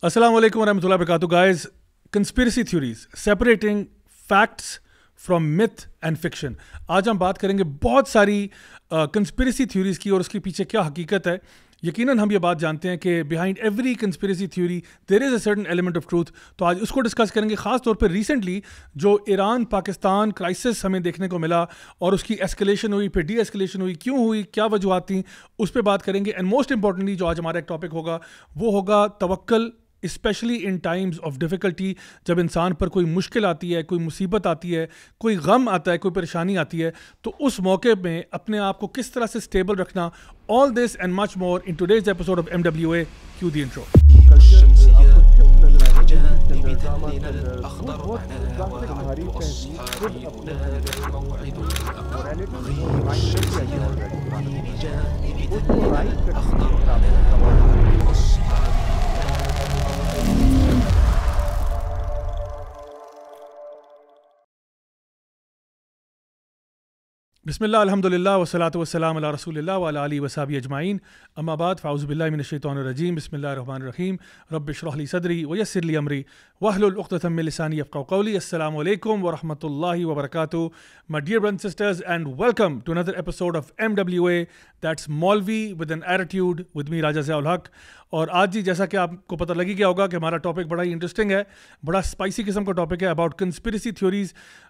Assalamu alaikum warahmatullahi wabarakatuh, guys. Conspiracy theories, separating facts from myth and fiction. आज हम बात करेंगे बहुत सारी conspiracy theories की और उसके पीछे क्या हकीकत है. यकीनन हम ये बात जानते हैं कि behind every conspiracy theory there is a certain element of truth. तो आज उसको डिस्कस करेंगे. ख़ास तौर पर रिसेंटली जो ईरान पाकिस्तान क्राइसिस हमें देखने को मिला और उसकी एस्केलेशन हुई, फिर डी एस्केलेशन हुई, क्यों हुई, क्या वजूहात थी, उस पर बात करेंगे. एंड मोस्ट इंपॉर्टेंटली जो आज हमारा एक टॉपिक होगा वो होगा तवक्कल, specially in times of difficulty. जब इंसान पर कोई मुश्किल आती है, कोई मुसीबत आती है, कोई गम आता है, कोई परेशानी आती है, तो उस मौके में अपने आप को किस तरह से स्टेबल रखना. All this and much more in today's episode of MWA. Cue the intro. बिस्मिल्लाह अल्हम्दुलिल्लाह वस्सलातु वस्सलाम अला रसूलिल्लाह व अला आलिहि व सहबिहि अजमाइन. अम्मा बाद फ़अऊज़ु बिल्लाहि मिनश शैतानिर रजीम. बिस्मिल्लाहिर रहमानिर रहीम. रब्बि इश्रह ली सदरी व यस्सिर ली अमरी वहलुल उक़दतम मिन लिसानी यफ़क़हू क़ौली. अस्सलामु अलैकुम व रहमतुल्लाहि व बरकातुहू. My dear brothers and sisters, and welcome to another episode of MWA. That's Maulvi with an attitude with me Raja Ziaul Haq. और आज जी जैसा कि आपको पता लगी गया होगा कि हमारा टॉपिक बड़ा ही इंटरेस्टिंग है, बड़ा स्पाइसी किस्म का टॉपिक है about conspiracy theories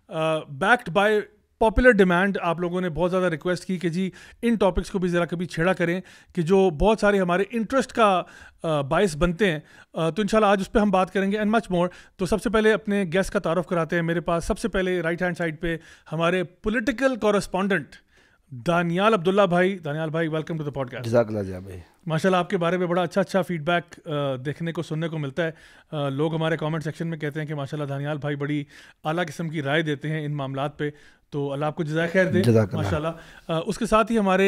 backed by popular demand. आप लोगों ने बहुत ज़्यादा रिक्वेस्ट की कि जी इन टॉपिक्स को भी ज़रा कभी छेड़ा करें कि जो बहुत सारे हमारे इंटरेस्ट का बायस बनते हैं. तो इंशाल्लाह आज उस पर हम बात करेंगे एंड मच मोर. तो सबसे पहले अपने गेस्ट का तारुफ कराते हैं. मेरे पास सबसे पहले राइट हैंड साइड पे हमारे पॉलिटिकल कॉरेस्पॉन्डेंट दानियाल अब्दुल्ला भाई. दानियाल भाई, वेलकम टू द पॉडकास्ट. जज़ाकल्लाह भाई. माशाल्लाह आपके बारे में बड़ा अच्छा फीडबैक देखने को सुनने को मिलता है. लोग हमारे कमेंट सेक्शन में कहते हैं कि माशाल्लाह दानियाल भाई बड़ी आला किस्म की राय देते हैं इन मामलात पे. तो अल्लाह आपको जज़ा खैर दे माशाल्लाह. उसके साथ ही हमारे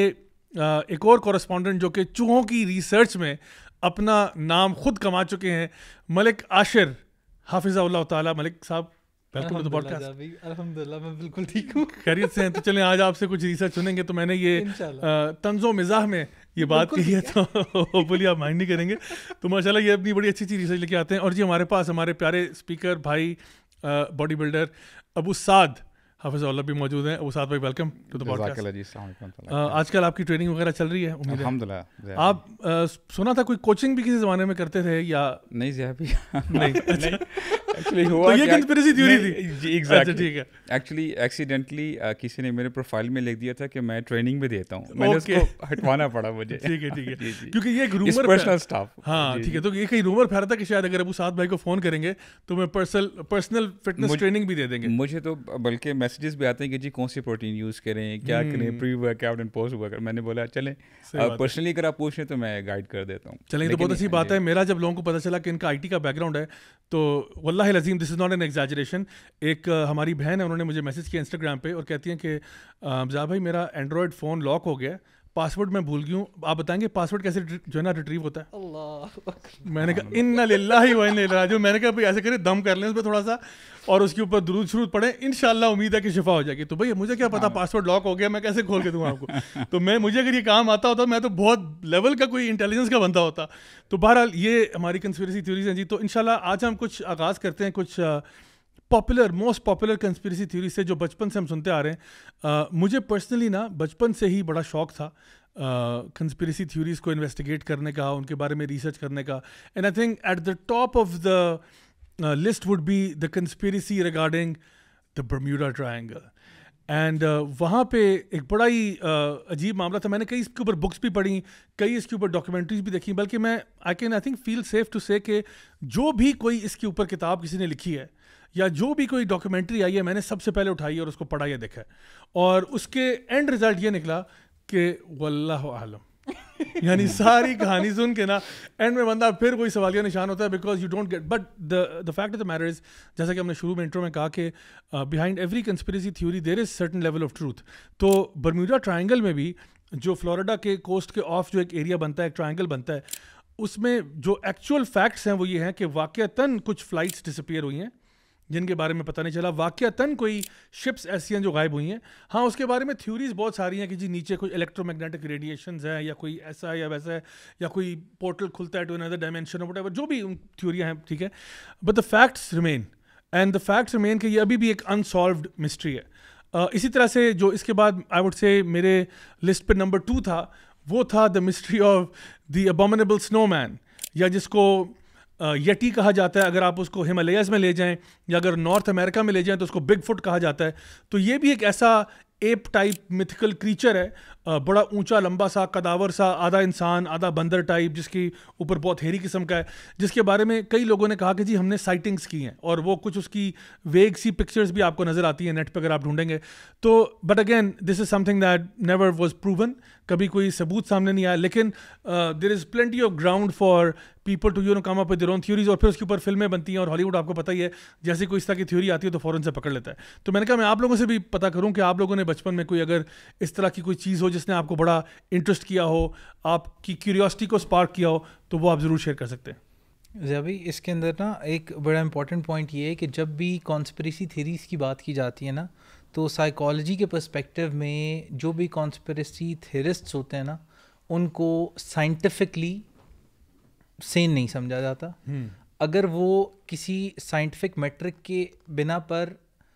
एक और कॉरेस्पॉन्डेंट जो कि चूहों की रिसर्च में अपना नाम खुद कमा चुके हैं, मलिक आशिर हाफिज़हुल्लाह ताला. मलिक साहब, वेलकम टू द पॉडकास्ट. अल्हम्दुलिल्लाह मैं बिल्कुल ठीक हूँ, खैरियत से हैं. तो चलें आज आपसे कुछ रिसर्च सुनेंगे. तो मैंने ये तंज़ो मिज़ाह में ये बात कही है तो होपफुली आप माइंड नहीं करेंगे. तो माशाल्लाह ये अपनी बड़ी अच्छी रिसर्च लेके आते हैं. और जी हमारे पास हमारे प्यारे स्पीकर भाई बॉडी बिल्डर अबू साद हाफिज़हुल्लाह भी मौजूद हैं. अबू साद भाई, वेलकम टू द पॉडकास्ट. आजकल आपकी ट्रेनिंग वगैरह चल रही है? अल्हम्दुलिल्लाह. आप सुना था कोई कोचिंग भी किसी ज़माने में करते थे या नहीं? ज़्यादा नहीं. एक्चुअली हुआ तो ये कंस्पिरेसी थ्योरी थी जी. एग्जैक्टली. ठीक है. एक्चुअली एक्सीडेंटली किसी ने मेरे प्रोफाइल में लिख दिया था कि मैं ट्रेनिंग भी देता हूँ. मैंने उसको हटवाना पड़ा मुझे. ठीक है क्योंकि ये एक रूमर पर्सनल स्टाफ. हाँ ठीक है. तो ये कहीं रूमर फैला था कि शायद अगर अबू साद भाई को फ़ोन करेंगे तो मैं पर्सनल फिटनेस ट्रेनिंग भी दे देंगे. मुझे तो बल्कि मैसेजेस भी आते हैं कि जी कौन सी प्रोटीन यूज़ करें, क्या करें, pre workout and post workout. मैंने बोला चलें पर्सनली अगर आप पूछें तो मैं गाइड कर देता हूँ. चलें, तो बहुत अच्छी बात है. मेरा जब लोगों को पता चला कि इनका IT का बैकग्राउंड है तो वल्लाहि लज़ीम this is not an exaggeration. एक हमारी बहन है, उन्होंने मुझे मैसेज किया इंस्टाग्राम पे और कहती हैं कि ज़ाद भाई मेरा एंड्रॉयड फ़ोन लॉक हो गया, पासवर्ड मैं भूल गई हूँ, आप बताएंगे पासवर्ड कैसे जो है ना रिट्रीव होता है. अल्लाह. मैंने कहा इन्ना लिल्लाहि व इन्ना इलैहि राजिऊन. मैंने कहा भाई ऐसे करें, दम कर लें उस पर थोड़ा सा और उसके ऊपर दुरूद शुरूद पढ़ें, इंशाल्लाह उम्मीद है कि शिफा हो जाएगी. तो भैया मुझे क्या पता पासवर्ड लॉक हो गया, मैं कैसे खोल के दूंगा आपको. तो मुझे अगर ये काम आता होता मैं तो बहुत लेवल का कोई इंटेलिजेंस का बंदा होता. तो बहरहाल ये हमारी कंस्पिरेसी थ्योरीज हैं जी. तो इंशाल्लाह आज हम कुछ आगाज़ करते हैं कुछ मोस्ट पॉपुलर कंस्पिरेसी थ्योरी से जो बचपन से हम सुनते आ रहे हैं. मुझे पर्सनली ना बचपन से ही बड़ा शौक था कंस्पिरेसी थ्योरीज को इन्वेस्टिगेट करने का, उनके बारे में रिसर्च करने का. And I think at the top of the list would be the conspiracy regarding the Bermuda triangle. And वहाँ पे एक बड़ा ही अजीब मामला था. मैंने कई इसके ऊपर बुक्स भी पढ़ी, कई इसके ऊपर डॉक्यूमेंट्रीज भी देखी, बल्कि मैं I think feel safe to say कि जो भी कोई इसके ऊपर किताब किसी ने लिखी है या जो भी कोई डॉक्यूमेंट्री आई है मैंने सबसे पहले उठाई और उसको पढ़ा या देखा है. और उसके एंड रिजल्ट ये निकला कि वल्लाहु आलम. यानी सारी कहानी सुन के ना एंड में बंदा फिर कोई सवालिया निशान होता है because you don't get. But the fact of the matter is, जैसा कि हमने शुरू में इंट्रो में कहा कि behind every conspiracy theory there is certain level of truth. तो बर्म्यूडा ट्रायंगल में भी जो फ्लोरिडा के कोस्ट के ऑफ जो एक एरिया बनता है, एक ट्रायंगल बनता है, उसमें जो एक्चुअल फैक्ट्स हैं वो ये हैं कि वाक़तन कुछ फ़्लाइट्स डिसअपीयर हुई हैं جن کے بارے میں پتہ نہیں چلا. واقعتاً کوئی شپس ایسی ہیں جو غائب ہوئی ہیں. ہاں اس کے بارے میں تھیوریز بہت ساری ہیں کہ جی نیچے کوئی الیکٹرو میگنیٹک ریڈیشنز ہیں یا کوئی ایسا ہے یا ویسا ہے یا کوئی پورٹل کھلتا ہے ٹو اندر ڈائمینشن اور جو بھی تھیوریاں ہیں, ٹھیک ہے, but the facts remain and the facts remain کہ یہ ابھی بھی ایک انسالوڈ مسٹری ہے. اسی طرح سے جو اس کے بعد آئی وڈ سے میرے لسٹ پہ نمبر 2 تھا وہ تھا دا مسٹری آف دی ابومینیبل سنو مین, یا جس کو یٹی کہا جاتا ہے اگر آپ اس کو ہمالیاز میں لے جائیں, یا اگر نارتھ امریکہ میں لے جائیں تو اس کو بگ فٹ کہا جاتا ہے. تو یہ بھی ایک ایسا ایپ ٹائپ میتھیکل کریچر ہے, بڑا اونچا لمبا سا کداور سا, آدھا انسان آدھا بندر ٹائپ, جس کی اوپر بہت ہیری قسم کا ہے, جس کے بارے میں کئی لوگوں نے کہا کہ جی ہم نے سائٹنگس کی ہیں, اور وہ کچھ اس کی ویگ سی پکچرز بھی آپ کو نظر آتی ہیں نیٹ پہ اگر آپ ڈھونڈیں گے تو. But again this is something that never was proven, کبھی کوئی ثبوت سامنے نہیں آیا, لیکن there is plenty of ground for people to come up with their own theories, اور پھر اس کے اوپر فلمیں بنتی ہیں, اور ہالی ووڈ آپ کو پتہ ہی ہے جیسے کوئی اس طرح کی تھیوری آتی ہے تو فوراً سے پکڑ لیتا ہے. تو میں نے کہا میں آپ لوگوں سے بھی پتہ کروں کہ آپ لوگوں نے بچپن میں کوئی اگر اس طرح کی کوئی چیز ہو جس نے آپ کو بڑا انٹرسٹ کیا ہو, آپ کی کیوریوسٹی کو اسپارک کیا ہو, تو وہ آپ ضرور شیئر کر سکتے ہیں. ضیاء بھائی اس کے اندر نا ایک بڑا امپورٹنٹ پوائنٹ یہ ہے کہ جب بھی کانسپریسی تھیریز کی بات کی جاتی ہے نا تو سائیکالوجی کے پرسپیکٹیو میں جو بھی کانسپریسی تھیرسٹس ہوتے ہیں نا ان کو سائنٹیفکلی سین نہیں سمجھا جاتا. اگر وہ کسی سائنٹیفک میٹرک کے بنا پر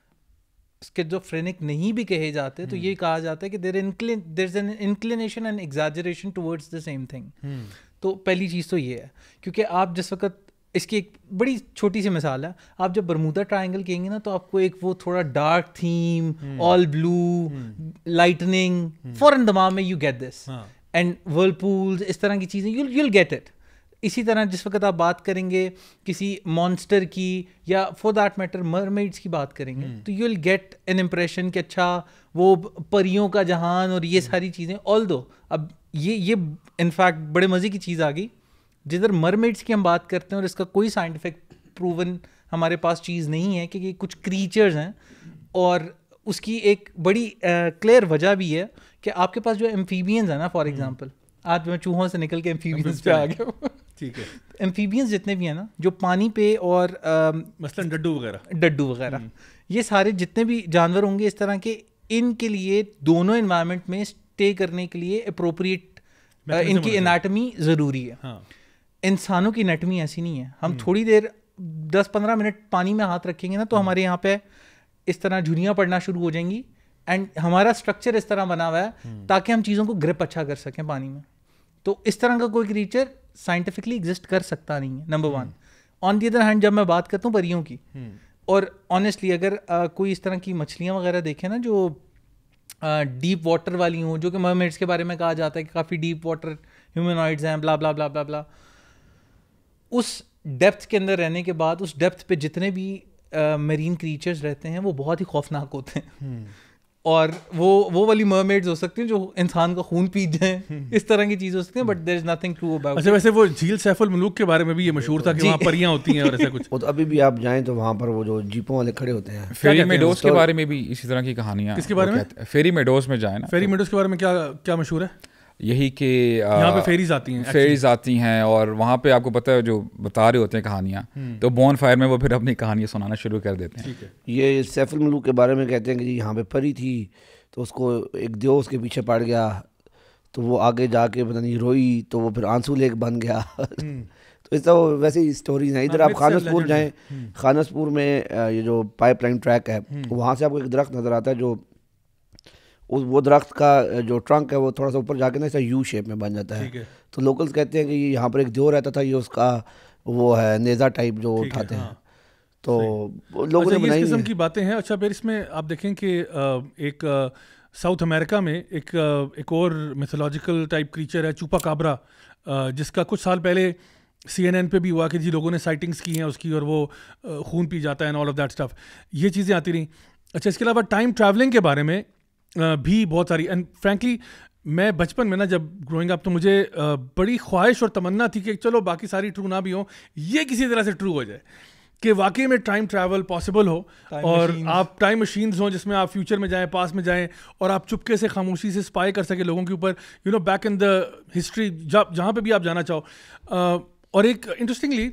اسکیزوفرینک نہیں بھی کہے جاتے تو یہ کہا جاتا ہے کہ there is an inclination and exaggeration towards the same thing. تو پہلی چیز تو یہ ہے, کیونکہ آپ جس وقت اس کی ایک بڑی چھوٹی سی مثال ہے, آپ جب برمودا ٹرائنگل کہیں گے نا تو آپ کو ایک وہ تھوڑا dark theme, all blue, lightning, فوراً دماغ میں you get this, and whirlpools, اس طرح کی چیزیں یو ول گیٹ اٹ. اسی طرح جس وقت آپ بات کریں گے کسی مانسٹر کی یا فور دیٹ میٹر مرمیڈس کی بات کریں گے تو you will get an impression کہ اچھا وہ پریوں کا جہان اور یہ ساری چیزیں. آل دو اب یہ انفیکٹ بڑے مزے کی چیز آ گئی جدھر مرمیڈس کی ہم بات کرتے ہیں اور اس کا کوئی سائنٹیفک پروون ہمارے پاس چیز نہیں ہے کہ یہ کچھ کریچرز ہیں, اور اس کی ایک بڑی کلیئر وجہ بھی ہے کہ آپ کے پاس جو ایمفیبینز ہیں نا, فار ایگزامپل آج میں چوہوں سے نکل کے ایمفیبینز پہ آ گیا ہوں. ٹھیک ہے, ایمفیبینز جتنے بھی ہیں نا جو پانی پہ, اور مثلاً ڈڈو وغیرہ, یہ سارے جتنے بھی جانور ہوں گے اس طرح کے, ان کے لیے دونوں انوائرمنٹ میں اسٹے کرنے کے لیے اپروپریٹ ان کی انیٹمی ضروری ہے. انسانوں کی انیٹمی ایسی نہیں ہے. ہم تھوڑی دیر 10-15 منٹ پانی میں ہاتھ رکھیں گے نا تو ہمارے یہاں پہ اس طرح جھریاں پڑنا شروع ہو جائیں گی, اینڈ ہمارا اسٹرکچر اس طرح بنا ہوا ہے تاکہ ہم چیزوں کو گرپ اچھا کر سکیں پانی میں. تو اس طرح کا کوئی کریچر سائنٹیفکلی ایگزسٹ کر سکتا نہیں ہے, number 1. On the other hand جب میں بات کرتا ہوں پریوں کی, اور آنیسٹلی اگر کوئی اس طرح کی مچھلیاں وغیرہ دیکھیں نا جو ڈیپ واٹر والی ہوں, جو کہ مرمیڈس کے بارے میں کہا جاتا ہے کہ کافی ڈیپ واٹر ہیومنوائڈز ہیں, بلا بلا بلا بلا بلا, اس ڈیپتھ کے اندر رہنے کے بعد اس ڈیپتھ پہ جتنے بھی میرین کریچرز رہتے ہیں وہ بہت ہی خوفناک ہوتے ہیں, اور وہ والی مرمیڈز ہو سکتی ہیں جو انسان کا خون پیٹ جائیں, اس طرح کی چیز ہو سکتی ہیں, but there is nothing true about. اچھا ویسے وہ جھیل سیف الملوک کے بارے میں بھی یہ مشہور تھا کہ وہاں پریاں ہوتی ہیں اور ایسا کچھ. وہ تو ابھی بھی آپ جائیں تو وہاں پر وہ جو جیپوں والے کھڑے ہوتے ہیں. فیری میڈوز کے بارے میں بھی اسی طرح کی کہانیاں. کس کے بارے میں؟ فیری میڈوز میں جائیں نا. فیری میڈوز کے بارے میں کیا مشہور ہے؟ یہی کہ یہاں پہ فیریز آتی ہیں اور وہاں پہ آپ کو پتہ ہے جو بتا رہے ہوتے ہیں کہانیاں, تو بون فائر میں وہ پھر اپنی کہانیاں سنانا شروع کر دیتے ہیں. یہ سیف الملوک کے بارے میں کہتے ہیں کہ جی یہاں پہ پری تھی تو اس کو ایک دیو اس کے پیچھے پڑ گیا, تو وہ آگے جا کے پتہ نہیں روئی تو وہ پھر آنسو لیک بن گیا. تو اس طرح ویسے ہی اسٹوریز ہیں. ادھر آپ خانسپور جائیں, خانسپور میں یہ جو پائپ لائن ٹریک ہے وہاں سے آپ کو ایک درخت نظر آتا ہے, جو وہ درخت کا جو ٹرنک ہے وہ تھوڑا سا اوپر جا کے نا ایسا یو شیپ میں بن جاتا ہے. تو لوکلز کہتے ہیں کہ یہاں پر ایک دیو رہتا تھا, یہ اس کا وہ ہے نیزا ٹائپ جو اٹھاتے ہیں, تو لوگوں نے بنائی قسم کی باتیں ہیں. اچھا پھر اس میں آپ دیکھیں کہ ایک ساؤتھ امریکہ میں ایک اور میتھولوجیکل ٹائپ کریچر ہے چوپا کابرا, جس کا کچھ سال پہلے CNN پہ بھی ہوا کہ جی لوگوں نے سائٹنگس کی ہیں اس کی, اور وہ خون پی جاتا ہے and all of that stuff, یہ چیزیں آتی رہیں. اچھا اس کے علاوہ ٹائم ٹریولنگ کے بارے میں بھی بہت ساری, اینڈ فرینکلی میں بچپن میں نا جب گروئنگ اپ تو مجھے بڑی خواہش اور تمنا تھی کہ چلو باقی ساری ٹرو نہ بھی ہوں, یہ کسی طرح سے ٹرو ہو جائے کہ واقعی میں ٹائم ٹریول پاسبل ہو, اور آپ ٹائم مشینز ہوں جس میں آپ فیوچر میں جائیں, پاس میں جائیں, اور آپ چپکے سے خاموشی سے اسپائی کر سکیں لوگوں کے اوپر, بیک ان دا ہسٹری جہاں پہ بھی آپ جانا چاہو. اور ایک انٹرسٹنگلی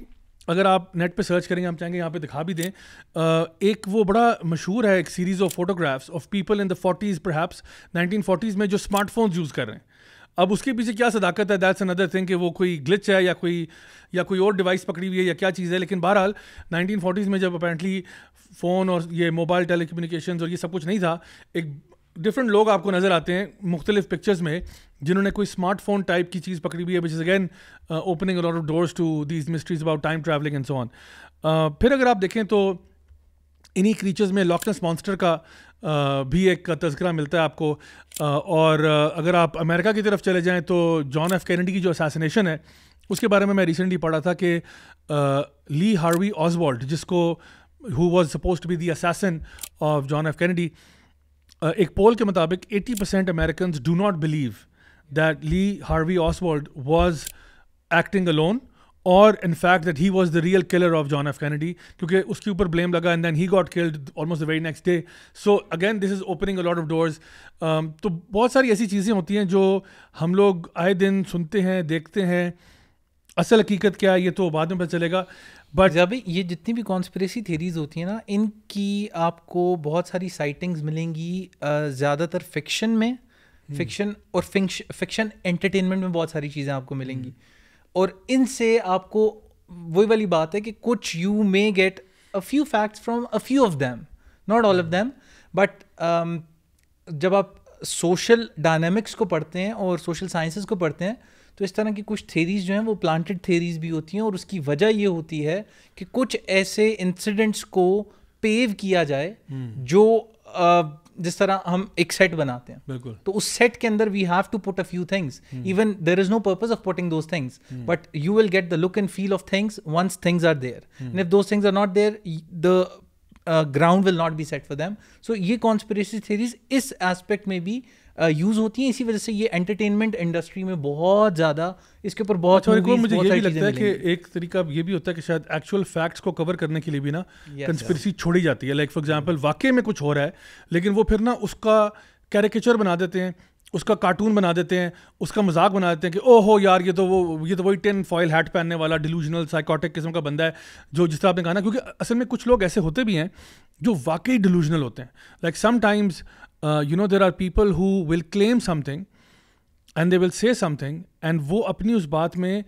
اگر آپ نیٹ پہ سرچ کریں گے, ہم چاہیں گے یہاں پہ دکھا بھی دیں, ایک وہ بڑا مشہور ہے ایک series of photographs of people in the 40s perhaps 1940s میں جو اسمارٹ فونز یوز کر رہے ہیں. اب اس کے پیچھے کیا صداقت ہے, دیٹس اندر تھنگ کہ وہ کوئی گلچ ہے یا کوئی اور ڈیوائس پکڑی ہوئی ہے یا کیا چیز ہے. لیکن بہرحال 1940s میں جب اپیرنٹلی فون اور یہ موبائل ٹیلی کمیونیکیشنز اور یہ سب کچھ نہیں تھا, ایک ڈفرنٹ لوگ آپ کو نظر آتے ہیں مختلف پکچرز میں جنہوں نے کوئی اسمارٹ فون ٹائپ کی چیز پکڑی ہوئی ہے, which is again opening a lot of doors to these mysteries about time travelling and so on. پھر اگر آپ دیکھیں تو انہی کریچرز میں لاک نیس مانسٹر کا بھی ایک تذکرہ ملتا ہے آپ کو. اور اگر آپ امریکہ کی طرف چلے جائیں تو جان ایف کینیڈی کی جو اساسینیشن ہے اس کے بارے میں ریسنٹلی پڑھا تھا کہ لی ہاروی آسوالڈ, جس کو who was supposed to be the assassin of John F Kennedy, ایک پول کے مطابق 80% Americans do not believe that Lee Harvey Oswald was acting alone اور in fact that he was the real killer of John F Kennedy, کیونکہ اس کے اوپر blame لگا and then he got killed almost the very next day. So again this is opening a lot of doors. تو بہت ساری ایسی چیزیں ہوتی ہیں جو ہم لوگ آئے دن سنتے ہیں, دیکھتے ہیں. اصل حقیقت کیا ہے یہ تو بعد میں پتہ چلے گا. بٹ جب یہ جتنی بھی کانسپریسی تھیریز ہوتی ہیں نا, ان کی آپ کو بہت ساری سائٹنگز ملیں گی, زیادہ تر فکشن میں, فکشن اور فکشن انٹرٹینمنٹ میں بہت ساری چیزیں آپ کو ملیں گی. اور ان سے آپ کو وہی والی بات ہے کہ کچھ you may get a few facts from a few of them, not all of them. But جب آپ سوشل ڈائنامکس کو پڑھتے ہیں اور سوشل سائنسز کو پڑھتے ہیں تو اس طرح کی کچھ تھیریز جو ہیں وہ پلانٹڈ تھیریز بھی ہوتی ہیں, اور اس کی وجہ یہ ہوتی ہے کہ کچھ ایسے انسیڈنٹس کو پیو کیا جائے جو جس طرح ہم ایک سیٹ بناتے ہیں, بالکل, تو اس سیٹ کے اندر we have to put a few things, even there is no purpose of putting those things, but you will get the look and feel of things once things are there, and if those things are not there the ground will not be set for them. So یہ conspiracy theories اس aspect میں بھی use ہوتی ہیں. اسی وجہ سے یہ entertainment industry میں بہت زیادہ اس کے اوپر بہت مجھے یہ بھی لگتا ہے کہ ایک طریقہ یہ بھی ہوتا ہے کہ شاید ایکچوئل فیکٹس کو کور کرنے کے لیے بھی نا کنسپریسی چھوڑی جاتی ہے. لائک فار ایگزامپل واقعے میں کچھ ہو رہا ہے لیکن وہ پھر نا اس کا کیریکیچر بنا دیتے ہیں, اس کا کارٹون بنا دیتے ہیں, اس کا مذاق بنا دیتے ہیں کہ او ہو یار یہ تو وہی ٹن فوائل ہیٹ پہننے والا ڈیلوژنل سائیکوٹک قسم کا بندہ ہے جو جس طرح آپ نے کہا نا. کیونکہ اصل میں کچھ لوگ ایسے ہوتے بھی ہیں جو واقعی ڈیلوژنل ہوتے ہیں. Like sometimes there are people who will claim something and they will say something and وہ اپنی اس بات میں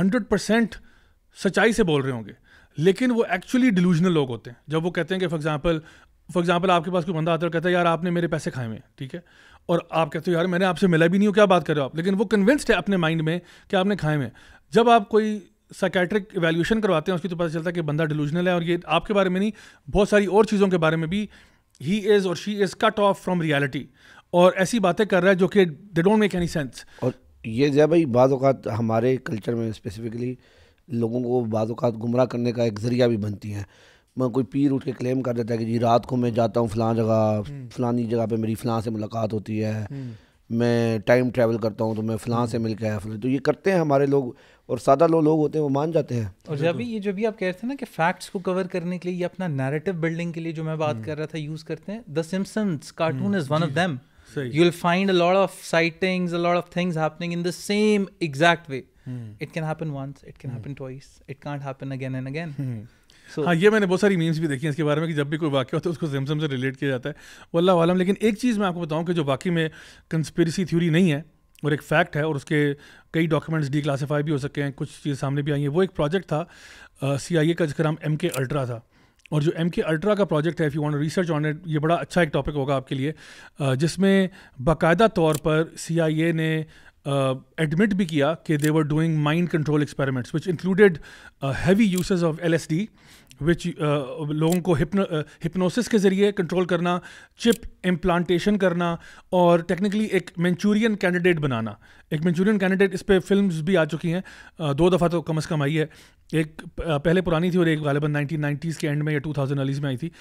100% سچائی سے بول رہے ہوں گے, لیکن وہ ایکچولی ڈیلوژنل لوگ ہوتے ہیں. جب وہ کہتے ہیں کہ فار ایگزامپل آپ کے پاس کوئی بندہ آتا ہے اور کہتا ہے یار آپ نے میرے پیسے کھائے ہوئے ہیں, ٹھیک ہے, اور آپ کہتے ہو یار میں نے آپ سے ملا بھی نہیں ہوں, کیا بات کر رہے ہو آپ, لیکن وہ کنونسڈ ہے اپنے مائنڈ میں کہ آپ نے کھائے ہوئے ہیں. جب آپ کوئی سائیکیٹرک ایویلیوشن کرواتے ہیں اس کی تو پتہ چلتا ہے کہ بندہ ڈیلوژنل ہے, اور یہ آپ کے بارے میں نہیں بہت ساری اور چیزوں کے بارے میں بھی he is or she is cut off from reality, اور ایسی باتیں کر رہا ہے جو کہ they don't make any sense. اور یہ جو ہے بھائی بعض اوقات ہمارے کلچر میں اسپیسیفکلی لوگوں کو بعض اوقات گمراہ کرنے کا ایک ذریعہ بھی بنتی ہیں. میں کوئی پیر اٹھ کے کلیم کر دیتا ہے کہ جی رات کو میں جاتا ہوں فلاں جگہ, فلانی جگہ پہ میری فلاں سے ملاقات ہوتی ہے, میں ٹائم ٹریول کرتا ہوں تو میں فلاں سے مل کے آیا. تو یہ کرتے ہیں ہمارے لوگ, اور سادہ لوگ ہوتے ہیں وہ مان جاتے ہیں. اور جب یہ جو بھی آپ کہہ رہے تھے نا کہ فیکٹس کو کور کرنے کے لیے یا اپنا نیریٹو بلڈنگ کے لیے جو میں بات کر رہا تھا یوز کرتے ہیں, the Simpsons cartoon is one of them. You will find a lot of sightings, a lot of things happening in the same exact way. It can happen once, it can happen twice, it can't happen again and again. ہاں یہ میں نے بہت ساری memes بھی دیکھی ہیں اس کے بارے میں کہ جب بھی کوئی واقعہ ہوتا ہے اس کو سمسم سے ریلیٹ کیا جاتا ہے, واللہ عالم. لیکن ایک چیز میں آپ کو بتاؤں کہ جو واقعی میں کنسپیریسی تھیوری نہیں ہے اور ایک فیکٹ ہے, اور اس کے کئی ڈاکیومنٹس ڈی کلاسیفائی بھی ہو سکے ہیں, کچھ چیز سامنے بھی آئی ہیں. وہ ایک پروجیکٹ تھا CIA کا جس کا نام MK Ultra تھا, اور جو MK Ultra کا پروجیکٹ ہے, if you want to research on it, یہ بڑا اچھا ایک ٹاپک ہوگا آپ کے لیے, جس میں باقاعدہ طور پر CIA نے ایڈمٹ بھی کیا کہ they were doing mind control experiments which included heavy uses of LSD, which لوگوں کو ہپنوسس کے ذریعے کنٹرول کرنا, چپ امپلانٹیشن کرنا, اور ٹیکنیکلی ایک منچورین کینڈیڈیٹ بنانا. ایک منچورین کینڈیڈیٹ اس پہ فلمز بھی آ چکی ہیں, 2 دفعہ تو کم از کم آئی ہے, ایک پہلے پرانی تھی اور ایک غالباً 1990s کے اینڈ میں یا 2000s میں آئی تھی,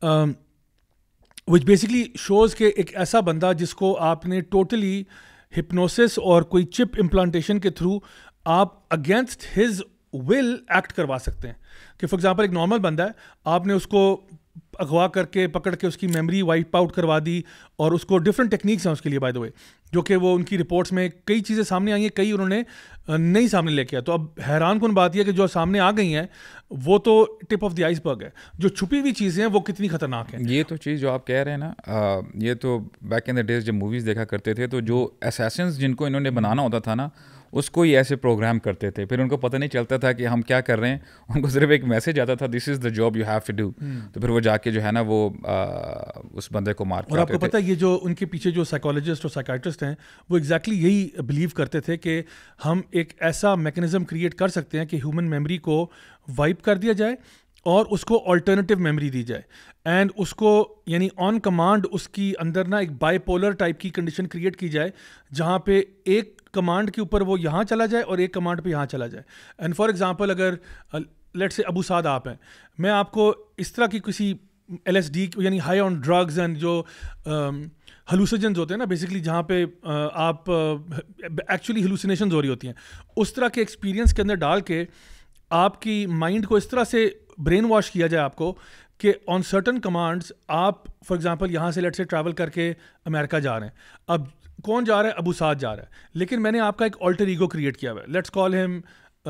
وچ بیسکلی شوز کہ ایک ایسا بندہ جس کو آپ نے ٹوٹلی ہپنوسس اور کوئی چپ امپلانٹیشن کے تھرو آپ اگینسٹ ہز ول ایکٹ کروا سکتے ہیں. کہ فار ایگزامپل ایک نارمل بندہ ہے, آپ نے اس کو اغوا کر کے پکڑ کے اس کی میموری وائپ آؤٹ کروا دی, اور اس کو ڈفرینٹ ٹیکنیکس ہیں اس کے لیے بائی دا وے, جو کہ وہ ان کی رپورٹس میں کئی چیزیں سامنے آئی ہیں, کئی انہوں نے نئی سامنے لے کے آیا. تو اب حیران کن بات یہ ہے کہ جو سامنے آ گئی ہیں وہ تو ٹپ آف دی آئس برگ ہے, جو چھپی ہوئی چیزیں ہیں وہ کتنی خطرناک ہیں. یہ تو چیز جو آپ کہہ رہے ہیں نا, یہ تو بیک ان دا ڈیز جب موویز دیکھا کرتے تھے تو جو اسیسنز جن کو انہوں نے بنانا ہوتا تھا نا, اس کو ہی ایسے پروگرام کرتے تھے, پھر ان کو پتہ نہیں چلتا تھا کہ ہم کیا کر رہے ہیں, ان کو صرف ایک میسج آتا تھا this is the job you have to do, تو پھر وہ جا کے جو ہے نا وہ اس بندے کو مار. اور آپ کو پتہ ہے یہ جو ان کے پیچھے جو سائیکالوجسٹ اور سائیکائٹرسٹ ہیں وہ ایگزیکٹلی یہی بلیو کرتے تھے کہ ہم ایک ایسا میکینزم کریٹ کر سکتے ہیں کہ ہیومن میموری کو وائپ کر دیا جائے اور اس کو آلٹرنیٹیو میموری دی جائے, اینڈ اس کو یعنی آن کمانڈ اس کی اندر نا ایک بائی پولر ٹائپ کی کنڈیشن کریٹ کی جائے جہاں پہ ایک کمانڈ کے اوپر وہ یہاں چلا جائے اور ایک کمانڈ پہ یہاں چلا جائے. اینڈ فار ایگزامپل اگر لیٹ سے ابو سعد آپ ہیں, میں آپ کو اس طرح کی کسی LSD یعنی ہائی آن ڈرگز اینڈ جو ہلوسیجنز ہوتے ہیں نا بیسکلی, جہاں پہ آپ ایکچولی ہلوسینیشنز ہو رہی ہوتی ہیں, اس طرح کے ایکسپیرینس کے اندر ڈال کے آپ کی مائنڈ کو اس طرح سے برین واش کیا جائے آپ کو کہ آن سرٹن کمانڈس آپ فار ایگزامپل یہاں سے لیٹ سے ٹریول کر کے امریکہ جا رہے ہیں. اب کون جا رہا ہے؟ ابو سعد جا رہا ہے, لیکن میں نے آپ کا ایک آلٹر ایگو کریٹ کیا ہوا ہے, لیٹس کال ہم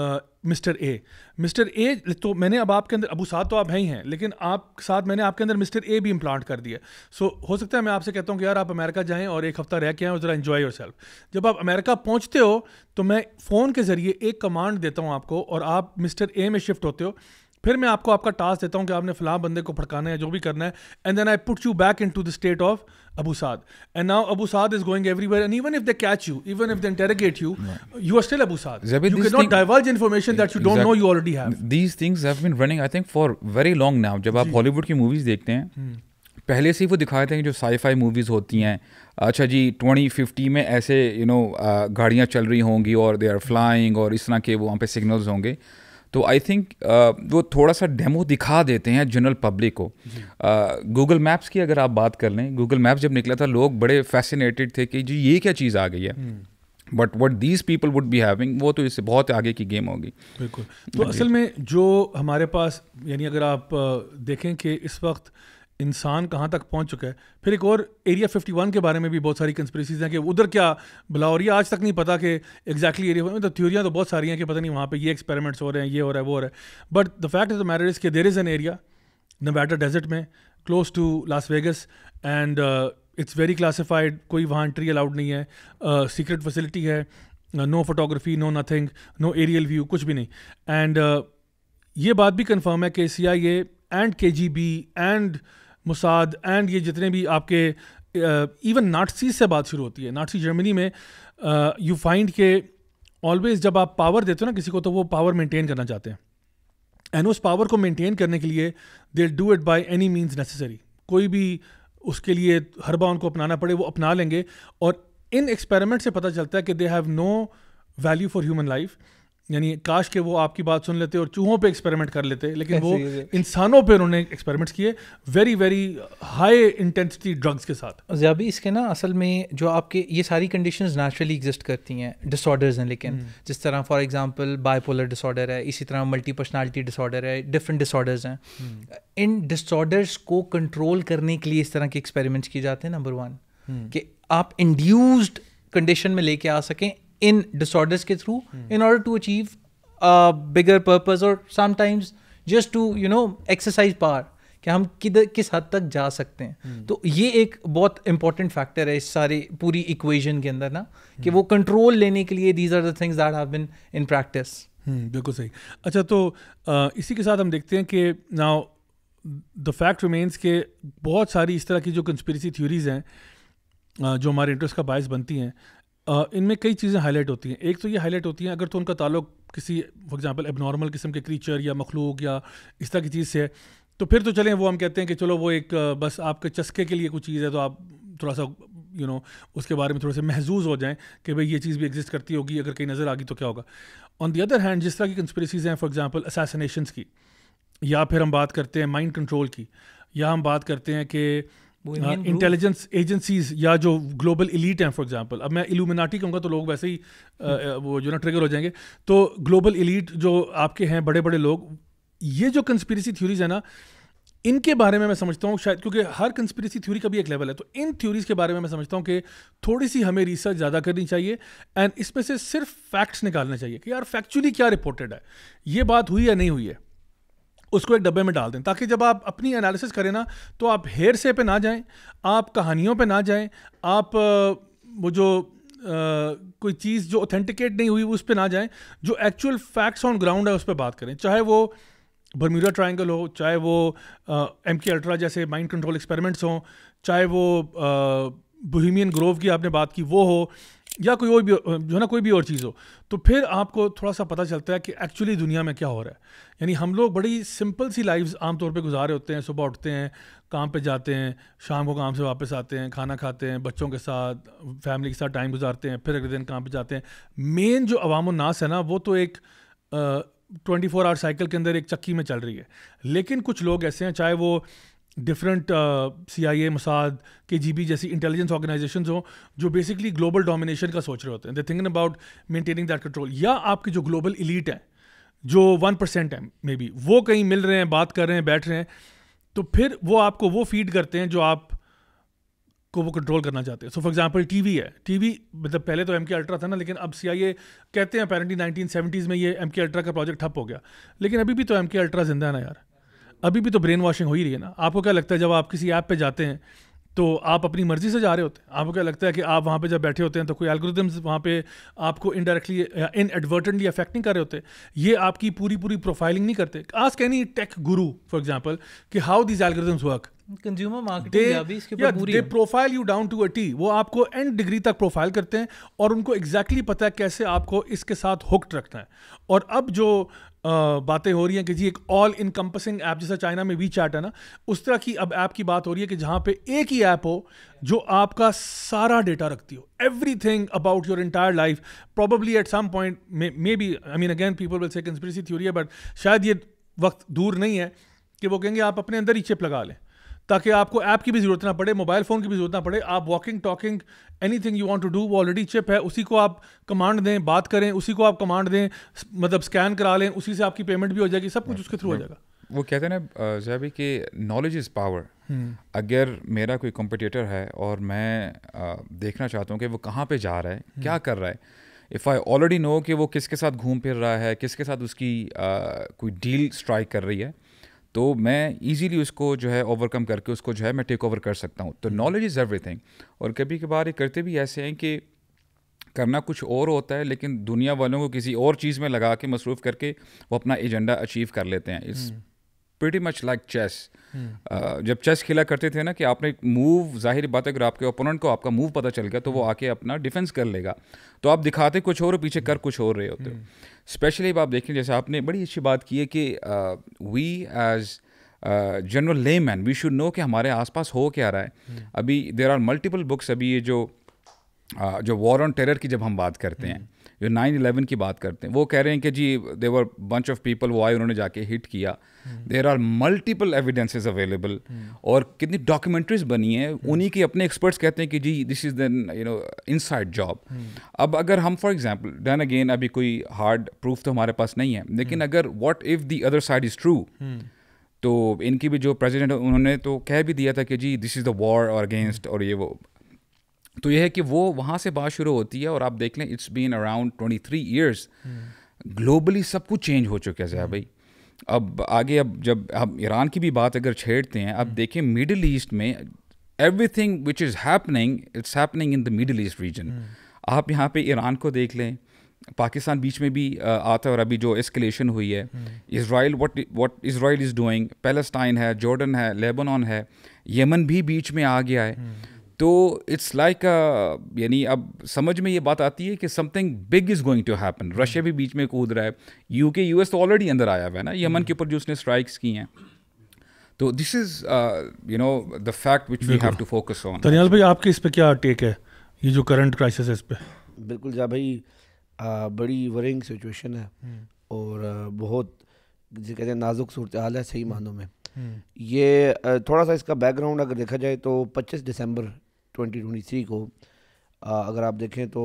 مسٹر اے. مسٹر اے تو میں نے اب آپ کے اندر, ابو سعد تو آپ ہیں ہی ہیں, لیکن آپ ساتھ میں نے آپ کے اندر مسٹر اے بھی امپلانٹ کر دیا. سو ہو سکتا ہے میں آپ سے کہتا ہوں کہ یار آپ امریکہ جائیں اور ایک ہفتہ رہ کے آئیں اور ذرا انجوائے یور سیلف. جب آپ امریکہ پہنچتے ہو تو میں فون کے ذریعے ایک کمانڈ دیتا ہوں آپ کو اور آپ مسٹر اے میں شفٹ ہوتے ہو, پھر میں آپ کو آپ کا ٹاسک دیتا ہوں کہ آپ نے فلاں بندے کو پھڑکانا ہے, جو بھی کرنا ہے, and then I put you back into the state of Abu Saad. And now Abu Saad is going everywhere, and even if they catch you, even if they interrogate you, you are still Abu Saad. Zabir, you cannot divulge information that you don't know you already have. These things have been running, I think, for very long now. جب آپ ہالی would کی movies دیکھتے ہیں, پہلے سے ہی وہ دکھاتے ہیں جو سائی فائی موویز ہوتی ہیں, اچھا جی 2050 میں ایسے گاڑیاں چل رہی ہوں گی اور دے آر فلائنگ اور اس طرح کے وہاں پہ سگنلز ہوں گے. تو آئی تھنک وہ تھوڑا سا ڈیمو دکھا دیتے ہیں جنرل پبلک کو. گوگل میپس کی اگر آپ بات کر لیں, گوگل میپس جب نکلا تھا لوگ بڑے فیسینیٹڈ تھے کہ جی یہ کیا چیز آ گئی ہے, but what these people would be having, وہ تو اس سے بہت آگے کی گیم ہوگی. بالکل. تو اصل میں جو ہمارے پاس یعنی اگر آپ دیکھیں کہ اس وقت انسان کہاں تک پہنچ چکا ہے. پھر ایک اور ایریا 51 کے بارے میں بھی بہت ساری کنسپریسیز ہیں کہ ادھر کیا بلا ہو رہی ہے, آج تک نہیں پتا کہ ایگزیکٹلی ایریا میں. تو تھیوریاں تو بہت ساری ہیں کہ پتہ نہیں وہاں پہ یہ ایکسپیریمنٹس ہو رہے ہیں, یہ ہو رہا ہے, وہ ہو رہا ہے. But the fact of the matter is کہ there is an area Nevada desert میں close to Las Vegas, and it's very classified, کوئی وہاں انٹری الاؤڈ نہیں ہے, سیکرٹ فیسلٹی ہے, no photography, no nothing, no aerial view, کچھ بھی نہیں. اینڈ یہ بات بھی کنفرم ہے کہ CIA and KGB and Mossad and یہ جتنے بھی آپ کے ایون ناٹسیز سے بات شروع ہوتی ہے. ناٹسی جرمنی میں یو فائنڈ کہ آلویز جب آپ پاور دیتے ہو نا کسی کو تو وہ پاور مینٹین کرنا چاہتے ہیں, اینڈ اس پاور کو مینٹین کرنے کے لیے they do it by any means necessary. کوئی بھی اس کے لیے حربہ ان کو اپنانا پڑے وہ اپنا لیں گے. اور ان ایکسپیریمنٹ سے پتہ چلتا ہے کہ they have no value for human life. یعنی کاش کہ وہ آپ کی بات سن لیتے اور چوہوں پہ ایکسپیریمنٹ کر لیتے, لیکن وہ انسانوں پہ انہوں نے ایکسپیریمنٹس کیے very very high intensity drugs کے ساتھ. زیابی اس کے نا اصل میں جو آپ کے یہ ساری کنڈیشنز نیچرلی ایگزسٹ کرتی ہیں, ڈس آرڈرز ہیں, لیکن جس طرح for example bipolar disorder ہے, اسی طرح ملٹی پرسنالٹی ڈس آرڈر ہے, ڈفرینٹ ڈس آرڈرز ہیں. ان ڈس آرڈرز کو کنٹرول کرنے کے لیے اس طرح کے ایکسپیریمنٹس کیے جاتے ہیں. نمبر 1 کہ آپ انڈیوسڈ کنڈیشن میں لے کے آ سکیں ان ڈس آرڈرز کے through in order to achieve bigger purpose, اور sometimes just to exercise power کہ ہم کس حد تک جا سکتے ہیں. تو یہ ایک بہت امپورٹنٹ فیکٹر ہے اس سارے پوری ایکویژن کے اندر نا, کہ وہ کنٹرول لینے کے لیے these are the things that have been in practice. بالکل صحیح. اچھا تو اسی کے ساتھ ہم دیکھتے ہیں کہ ناؤ دا فیکٹ ریمینس کہ بہت ساری اس طرح کی جو کنسپریسی تھیوریز ہیں جو ہمارے انٹرسٹ کا باعث بنتی ہیں, ان میں کئی چیزیں ہائی لائٹ ہوتی ہیں. ایک تو یہ ہائی لائٹ ہوتی ہیں اگر تو ان کا تعلق کسی فار ایگزامپل اب نارمل قسم کے کریچر یا مخلوق یا اس طرح کی چیز سے ہے, تو پھر تو چلیں وہ ہم کہتے ہیں کہ چلو وہ ایک بس آپ کے چسکے کے لیے کچھ چیز ہے, تو آپ تھوڑا سا اس کے بارے میں تھوڑے سے محظوظ ہو جائیں کہ بھائی یہ چیز بھی ایگزسٹ کرتی ہوگی, اگر کہیں نظر آ گئی تو کیا ہوگا. آن دی ادر ہینڈ جس طرح کی کنسپریسیز ہیں فار ایگزامپل اسیسنیشنس کی, یا پھر ہم بات کرتے ہیں مائنڈ کنٹرول کی, یا ہم بات کرتے ہیں کہ انٹیلیجنس ایجنسیز یا جو گلوبل ایلیٹ ہیں. فار ایگزامپل اب میں ایلومیناٹی کہوں گا تو لوگ ویسے ہی وہ ٹریگر ہو جائیں گے. تو گلوبل ایلیٹ جو آپ کے ہیں بڑے بڑے لوگ, یہ جو کنسپریسی تھیوریز ہیں نا, ان کے بارے میں میں سمجھتا ہوں شاید کیونکہ ہر کنسپریسی تھیوری کا بھی ایک لیول ہے, تو ان تھیوریز کے بارے میں سمجھتا ہوں کہ تھوڑی سی ہمیں ریسرچ زیادہ کرنی چاہیے اینڈ اس میں سے صرف فیکٹس نکالنا چاہیے کہ یار فیکچولی کیا رپورٹڈ ہے, یہ بات ہوئی یا نہیں ہوئی ہے, اس کو ایک ڈبے میں ڈال دیں تاکہ جب آپ اپنی انالیسس کریں نا تو آپ ہیر سے پہ نہ جائیں, آپ کہانیوں پہ نہ جائیں, آپ وہ جو کوئی چیز جو اوتھینٹیکیٹ نہیں ہوئی اس پہ نہ جائیں, جو ایکچوئل فیکٹس آن گراؤنڈ ہے اس پہ بات کریں, چاہے وہ برمیوڈا ٹرائنگل ہو, چاہے وہ ایم کے الٹرا جیسے مائنڈ کنٹرول ایکسپیریمنٹس ہوں, چاہے وہ بوہیمین گروو کی آپ نے بات کی وہ ہو, یا کوئی اور بھی جو ہے نا کوئی بھی اور چیز ہو, تو پھر آپ کو تھوڑا سا پتہ چلتا ہے کہ ایکچولی دنیا میں کیا ہو رہا ہے. یعنی ہم لوگ بڑی سمپل سی لائفز عام طور پہ گزارے ہوتے ہیں, صبح اٹھتے ہیں, کام پہ جاتے ہیں, شام کو کام سے واپس آتے ہیں, کھانا کھاتے ہیں, بچوں کے ساتھ فیملی کے ساتھ ٹائم گزارتے ہیں, پھر اگلے دن کام پہ جاتے ہیں. مین جو عوام الناس ہے نا وہ تو ایک 24 آور سائیکل کے اندر ایک چکی میں چل رہی ہے. لیکن کچھ لوگ ایسے ہیں, چاہے وہ ڈفرینٹ CIA, موساد, KGB جیسی انٹیلیجنس آرگنائزیشنز ہوں, جو بیسکلی گلوبل ڈومینیشن کا سوچ رہے ہوتے ہیں, they thinking about maintaining that control. یا آپ کی جو گلوبل ایلیٹ ہیں جو 1% ہیں مے بی, وہ کہیں مل رہے ہیں, بات کر رہے ہیں, بیٹھ رہے ہیں, تو پھر وہ آپ کو وہ فیڈ کرتے ہیں جو آپ کو وہ کنٹرول کرنا چاہتے ہیں. So for example T V ہے, ٹی وی مطلب پہلے تو MK الٹرا تھا نا, لیکن اب CIA کہتے ہیں اپیرنٹلی 1970s میں یہ MK الٹرا کا پروجیکٹ ٹھپ ہو گیا, لیکن ابھی بھی تو MK الٹرا زندہ ہے نا یار, ابھی بھی تو برین واشنگ ہو ہی رہی ہے نا. آپ کو کیا لگتا ہے جب آپ کسی ایپ پہ جاتے ہیں تو آپ اپنی مرضی سے جا رہے ہوتے ہیں؟ آپ کو کیا لگتا ہے کہ آپ وہاں پہ جب بیٹھے ہوتے ہیں تو کوئی الگوریتمز وہاں پہ آپ کو انڈائریکٹلی ان ایڈورٹنٹلی افیکٹ نہیں کر رہے ہوتے؟ یہ آپ کی پوری پروفائلنگ نہیں کرتے. Ask any tech guru for example کہ how these algorithms work. Consumer marketing اس کے اوپر پوری they profile you down to a T, وہ آپ کو اینڈ ڈگری تک پروفائل کرتے ہیں اور ان کو ایگزیکٹلی پتہ ہے کیسے آپ کو اس کے ساتھ ہوکڈ رکھنا ہے. اور اب جو باتیں ہو رہی ہیں کہ جی ایک آل انکمپسنگ ایپ جیسا چائنا میں وی چیٹ ہے نا, اس طرح کی اب ایپ کی بات ہو رہی ہے کہ جہاں پہ ایک ہی ایپ ہو جو آپ کا سارا ڈیٹا رکھتی ہو, everything about your entire life. Probably at some point maybe, I mean again people will say conspiracy theory ہے, بٹ شاید یہ وقت دور نہیں ہے کہ وہ کہیں گے آپ اپنے اندر ہی چپ لگا لیں تاکہ آپ کو ایپ کی بھی ضرورت نہ پڑے, موبائل فون کی بھی ضرورت نہ پڑے. آپ walking talking anything you want to do وہ آلریڈی چپ ہے, اسی کو آپ کمانڈ دیں, بات کریں, اسی کو آپ کمانڈ دیں, مطلب اسکین کرا لیں, اسی سے آپ کی پیمنٹ بھی ہو جائے گی, سب کچھ اس کے تھرو ہو جائے گا. وہ کہتے ہیں نا زیبی کہ نالج از پاور. اگر میرا کوئی کمپٹیٹر ہے اور میں دیکھنا چاہتا ہوں کہ وہ کہاں پہ جا رہا ہے, کیا کر رہا ہے, اف آئی آلریڈی نو کہ وہ کس کے ساتھ گھوم پھر رہا ہے, کس کے ساتھ اس کی کوئی ڈیل اسٹرائک کر رہی ہے, تو میں ایزیلی اس کو جو ہے اوور کم کر کے اس کو جو ہے میں ٹیک اوور کر سکتا ہوں. تو نالج از ایوری تھنگ. اور کبھی کبھار یہ کرتے بھی ایسے ہیں کہ کرنا کچھ اور ہوتا ہے لیکن دنیا والوں کو کسی اور چیز میں لگا کے مصروف کر کے وہ اپنا ایجنڈا اچیو کر لیتے ہیں. It's pretty much like chess. جب چیس کھیلا کرتے تھے نا کہ آپ نے موو, ظاہر بات ہے اگر آپ کے اوپوننٹ کو آپ کا موو پتہ چل گیا تو وہ آ کے اپنا ڈیفینس کر لے گا, تو آپ دکھاتے کچھ اور پیچھے کر کچھ اور رہے ہوتے ہو. اسپیشلی اب آپ دیکھیں جیسے آپ نے بڑی اچھی بات کی ہے کہ وی ایز جنرل لے مین وی شوڈ نو کہ ہمارے آس پاس ہو کیا رہا ہے. ابھی دیر آر ملٹیپل بکس. ابھی یہ جو وار آن ٹیرر کی جب ہم بات کرتے ہیں, جو 9/11 کی بات کرتے ہیں, وہ کہہ رہے ہیں کہ جی they were bunch of people, وہ آئے انہوں نے جا کے ہٹ کیا. There are multiple evidences available, اور کتنی ڈاکیومنٹریز بنی ہیں, انہیں کے اپنے ایکسپرٹس کہتے ہیں کہ جی دس از دین انسائڈ جاب. اب اگر ہم فار ایگزامپل دین اگین ابھی کوئی ہارڈ پروف تو ہمارے پاس نہیں ہے, لیکن اگر what if the other side is true, تو ان کی بھی جو پریزیڈنٹ انہوں نے تو کہہ بھی دیا تھا کہ جی دس از دا وار اور اگینسٹ اور یہ وہ. تو یہ ہے کہ وہ وہاں سے بات شروع ہوتی ہے, اور آپ دیکھ لیں it's been around 23 years. Globally سب کچھ چینج ہو چکا ہے بھائی. اب آگے اب جب ہم ایران کی بھی بات اگر چھیڑتے ہیں, اب دیکھیں مڈل ایسٹ میں everything which is happening it's happening in the Middle East region. آپ یہاں پہ ایران کو دیکھ لیں, پاکستان بیچ میں بھی آتا ہے, اور ابھی جو اسکلیشن ہوئی ہے, Israel what Israel is doing, Palestine ہے, جارڈن ہے, لیبنان ہے, یمن بھی بیچ میں آ گیا ہے. تو اٹس لائک یعنی اب سمجھ میں یہ بات آتی ہے کہ something big is going to happen. Russia بھی بیچ میں کود رہا ہے, US تو آلریڈی اندر آیا ہوا ہے نا یمن کے اوپر جو اس نے اسٹرائکس کی ہیں. تو this is the fact which we have to focus on. Daniyal بھائی آپ کے اس پہ کیا ٹیک ہے, یہ جو کرنٹ کرائسس ہے اس پہ؟ بالکل جا بھائی, بڑی ورنگ سچویشن ہے اور بہت جسے کہتے ہیں نازک صورتحال ہے صحیح معنوں میں. یہ تھوڑا سا اس کا بیک گراؤنڈ اگر دیکھا جائے تو 25 دسمبر 2023 کو اگر آپ دیکھیں تو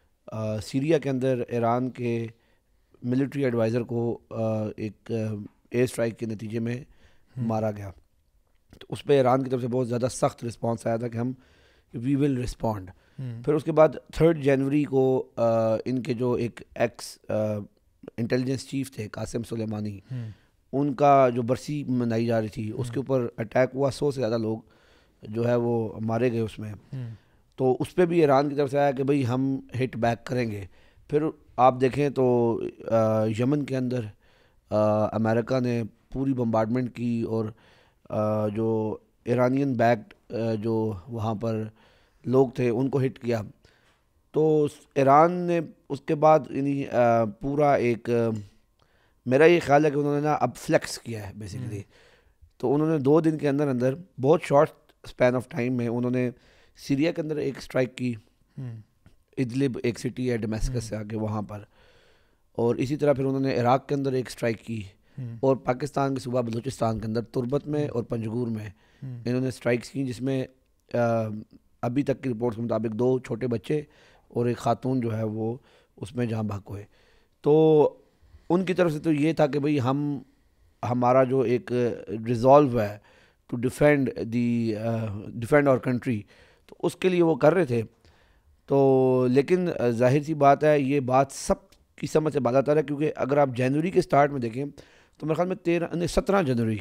سیریا کے اندر ایران کے ملٹری ایڈوائزر کو ایک ایئر اسٹرائک کے نتیجے میں مارا گیا. تو اس پہ ایران کی طرف سے بہت زیادہ سخت رسپانس آیا تھا کہ ہم وی ول رسپونڈ. پھر اس کے بعد 3 جنوری کو ان کے جو ایک ایکس انٹیلیجنس چیف تھے قاسم سلیمانی, ان کا جو برسی منائی جا رہی تھی اس کے اوپر اٹیک ہوا, 100 سے زیادہ لوگ جو ہے وہ مارے گئے اس میں. تو اس پہ بھی ایران کی طرف سے آیا کہ بھئی ہم ہٹ بیک کریں گے. پھر آپ دیکھیں تو یمن کے اندر امریکہ نے پوری بمبارڈمنٹ کی اور جو ایرانین بیکڈ جو وہاں پر لوگ تھے ان کو ہٹ کیا. تو ایران نے اس کے بعد یعنی پورا ایک میرا یہ خیال ہے کہ انہوں نے نا اب فلیکس کیا ہے بیسیکلی. تو انہوں نے 2 دن کے اندر اندر بہت شارٹ اسپین آف ٹائم میں انہوں نے سیریا کے اندر ایک اسٹرائک کی, ادلب ایک سٹی ہے ڈمیسکس سے آگے وہاں پر, اور اسی طرح پھر انہوں نے عراق کے اندر ایک اسٹرائک کی, اور پاکستان کے صوبہ بلوچستان کے اندر تربت میں اور پنجگور میں انہوں نے اسٹرائکس کی, جس میں ابھی تک کی رپورٹس کے مطابق 2 چھوٹے بچے اور ایک خاتون جو ہے وہ اس میں جہاں بحق ہوئے. تو ان کی طرف سے تو یہ تھا کہ بھئی ہمارا جو ایک ریزالو ہے ٹو ڈیفینڈ آور کنٹری, تو اس کے لیے وہ کر رہے تھے. تو لیکن ظاہر سی بات ہے یہ بات سب کی سمجھ سے بالا تر ہے, کیونکہ اگر آپ جنوری کے سٹارٹ میں دیکھیں تو میرے خیال میں 17 جنوری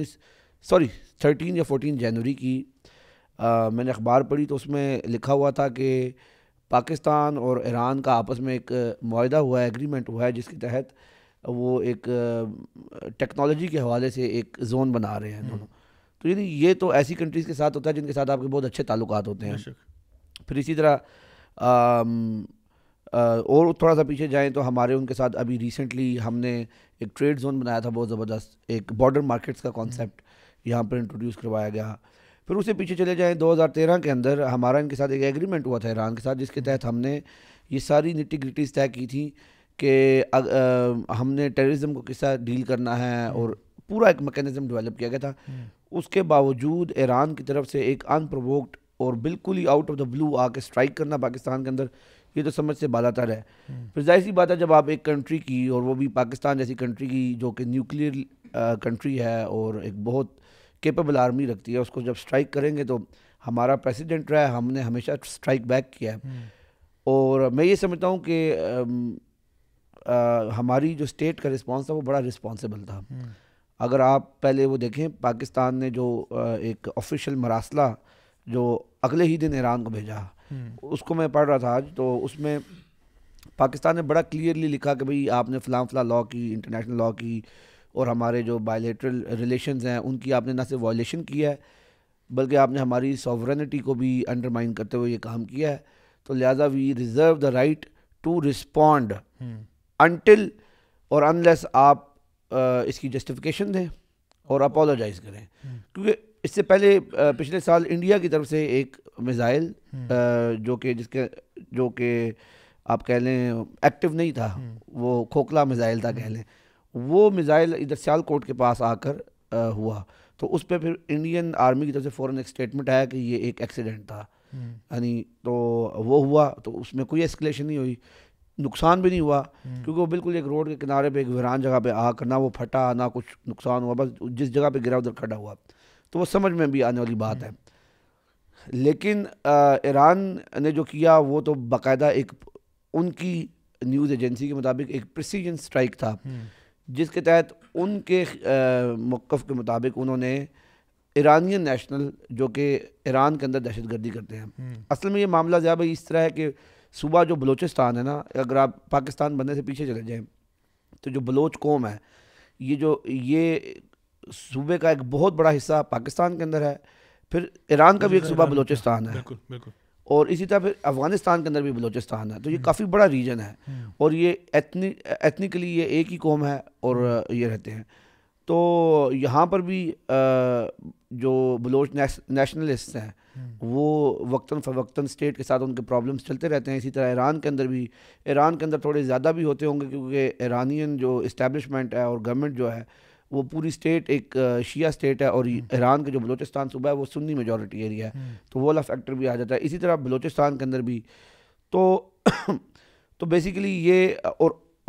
13 یا 14 جنوری کی میں نے اخبار پڑھی, تو اس میں لکھا ہوا تھا کہ پاکستان اور ایران کا آپس میں ایک معاہدہ ہوا ہے, ایگریمنٹ ہوا ہے, جس کے تحت وہ ایک ٹیکنالوجی کے حوالے سے ایک زون بنا رہے ہیں دونوں. تو یعنی یہ تو ایسی کنٹریز کے ساتھ ہوتا ہے جن کے ساتھ آپ کے بہت اچھے تعلقات ہوتے ہیں. پھر اسی طرح اور تھوڑا سا پیچھے جائیں تو ہمارے ان کے ساتھ ابھی ریسنٹلی ہم نے ایک ٹریڈ زون بنایا تھا بہت زبردست, ایک بارڈر مارکیٹس کا کانسیپٹ یہاں پر انٹروڈیوس کروایا گیا. پھر اسے پیچھے چلے جائیں 2013 کے اندر ہمارا ان کے ساتھ ایک ایگریمنٹ ہوا تھا ایران کے ساتھ, جس کے تحت ہم نے یہ ساری نٹی گریٹیز طے کی تھی کہ ہم نے ٹیررزم کو کس طرح ڈیل کرنا ہے, اور پورا ایک میکینزم ڈیولپ کیا گیا تھا. اس کے باوجود ایران کی طرف سے ایک ان پرووکڈ اور بالکل ہی آؤٹ آف دا بلو آ کے اسٹرائک کرنا پاکستان کے اندر, یہ تو سمجھ سے بالا تر ہے. پھر ظاہر سی بات ہے جب آپ ایک کنٹری کی, اور وہ بھی پاکستان جیسی کنٹری کی جو کہ نیوکلیئر کنٹری ہے اور ایک بہت کیپیبل آرمی رکھتی ہے, اس کو جب اسٹرائک کریں گے تو ہمارا پریسیڈنٹ رہا ہے, ہم نے ہمیشہ اسٹرائک بیک کیا ہے. اور میں یہ سمجھتا ہوں کہ ہماری جو اسٹیٹ کا رسپانس تھا وہ بڑا رسپانسیبل تھا. اگر آپ پہلے وہ دیکھیں پاکستان نے جو ایک آفیشیل مراسلہ جو اگلے ہی دن ایران کو بھیجا, اس کو میں پڑھ رہا تھا آج, تو اس میں پاکستان نے بڑا کلیئرلی لکھا کہ بھئی آپ نے فلاں لاء کی, انٹرنیشنل لاء کی, اور ہمارے جو بائیلیٹرل ریلیشنز ہیں ان کی آپ نے نہ صرف وائلیشن کیا ہے بلکہ آپ نے ہماری سوورنٹی کو بھی انڈرمائن کرتے ہوئے یہ کام کیا ہے. تو لہٰذا we reserve the right to respond until اور انلیس آپ اس کی جسٹیفیکیشن دیں اور اپولوجائز کریں. کیونکہ اس سے پہلے پچھلے سال انڈیا کی طرف سے ایک میزائل جو کہ آپ کہہ لیں ایکٹیو نہیں تھا, وہ کھوکھلا میزائل تھا کہہ لیں, وہ میزائل ادھر سیالکوٹ کے پاس آ کر ہوا. تو اس پہ پھر انڈین آرمی کی طرف سے فوراً ایک اسٹیٹمنٹ آیا کہ یہ ایک ایکسیڈنٹ تھا, یعنی تو وہ ہوا, تو اس میں کوئی ایسکلیشن نہیں ہوئی, نقصان بھی نہیں ہوا, کیونکہ وہ بالکل ایک روڈ کے کنارے پہ ایک ویران جگہ پہ آ کر نہ وہ پھٹا نہ کچھ نقصان ہوا, بس جس جگہ پہ گرا ادھر کھڑا ہوا. تو وہ سمجھ میں بھی آنے والی بات ہے. لیکن ایران نے جو کیا وہ تو باقاعدہ ایک ان کی نیوز ایجنسی کے مطابق ایک پریسیجن اسٹرائک تھا, جس کے تحت ان کے موقف کے مطابق انہوں نے ایرانین نیشنل جو کہ ایران کے اندر دہشت گردی کرتے ہیں. اصل میں یہ معاملہ زیادہ اس طرح ہے کہ صوبہ جو بلوچستان ہے نا, اگر آپ پاکستان بننے سے پیچھے چلے جائیں تو جو بلوچ قوم ہے یہ صوبے کا ایک بہت بڑا حصہ پاکستان کے اندر ہے, پھر ایران کا بھی ایک صوبہ بلوچستان ہے, اور اسی طرح پھر افغانستان کے اندر بھی بلوچستان ہے. تو یہ کافی بڑا ریجن ہے, اور یہ ایتھنیکلی یہ ایک ہی قوم ہے اور یہ رہتے ہیں. تو یہاں پر بھی جو بلوچ نیشنلسٹ ہیں وہ وقتاً فوقتاً اسٹیٹ کے ساتھ ان کے پرابلمس چلتے رہتے ہیں. اسی طرح ایران کے اندر تھوڑے زیادہ بھی ہوتے ہوں گے, کیونکہ ایرانین جو اسٹیبلشمنٹ ہے اور گورنمنٹ جو ہے وہ پوری اسٹیٹ ایک شیعہ اسٹیٹ ہے, اور ایران کے جو بلوچستان صوبہ ہے وہ سنی میجورٹی ایریا ہے, تو وہ والا فیکٹر بھی آ جاتا ہے. اسی طرح بلوچستان کے اندر بھی تو بیسیکلی یہ, اور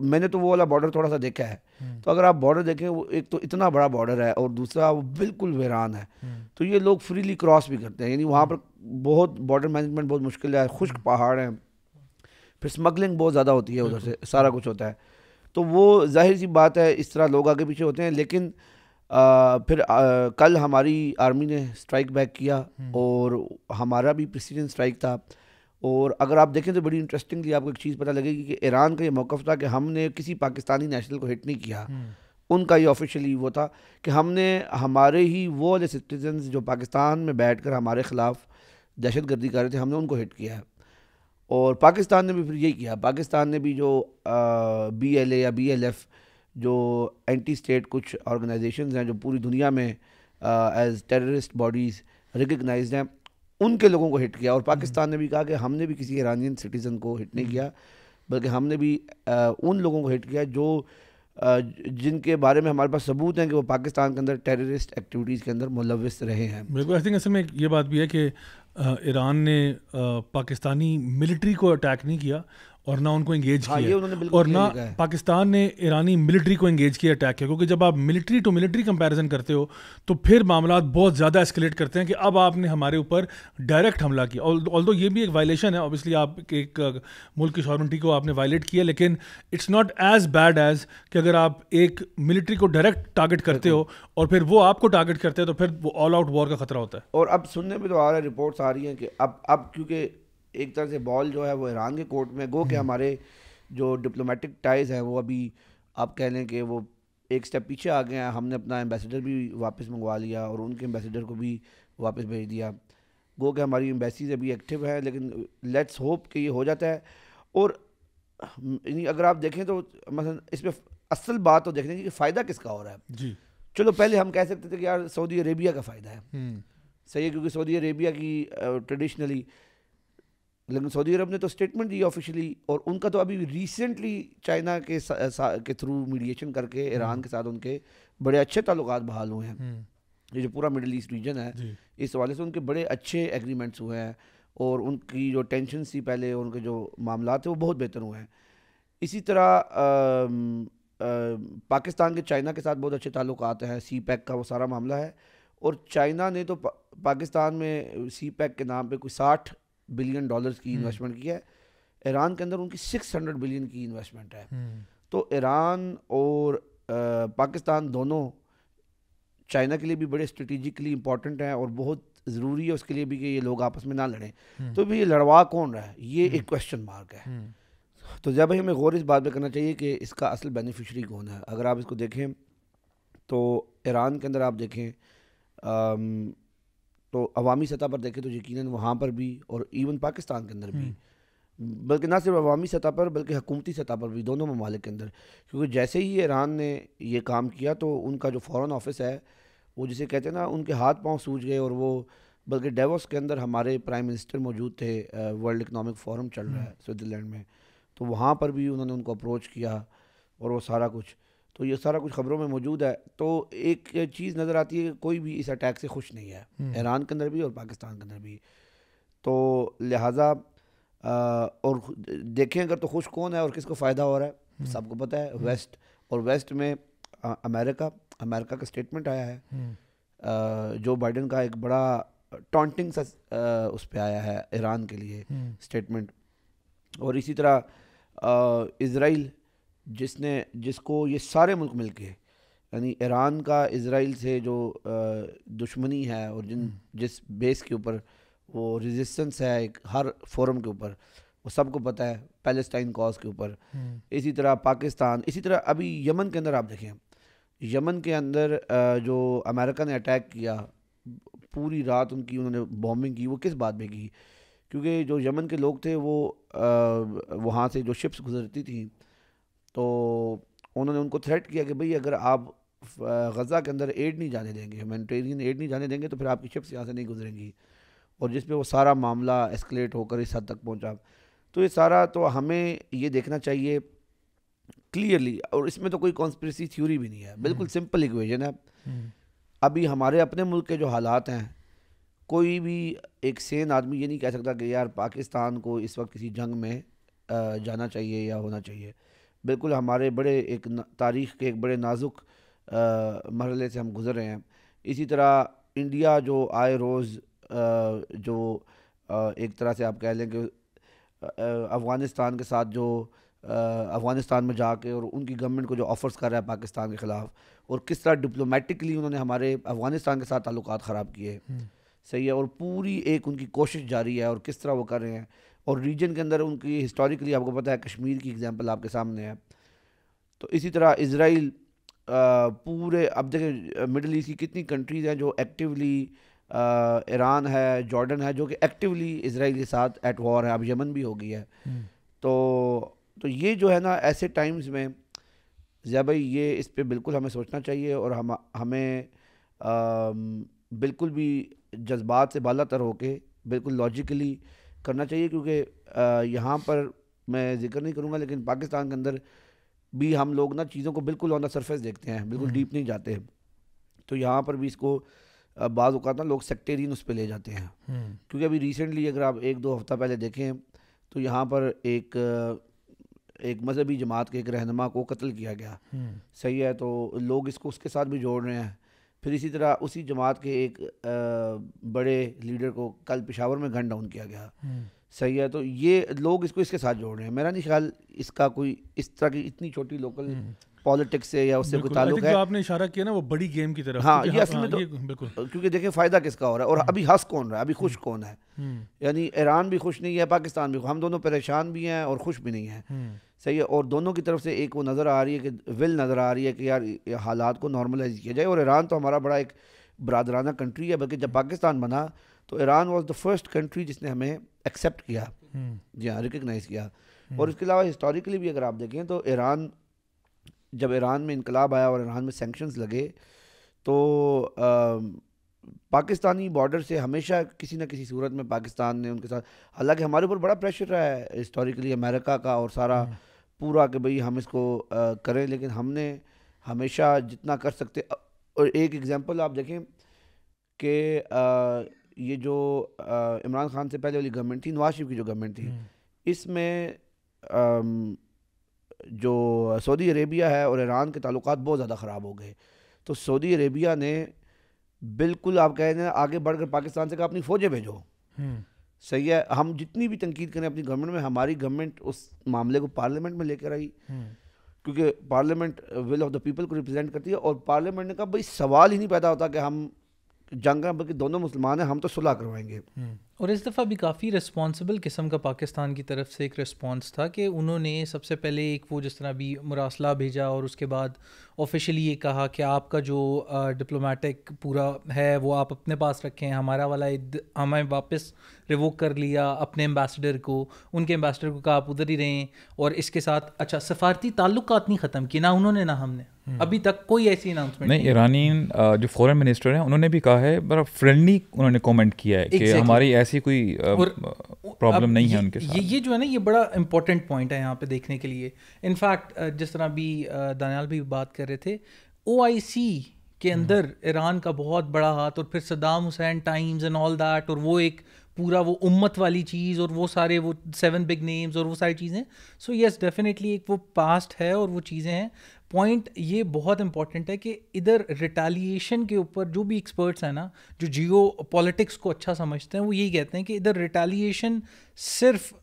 میں نے تو وہ والا بارڈر تھوڑا سا دیکھا ہے, تو اگر آپ بارڈر دیکھیں وہ ایک تو اتنا بڑا بارڈر ہے اور دوسرا وہ بالکل ویران ہے, تو یہ لوگ فریلی کراس بھی کرتے ہیں, یعنی وہاں پر بہت بارڈر مینجمنٹ بہت مشکل ہے, خشک پہاڑ ہیں, پھر اسمگلنگ بہت زیادہ ہوتی ہے ادھر سے, سارا کچھ ہوتا ہے. تو وہ ظاہر سی بات ہے اس طرح لوگ آگے پیچھے ہوتے ہیں. لیکن پھر کل ہماری آرمی نے اسٹرائک بیک کیا اور ہمارا بھی پریسیڈنٹ اسٹرائک تھا. اور اگر آپ دیکھیں تو بڑی انٹرسٹنگلی آپ کو ایک چیز پتہ لگے گی کہ ایران کا یہ موقف تھا کہ ہم نے کسی پاکستانی نیشنل کو ہٹ نہیں کیا. ان کا یہ آفیشلی وہ تھا کہ ہم نے ہمارے ہی وہ والے سٹیزنز جو پاکستان میں بیٹھ کر ہمارے خلاف دہشت گردی کر رہے تھے, ہم نے ان کو ہٹ کیا ہے. اور پاکستان نے بھی پھر یہی کیا. پاکستان نے بھی جو بی ایل اے یا بی ایل ایف جو اینٹی اسٹیٹ کچھ آرگنائزیشنز ہیں جو پوری دنیا میں ایز ٹیررسٹ باڈیز ریکگنائزڈ ہیں, ان کے لوگوں کو ہٹ کیا. اور پاکستان نے بھی کہا کہ ہم نے بھی کسی ایرانین سٹیزن کو ہٹ نہیں کیا, بلکہ ہم نے بھی ان لوگوں کو ہٹ کیا جو جن کے بارے میں ہمارے پاس ثبوت ہیں کہ وہ پاکستان کے اندر ٹیررسٹ ایکٹیویٹیز کے اندر ملوث رہے ہیں. بالکل. آئی تھنک اصل میں یہ بات بھی ہے کہ ایران نے پاکستانی ملٹری کو اٹیک نہیں کیا اور نہ ان کو انگیج کیا, اور نہ پاکستان نے ایرانی ملٹری کو انگیج کیا, اٹیک کیا. کیونکہ جب آپ ملٹری ٹو ملٹری کمپیریزن کرتے ہو تو پھر معاملات بہت زیادہ اسکلیٹ کرتے ہیں کہ اب آپ نے ہمارے اوپر ڈائریکٹ حملہ کیا. آلدو یہ بھی ایک وائلیشن ہے, اوبیسلی آپ ایک ملک کی سارونٹی کو آپ نے وائلیٹ کیا, لیکن it's not as bad as کہ اگر آپ ایک ملٹری کو ڈائریکٹ ٹارگیٹ کرتے ہو اور پھر وہ آپ کو ٹارگیٹ کرتے ہیں تو پھر وہ آل آؤٹ وار کا خطرہ ہوتا ہے. اور اب سننے میں تو آ رہا ہے, رپورٹس آ رہی ہیں کہ اب کیونکہ ایک طرح سے بال جو ہے وہ ایران کے کورٹ میں, گو کہ ہمارے جو ڈپلومیٹک ٹائز ہیں وہ ابھی آپ کہہ لیں کہ وہ ایک سٹیپ پیچھے آ گئے ہیں. ہم نے اپنا ایمبیسیڈر بھی واپس منگوا لیا اور ان کے ایمبیسیڈر کو بھی واپس بھیج دیا. گو کہ ہماری ایمبیسیز ابھی ایکٹیو ہے, لیکن لیٹس ہوپ کہ یہ ہو جاتا ہے. اور اگر آپ دیکھیں تو مثلا اس میں اصل بات تو دیکھنے کی کہ فائدہ کس کا ہو رہا ہے. جی چلو پہلے ہم کہہ سکتے تھے کہ یار سعودی عربیہ کا فائدہ ہے, صحیح ہے, کیونکہ سعودی عربیہ کی ٹریڈیشنلی, لیکن سعودی عرب نے تو اسٹیٹمنٹ دی آفیشلی, اور ان کا تو ابھی ریسنٹلی چائنا کے تھرو میڈیشن کر کے ایران کے ساتھ ان کے بڑے اچھے تعلقات بحال ہوئے ہیں. یہ جو پورا مڈل ایسٹ ریجن ہے اس حوالے سے ان کے بڑے اچھے ایگریمنٹس ہوئے ہیں, اور ان کی جو ٹینشنس تھی پہلے, ان کے جو معاملات تھے وہ بہت بہتر ہوئے ہیں. اسی طرح پاکستان کے چائنا کے ساتھ بہت اچھے تعلقات ہیں, سی پیک کا وہ سارا معاملہ ہے. اور چائنا نے تو پاکستان میں سی پیک کے نام پہ کوئی $60 بلین کی انویسٹمنٹ کی ہے. ایران کے اندر ان کی 600 بلین کی انویسٹمنٹ ہے. تو ایران اور پاکستان دونوں چائنا کے لیے بھی بڑے اسٹریٹجکلی امپورٹنٹ ہیں, اور بہت ضروری ہے اس کے لیے بھی کہ یہ لوگ آپس میں نہ لڑیں. تو بھی یہ لڑوا کون رہا ہے, یہ ایک کویشچن مارک ہے. تو جب ہمیں غور اس بات پہ کرنا چاہیے کہ اس کا اصل بینیفیشری کون ہے. اگر آپ اس کو دیکھیں تو ایران کے اندر آپ دیکھیں تو عوامی سطح پر دیکھیں تو یقیناً وہاں پر بھی, اور ایون پاکستان کے اندر بھی, بلکہ نہ صرف عوامی سطح پر بلکہ حکومتی سطح پر بھی, دونوں ممالک کے اندر. کیونکہ جیسے ہی ایران نے یہ کام کیا تو ان کا جو فورن آفس ہے وہ جسے کہتے ہیں نا, ان کے ہاتھ پاؤں سوج گئے. اور وہ بلکہ ڈیووس کے اندر ہمارے پرائم منسٹر موجود تھے, ورلڈ اکنامک فورم چل رہا ہے سوئٹزرلینڈ میں, تو وہاں پر بھی انہوں نے ان کو اپروچ کیا اور وہ سارا کچھ. تو یہ سارا کچھ خبروں میں موجود ہے. تو ایک چیز نظر آتی ہے کہ کوئی بھی اس اٹیک سے خوش نہیں ہے, ایران کے اندر بھی اور پاکستان کے اندر بھی. تو لہٰذا اور دیکھیں اگر تو خوش کون ہے اور کس کو فائدہ ہو رہا ہے, سب کو پتہ ہے, ویسٹ. اور ویسٹ میں امریکہ کا اسٹیٹمنٹ آیا ہے, جو بائیڈن کا ایک بڑا ٹانٹنگ سا اس پہ آیا ہے ایران کے لیے اسٹیٹمنٹ. اور اسی طرح اسرائیل جس کو یہ سارے ملک مل کے, یعنی ایران کا اسرائیل سے جو دشمنی ہے اور جس بیس کے اوپر وہ ریزسٹنس ہے ایک ہر فورم کے اوپر, وہ سب کو پتہ ہے, پیلسٹائن کاز کے اوپر. اسی طرح پاکستان, اسی طرح ابھی یمن کے اندر آپ دیکھیں, یمن کے اندر جو امریکہ نے اٹیک کیا, پوری رات ان کی انہوں نے بومبنگ کی. وہ کس بات پہ کی؟ کیونکہ جو یمن کے لوگ تھے وہ وہاں سے جو شپس گزرتی تھیں تو انہوں نے ان کو تھریٹ کیا کہ بھئی اگر آپ غزہ کے اندر ایڈ نہیں جانے دیں گے, ہیومینیٹیرین ایڈ نہیں جانے دیں گے, تو پھر آپ کی شپس یہاں سے نہیں گزریں گی. اور جس پہ وہ سارا معاملہ ایسکلیٹ ہو کر اس حد تک پہنچا. تو یہ سارا تو ہمیں یہ دیکھنا چاہیے کلیئرلی, اور اس میں تو کوئی کانسپریسی تھیوری بھی نہیں ہے, بالکل سمپل ایکویژن ہے. ابھی ہمارے اپنے ملک کے جو حالات ہیں, کوئی بھی ایک سین آدمی یہ نہیں کہہ سکتا کہ یار پاکستان کو اس وقت کسی جنگ میں جانا چاہیے یا ہونا چاہیے. بالکل ہمارے بڑے ایک تاریخ کے ایک بڑے نازک مرحلے سے ہم گزر رہے ہیں. اسی طرح انڈیا جو آئے روز جو ایک طرح سے آپ کہہ لیں کہ افغانستان کے ساتھ جو افغانستان میں جا کے اور ان کی گورنمنٹ کو جو آفرز کر رہا ہے پاکستان کے خلاف, اور کس طرح ڈپلومیٹکلی انہوں نے ہمارے افغانستان کے ساتھ تعلقات خراب کیے, صحیح ہے, اور پوری ایک ان کی کوشش جاری ہے اور کس طرح وہ کر رہے ہیں. اور ریجن کے اندر ان کی ہسٹوریکلی آپ کو پتہ ہے کشمیر کی اگزامپل آپ کے سامنے ہے. تو اسی طرح اسرائیل پورے اب دیکھیں مڈل ایسٹ کی کتنی کنٹریز ہیں جو ایکٹیولی, ایران ہے, جارڈن ہے, جو کہ ایکٹیولی اسرائیل کے ساتھ ایٹ وار ہے, اب یمن بھی ہو گئی ہے. تو یہ جو ہے نا ایسے ٹائمز میں ضیاء بھائی یہ اس پہ بالکل ہمیں سوچنا چاہیے, اور ہمیں بالکل بھی جذبات سے بالا تر ہو کے بالکل لاجیکلی کرنا چاہیے, کیونکہ یہاں پر میں ذکر نہیں کروں گا لیکن پاکستان کے اندر بھی ہم لوگ نا چیزوں کو بالکل آن دا سرفیس دیکھتے ہیں, بالکل ڈیپ نہیں جاتے. تو یہاں پر بھی اس کو بعض اوقات نا لوگ سیکٹیرین اس پہ لے جاتے ہیں, کیونکہ ابھی ریسنٹلی اگر آپ 1-2 ہفتہ پہلے دیکھیں تو یہاں پر ایک مذہبی جماعت کے ایک رہنما کو قتل کیا گیا, صحیح ہے, تو لوگ اس کو اس کے ساتھ بھی جوڑ رہے ہیں. پھر اسی طرح اسی جماعت کے ایک بڑے لیڈر کو کل پشاور میں گن ڈاؤن کیا گیا, صحیح ہے. تو یہ لوگ اس کو اس کے ساتھ جوڑ رہے ہیں. میرا نہیں خیال اس کا کوئی اس طرح کی اتنی چھوٹی لوکل پالیٹکس سے یا اس سے کوئی تعلق ہے. جو آپ نے اشارہ کیا نا وہ بڑی گیم کی طرف, ہاں یہ اصل میں تو کیونکہ دیکھیں فائدہ کس کا ہو رہا ہے, اور ابھی ہنس کون رہا ہے, ابھی خوش کون ہے, یعنی ایران بھی خوش نہیں ہے, پاکستان بھی, ہم دونوں پریشان بھی ہیں اور خوش بھی نہیں ہیں, صحیح ہے. اور دونوں کی طرف سے ایک وہ نظر آ رہی ہے کہ ول نظر آ رہی ہے کہ یار حالات کو نارملائز کیا جائے. اور ایران تو ہمارا بڑا ایک برادرانہ کنٹری ہے, بلکہ جب پاکستان بنا تو Iran was the first country جس نے ہمیں ایکسیپٹ کیا, جی ہاں, ریکگنائز کیا. اور اس کے علاوہ ہسٹوریکلی بھی اگر آپ دیکھیں تو جب ایران میں انقلاب آیا اور ایران میں سینکشنز لگے تو پاکستانی بارڈر سے ہمیشہ کسی نہ کسی صورت میں پاکستان نے ان کے ساتھ, حالانکہ ہمارے اوپر بڑا پریشر رہا ہے ہسٹوریکلی امریکہ کا اور سارا پورا کہ بھئی ہم اس کو کریں, لیکن ہم نے ہمیشہ جتنا کر سکتے. اور ایک ایگزامپل آپ دیکھیں کہ یہ جو عمران خان سے پہلے والی گورنمنٹ تھی, نواز شریف کی جو گورنمنٹ تھی, اس میں جو سعودی عربیہ ہے اور ایران کے تعلقات بہت زیادہ خراب ہو گئے. تو سعودی عربیہ نے بالکل آپ کہہ رہے ہیں آگے بڑھ کر پاکستان سے کہا اپنی فوجیں بھیجو, صحیح ہے. ہم جتنی بھی تنقید کریں اپنی گورنمنٹ میں, ہماری گورنمنٹ اس معاملے کو پارلیمنٹ میں لے کر آئی, کیونکہ parliament will of the people کو ریپرزینٹ کرتی ہے. اور پارلیمنٹ نے کہا بھائی سوال ہی نہیں پیدا ہوتا کہ ہم جنگ ہیں, بلکہ دونوں مسلمان ہیں, ہم تو صلح کروائیں گے. اور اس دفعہ بھی کافی رسپانسبل قسم کا پاکستان کی طرف سے ایک رسپانس تھا کہ انہوں نے سب سے پہلے ایک وہ جس طرح بھی مراسلہ بھیجا, اور اس کے بعد آفیشلی یہ کہا کہ آپ کا جو ڈپلومیٹک پورا ہے وہ آپ اپنے پاس رکھیں, ہمارا والا ہمیں واپس ریووک کر لیا اپنے ایمبیسڈر کو, ان کے ایمبیسڈر کو کہا آپ ادھر ہی رہیں. اور اس کے ساتھ اچھا سفارتی تعلقات نہیں ختم کیے, نہ انہوں نے نہ ہم نے, ابھی تک کوئی ایسی اناؤنسمنٹ نہیں. ایرانی جو فورن منسٹر ہیں انہوں نے بھی کہا ہے, بڑا فرینڈلی انہوں نے کامنٹ کیا ہے کہ ہماری ایسی کوئی پرابلم نہیں ہے ان کے ساتھ. یہ جو ہے نا یہ بڑا امپورٹنٹ پوائنٹ ہے یہاں پہ دیکھنے کے لیے. انفیکٹ جس طرح بھی دانیال بھی بات کر رہے تھے, OIC کے اندر ایران کا بہت بڑا ہاتھ, اور پھر Saddam Hussein times and all that, اور وہ ایک پورا وہ امت والی چیز, اور وہ سارے وہ 7 بگ نیمز اور وہ ساری چیزیں. سو یس ڈیفینیٹلی ایک وہ پاسٹ ہے اور وہ چیزیں ہیں. پوائنٹ یہ بہت امپورٹنٹ ہے کہ ادھر ریٹیلیشن کے اوپر جو بھی ایکسپرٹس ہیں نا, جو جیو پالیٹکس کو اچھا سمجھتے ہیں, وہ یہی کہتے ہیں کہ ادھر ریٹیلیشن صرف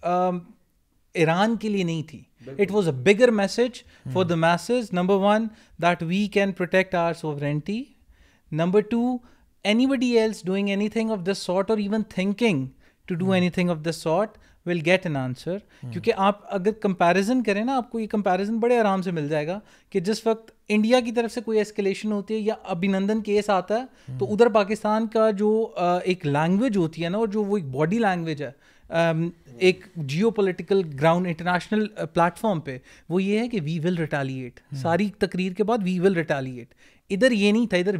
ایران کے لیے نہیں تھی. It was a bigger message for the masses. Number one, that we can protect our sovereignty. Number two, anybody else doing anything of this sort or even thinking to do anything of this sort will get an answer. کیونکہ آپ اگر comparison کریں نا, آپ کو یہ comparison بڑے آرام سے مل جائے گا کہ جس وقت انڈیا کی طرف سے کوئی ایسکلیشن ہوتی ہے یا ابھینندن کیس آتا ہے, تو ادھر پاکستان کا جو ایک لینگویج ہوتی ہے نا, اور جو وہ ایک باڈی لینگویج ہے ایک geopolitical ground international platform پہ, وہ یہ ہے کہ وی ول ریٹیلیٹ. ساری تقریر کے بعد وی ول ریٹیلیٹ. ادھر یہ نہیں تھا, ادھر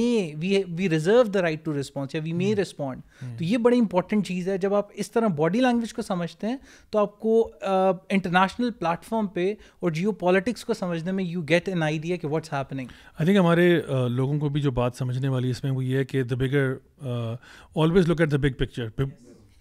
we reserve the right to response یا وی مے رسپونڈ. تو یہ بڑی امپورٹنٹ چیز ہے. جب آپ اس طرح باڈی لینگویج کو سمجھتے ہیں تو آپ کو انٹرنیشنل پلیٹ فارم پہ اور جیو پالیٹکس کو سمجھنے میں یو گیٹ این آئیڈیا کہ واٹس ہیپننگ. آئی تھنک ہمارے لوگوں کو بھی جو بات سمجھنے والی اس میں وہ یہ ہے کہ the bigger always look at the big picture.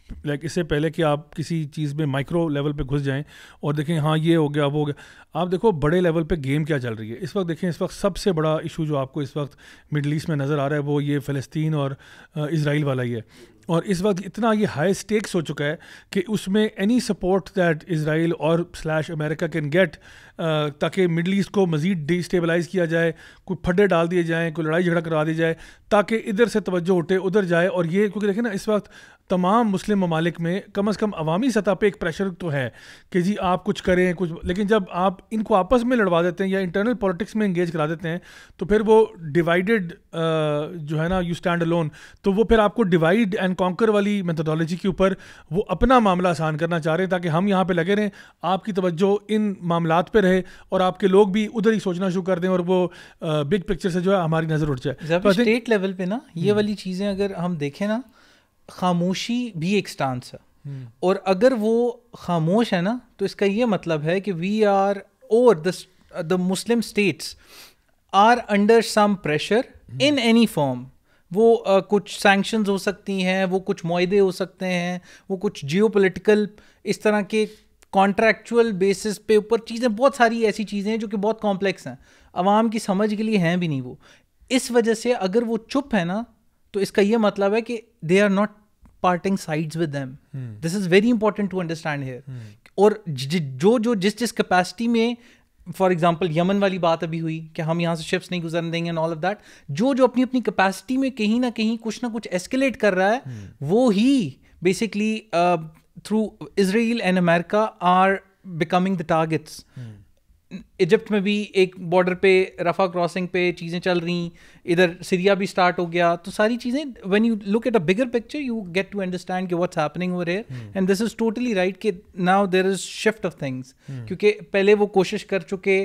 Like اس سے پہلے کہ آپ کسی چیز میں مائکرو لیول پہ گھس جائیں اور دیکھیں ہاں یہ ہو گیا وہ ہو گیا, آپ دیکھو بڑے لیول پہ گیم کیا چل رہی ہے اس وقت. دیکھیں اس وقت سب سے بڑا ایشو جو آپ کو اس وقت مڈل ایسٹ میں نظر آ رہا ہے وہ یہ فلسطین اور اسرائیل والا ہی ہے. اور اس وقت اتنا یہ ہائی اسٹیکس ہو چکا ہے کہ اس میں اینی سپورٹ دیٹ اسرائیل اور / امریکہ کین گیٹ, تاکہ مڈل ایسٹ کو مزید ڈی اسٹیبلائز کیا جائے, کوئی پھڈے ڈال دیے جائیں, کوئی لڑائی جھگڑا کروا دی جائے تاکہ ادھر سے توجہ اٹھے ادھر جائے. اور یہ کیونکہ دیکھیں نا اس وقت تمام مسلم ممالک میں کم از کم عوامی سطح پہ ایک پریشر تو ہے کہ جی آپ کچھ کریں کچھ, لیکن جب آپ ان کو آپس میں لڑوا دیتے ہیں یا انٹرنل پالیٹکس میں انگیج کرا دیتے ہیں تو پھر وہ ڈیوائیڈڈ جو ہے نا یو اسٹینڈ الون, تو وہ پھر آپ کو ڈیوائڈ اینڈ کانکر والی میتھڈالوجی کے اوپر وہ اپنا معاملہ آسان کرنا چاہ رہے ہیں تاکہ ہم یہاں پہ لگے رہیں, آپ کی توجہ ان معاملات پہ رہے اور آپ کے لوگ بھی ادھر ہی سوچنا شروع کر دیں اور وہ بگ پکچر سے جو ہے ہماری نظر اٹھ جائے. اسٹیٹ لیول پہ نا یہ والی چیزیں اگر ہم دیکھیں نا, خاموشی بھی ایک سٹانس ہے, اور اگر وہ خاموش ہے نا تو اس کا یہ مطلب ہے کہ وی آر اور the Muslim states are under some pressure in any form. وہ کچھ سینکشنز ہو سکتی ہیں, وہ کچھ معاہدے ہو سکتے ہیں, وہ کچھ جیو پولیٹیکل اس طرح کے کانٹریکچوئل بیسس پہ اوپر چیزیں, بہت ساری ایسی چیزیں ہیں جو کہ بہت کمپلیکس ہیں, عوام کی سمجھ کے لیے ہیں بھی نہیں وہ. اس وجہ سے اگر وہ چپ ہے نا تو اس کا یہ مطلب ہے کہ they are not parting sides with them. This is very important to understand here. اور جو جس کیپیسٹی میں, فار ایگزامپل یمن والی بات ابھی ہوئی کہ ہم یہاں سے شپس نہیں گزرنے دیں گے اینڈ آل آف دیٹ, جو اپنی کیپیسٹی میں کہیں نہ کہیں کچھ نہ کچھ ایسکیلیٹ کر رہا ہے, وہ ہی basically through Israel and America are becoming the targets. Egypt میں بھی ایک بارڈر پہ رفح کراسنگ پہ چیزیں چل رہی, ادھر سیریا بھی سٹارٹ ہو گیا, تو ساری چیزیں when you look at a bigger picture you get to understand کہ what's happening over here, and this is totally right کہ now there is shift of things. کیونکہ پہلے وہ کوشش کر چکے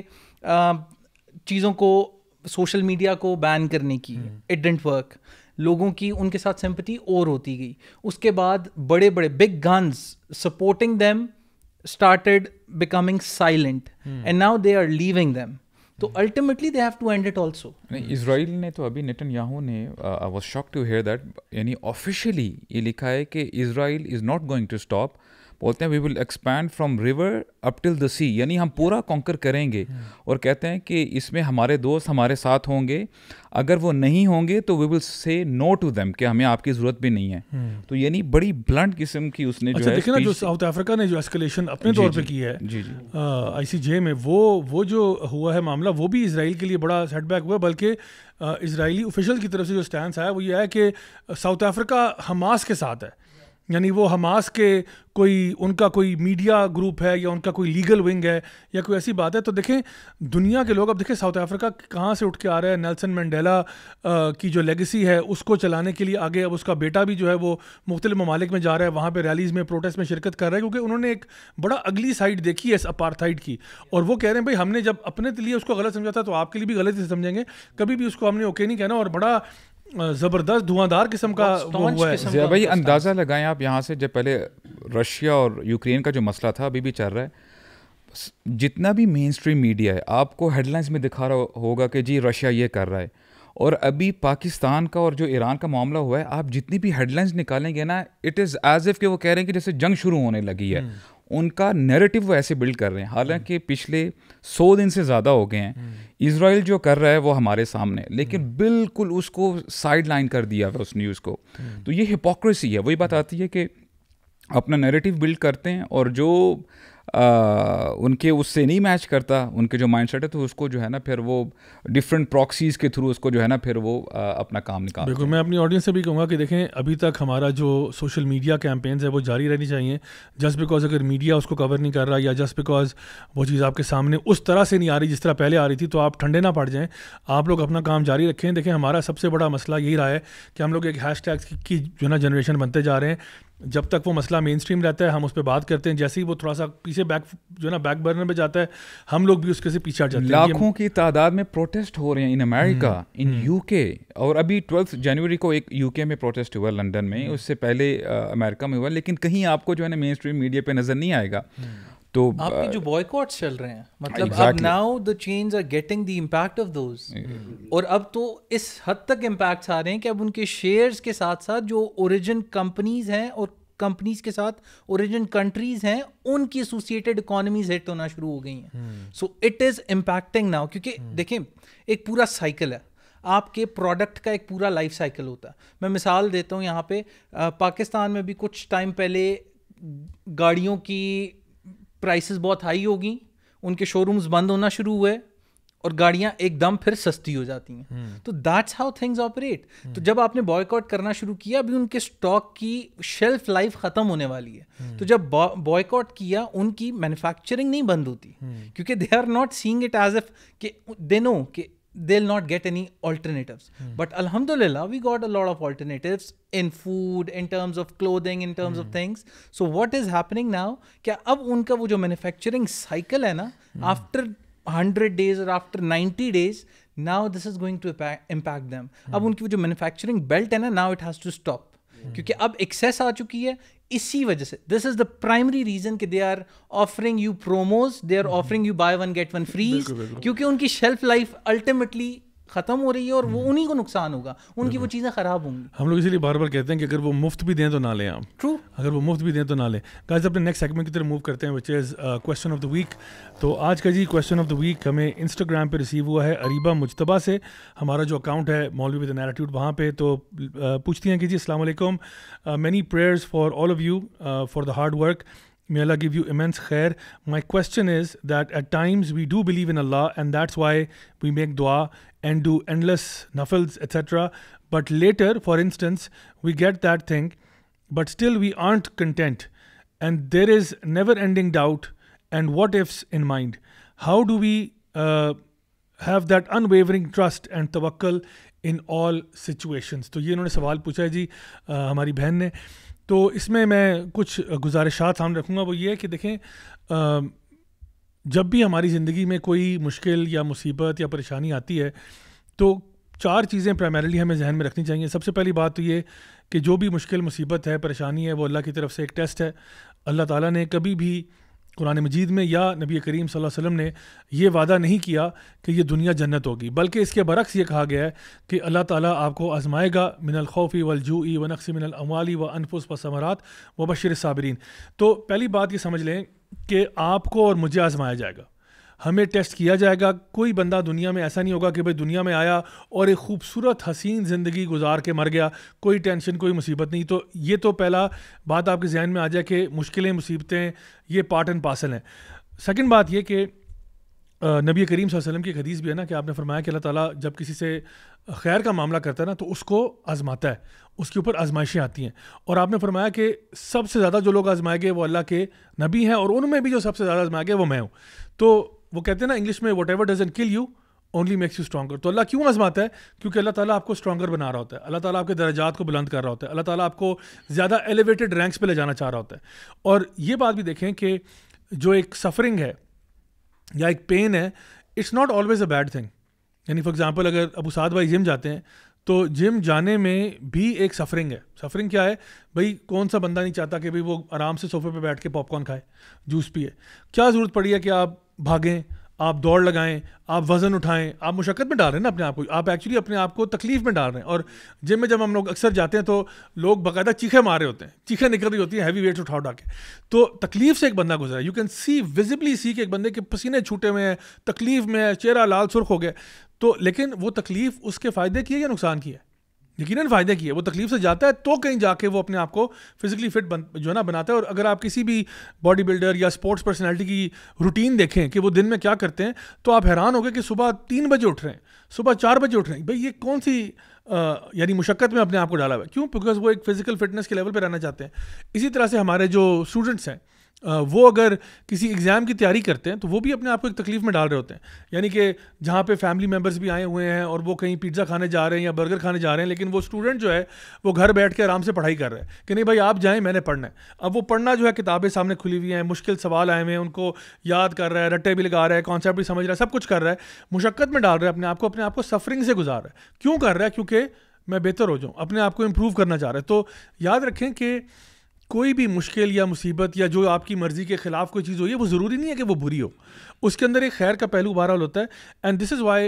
چیزوں کو, سوشل میڈیا کو بین کرنے کی, اٹ ڈنٹ ورک, لوگوں کی ان کے ساتھ سمپتھی اور ہوتی گئی. اس کے بعد بڑے بڑے big guns supporting them started becoming silent and now they are leaving them. So ultimately they have to end it also. Israel نے تو ابھی نیتن یاہو نے I was shocked to hear that, یعنی آفیشلی یہ لکھا ہے کہ Israel is not going to stop. بولتے ہیں we will expand from river up till the sea, یعنی ہم پورا کانکر کریں گے. اور کہتے ہیں کہ اس میں ہمارے دوست ہمارے ساتھ ہوں گے, اگر وہ نہیں ہوں گے تو وی ول سے نو ٹو دیم کہ ہمیں آپ کی ضرورت بھی نہیں ہے. تو یعنی بڑی بلنٹ قسم کی اس نے جو ہے دیکھیں نا, جو ساؤتھ افریقہ نے جو اسکلیشن اپنے طور پہ کی ہے ICJ میں, وہ جو ہوا ہے معاملہ, وہ بھی اسرائیل کے لیے بڑا سیٹ بیک ہوا. بلکہ اسرائیلی آفیشل کی طرف سے جو اسٹینس آیا وہ یہ ہے کہ ساؤتھ افریقہ حماس کے ساتھ ہے, یعنی وہ حماس کے ان کا کوئی میڈیا گروپ ہے یا ان کا کوئی لیگل ونگ ہے یا کوئی ایسی بات ہے. تو دیکھیں دنیا کے لوگ, اب دیکھیں ساؤتھ افریقہ کہاں سے اٹھ کے آ رہا ہے, نیلسن مینڈیلا کی جو لیگیسی ہے اس کو چلانے کے لیے آگے. اب اس کا بیٹا بھی جو ہے وہ مختلف ممالک میں جا رہا ہے, وہاں پہ ریلیز میں پروٹیسٹ میں شرکت کر رہا ہے, کیونکہ انہوں نے ایک بڑا اگلی سائڈ دیکھی ہے اس اپارتھائڈ کی. اور وہ کہہ رہے ہیں بھائی ہم نے جب اپنے لیے اس کو غلط سمجھا تھا تو آپ کے لیے بھی غلط سے سمجھیں گے, کبھی بھی اس کو ہم نے اوکے نہیں کہنا. اور بڑا زبردست دھواں دھار قسم کا وہ ہوا ہے. ضیاء بھائی اندازہ لگائیں آپ یہاں سے, جب پہلے رشیا اور یوکرین کا جو مسئلہ تھا ابھی بھی چل رہا ہے, جتنا بھی مین اسٹریم میڈیا ہے آپ کو ہیڈ لائنس میں دکھا رہا ہوگا کہ جی رشیا یہ کر رہا ہے, اور ابھی پاکستان کا اور جو ایران کا معاملہ ہوا ہے, آپ جتنی بھی ہیڈ لائنس نکالیں گے نا, اٹ از ایز اف کہ وہ کہہ رہے ہیں کہ جیسے جنگ شروع ہونے لگی ہے. ان کا نیریٹو وہ ایسے بلڈ کر رہے ہیں, حالانکہ پچھلے 100 دن سے زیادہ ہو گئے ہیں اسرائیل جو کر رہا ہے وہ ہمارے سامنے, لیکن بالکل اس کو سائڈ لائن کر دیا ہے اس نیوز کو. تو یہ ہپوکریسی ہے. وہی بات آتی ہے کہ اپنا نیریٹو بلڈ کرتے ہیں اور جو ان کے اس سے نہیں میچ کرتا, ان کے جو مائنڈ سیٹ ہے, تو اس کو جو ہے نا پھر وہ ڈفرینٹ پراکسیز کے تھرو اس کو جو ہے نا پھر وہ اپنا کام نکالتے ہیں. بالکل, میں اپنی آڈینس سے بھی کہوں گا کہ دیکھیں ابھی تک ہمارا جو سوشل میڈیا کیمپینز ہے وہ جاری رہنی چاہیے. جسٹ بیکاز اگر میڈیا اس کو کور نہیں کر رہا یا جسٹ بیکاز وہ چیز آپ کے سامنے اس طرح سے نہیں آ رہی جس طرح پہلے آ رہی تھی, تو آپ ٹھنڈے نہ پڑ جائیں, آپ لوگ اپنا کام جاری رکھیں. دیکھیں ہمارا سب سے بڑا مسئلہ یہی رہا ہے کہ ہم لوگ ایک ہیش ٹیگ کی جو ہے نا جنریشن بنتے جا رہے ہیں. جب تک وہ مسئلہ مین اسٹریم رہتا ہے ہم اس پہ بات کرتے ہیں, جیسے ہی وہ تھوڑا سا پیچھے بیک جو ہے نا بیک برنر پہ جاتا ہے ہم لوگ بھی اس کے سے پیچھے ہٹ جاتے ہیں. لاکھوں کی تعداد میں پروٹیسٹ ہو رہے ہیں ان امریکہ, ان یو کے, اور ابھی 12 جنوری کو ایک یو کے میں پروٹیسٹ ہوا لنڈن میں, اس سے پہلے امریکہ میں ہوا, لیکن کہیں آپ کو جو ہے نا مین اسٹریم میڈیا پہ نظر نہیں آئے گا. تو آپ کے جو بوائیکاٹس چل رہے ہیں, مطلب اب now the chains are getting the impact of those, اور اب تو اس حد تک امپیکٹس آ رہے ہیں کہ اب ان کے شیئرز کے ساتھ ساتھ جو اوریجن کمپنیز ہیں اور کمپنیز کے ساتھ اوریجن کنٹریز ہیں ان کی ایسوسیٹیڈ اکانومیز ہٹ ہونا شروع ہو گئی ہیں. So it is impacting now, کیونکہ دیکھیں ایک پورا سائیکل ہے, آپ کے پروڈکٹ کا ایک پورا لائف سائیکل ہوتا ہے. میں مثال دیتا ہوں یہاں پہ, پاکستان میں بھی کچھ ٹائم پہلے گاڑیوں کی پرائسز بہت ہائی ہو گئیں, ان کے شو رومز بند ہونا شروع ہوئے اور گاڑیاں ایک دم پھر سستی ہو جاتی ہیں. تو دیٹس ہاؤ تھنگز آپریٹ. تو جب آپ نے بوائیکاٹ کرنا شروع کیا, ابھی ان کے اسٹاک کی شیلف لائف ختم ہونے والی ہے, تو جب بوائیکاٹ کیا ان کی مینوفیکچرنگ نہیں بند ہوتی, کیونکہ they are not saying it as if کہ دے نو کہ they'll not get any alternatives. But alhamdulillah we got a lot of alternatives in food, in terms of clothing, in terms of things. So what is happening now, kya ab unka wo jo manufacturing cycle hai na, after 100 days or after 90 days, now this is going to impact them. Ab unki wo jo manufacturing belt hai na, now it has to stop, کیونکہ اب access آ چکی ہے. اسی وجہ سے this is the primary reason کہ they are offering you promos, they are offering you buy one get one free, کیونکہ ان کی شیلف لائف الٹیمیٹلی ختم ہو رہی ہے اور وہ انہیں کو نقصان ہوگا, ان کی وہ چیزیں خراب ہوں گی. ہم لوگ اسی لیے بار بار کہتے ہیں کہ اگر وہ مفت بھی دیں تو نہ لیں آپ. ٹرو, اگر وہ مفت بھی دیں تو نہ لیں. گائز اپنے نیکسٹ سیگمنٹ کی طرف موو کرتے ہیں, which is question of the week. تو آج کا جی کویسچن آف دا ویک ہمیں انسٹاگرام پہ ریسیو ہوا ہے اریبہ مجتبہ سے. ہمارا جو اکاؤنٹ ہے مولوی ود نیریٹیوڈ وہاں پہ, تو پوچھتی ہیں کہ جی السلام علیکم, many prayers for all of you for the hard work. May Allah give you immense khair. My question is that at times we do believe in Allah and that's why we make dua and do endless nafils, etc. But later, for instance, we get that thing, but still we aren't content. And there is never-ending doubt and what-ifs in mind. How do we have that unwavering trust and tawakkul in all situations? تو یہ انہوں نے سوال پوچھا ہے جی ہماری بہن نے. تو اس میں کچھ گزارشات سامنے رکھوں گا. وہ یہ ہے کہ دیکھیں, جب بھی ہماری زندگی میں کوئی مشکل یا مصیبت یا پریشانی آتی ہے تو 4 چیزیں پرائمریلی ہمیں ذہن میں رکھنی چاہیے. سب سے پہلی بات تو یہ کہ جو بھی مشکل مصیبت ہے, پریشانی ہے, وہ اللہ کی طرف سے ایک ٹیسٹ ہے. اللہ تعالیٰ نے کبھی بھی قرآن مجید میں یا نبی کریم صلی اللہ علیہ وسلم نے یہ وعدہ نہیں کیا کہ یہ دنیا جنت ہوگی, بلکہ اس کے برعکس یہ کہا گیا ہے کہ اللہ تعالیٰ آپ کو آزمائے گا من الخوف والجوع ونقص من الاموال والانفس والثمرات وبشر الصابرین. تو پہلی بات یہ سمجھ لیں کہ آپ کو اور مجھے آزمایا جائے گا, ہمیں ٹیسٹ کیا جائے گا. کوئی بندہ دنیا میں ایسا نہیں ہوگا کہ بھائی دنیا میں آیا اور ایک خوبصورت حسین زندگی گزار کے مر گیا, کوئی ٹینشن کوئی مصیبت نہیں. تو یہ تو پہلا بات آپ کے ذہن میں آ جائے کہ مشکلیں مصیبتیں یہ پارٹ اینڈ پارسل ہیں. سیکنڈ بات یہ کہ نبی کریم صلی اللہ علیہ وسلم کی ایک حدیث بھی ہے نا کہ آپ نے فرمایا کہ اللہ تعالیٰ جب کسی سے خیر کا معاملہ کرتا ہے نا تو اس کو آزماتا ہے, اس کے اوپر آزمائشیں آتی ہیں. اور آپ نے فرمایا کہ سب سے زیادہ جو لوگ آزمائے گئے وہ اللہ کے نبی ہیں, اور ان میں بھی جو سب سے زیادہ آزمائے گئے وہ میں ہوں. تو وہ کہتے ہیں نا انگلش میں whatever doesn't kill you only makes you stronger. تو اللہ کیوں آزماتا ہے؟ کیونکہ اللہ تعالیٰ آپ کو اسٹرانگر بنا رہا ہوتا ہے, اللہ تعالیٰ آپ کے درجات کو بلند کر رہا ہوتا ہے, اللہ تعالیٰ آپ کو زیادہ ایلیویٹڈ رینکس پہ لے جانا چاہ رہا ہوتا ہے. اور یہ بات بھی دیکھیں کہ جو ایک سفرنگ ہے یا ایک پین ہے, it's not always a bad thing. یعنی فار ایگزامپل اگر ابو سعد بھائی جم جاتے ہیں تو جم جانے میں بھی ایک سفرنگ ہے. سفرنگ کیا ہے بھائی؟ کون سا بندہ نہیں چاہتا کہ بھائی وہ آرام سے صوفے پہ بیٹھ کے پاپ کارن کھائے, جوس پیے. کیا ضرورت پڑی ہے کہ آپ بھاگیں, آپ دوڑ لگائیں, آپ وزن اٹھائیں, آپ مشقت میں ڈال رہے ہیں نا اپنے آپ کو, آپ ایکچولی اپنے آپ کو تکلیف میں ڈال رہے ہیں. اور جم میں جب ہم لوگ اکثر جاتے ہیں تو لوگ باقاعدہ چیخیں مار رہے ہوتے ہیں, چیخیں نکل رہی ہوتی ہیں ہیوی ویٹس اٹھا کے. تو تکلیف سے ایک بندہ گزرا ہے, یو کین سی ویزبلی سی کہ ایک بندے کے پسینے چھوٹے ہوئے ہیں, تکلیف میں ہے, چہرہ لال سرخ ہو گیا. تو لیکن وہ تکلیف اس کے فائدے کی ہے یا نقصان کی ہے؟ یقیناً فائدے کی ہے. وہ تکلیف سے جاتا ہے تو کہیں جا کے وہ اپنے آپ کو فزیکلی فٹ جو ہے نا بناتا ہے. اور اگر آپ کسی بھی باڈی بلڈر یا اسپورٹس پرسنالٹی کی روٹین دیکھیں کہ وہ دن میں کیا کرتے ہیں تو آپ حیران ہو گئے کہ صبح 3 بجے اٹھ رہے ہیں, صبح 4 بجے اٹھ رہے ہیں. بھائی یہ کون سی یعنی مشقت میں اپنے آپ کو ڈالا ہوا ہے؟ کیوں؟ بیکاز وہ ایک فزیکل فٹنس کے لیول پہ رہنا چاہتے ہیں. اسی طرح سے ہمارے جو اسٹوڈنٹس ہیں وہ اگر کسی ایگزام کی تیاری کرتے ہیں تو وہ بھی اپنے آپ کو ایک تکلیف میں ڈال رہے ہوتے ہیں. یعنی کہ جہاں پہ فیملی ممبرس بھی آئے ہوئے ہیں اور وہ کہیں پیزا کھانے جا رہے ہیں یا برگر کھانے جا رہے ہیں, لیکن وہ اسٹوڈنٹ جو ہے وہ گھر بیٹھ کے آرام سے پڑھائی کر رہے ہیں کہ نہیں بھائی آپ جائیں, میں نے پڑھنا ہے. اب وہ پڑھنا جو ہے کتابیں سامنے کھلی ہوئی ہیں, مشکل سوال آئے ہوئے ہیں, ان کو یاد کر رہا ہے, رٹے بھی لگا رہا ہے, کانسیپٹ بھی سمجھ رہا ہے, سب کچھ کر رہا ہے, مشقت میں ڈال رہا ہے اپنے آپ کو سفرنگ سے گزار رہا ہے. کیوں کر رہا ہے؟ کیونکہ میں بہتر ہو جاؤں, اپنے آپ کو امپروو کرنا چاہ رہا ہے. تو یاد رکھیں کہ کوئی بھی مشکل یا مصیبت یا جو آپ کی مرضی کے خلاف کوئی چیز ہوئی ہے وہ ضروری نہیں ہے کہ وہ بری ہو, اس کے اندر ایک خیر کا پہلو بہرحال ہوتا ہے. And this is why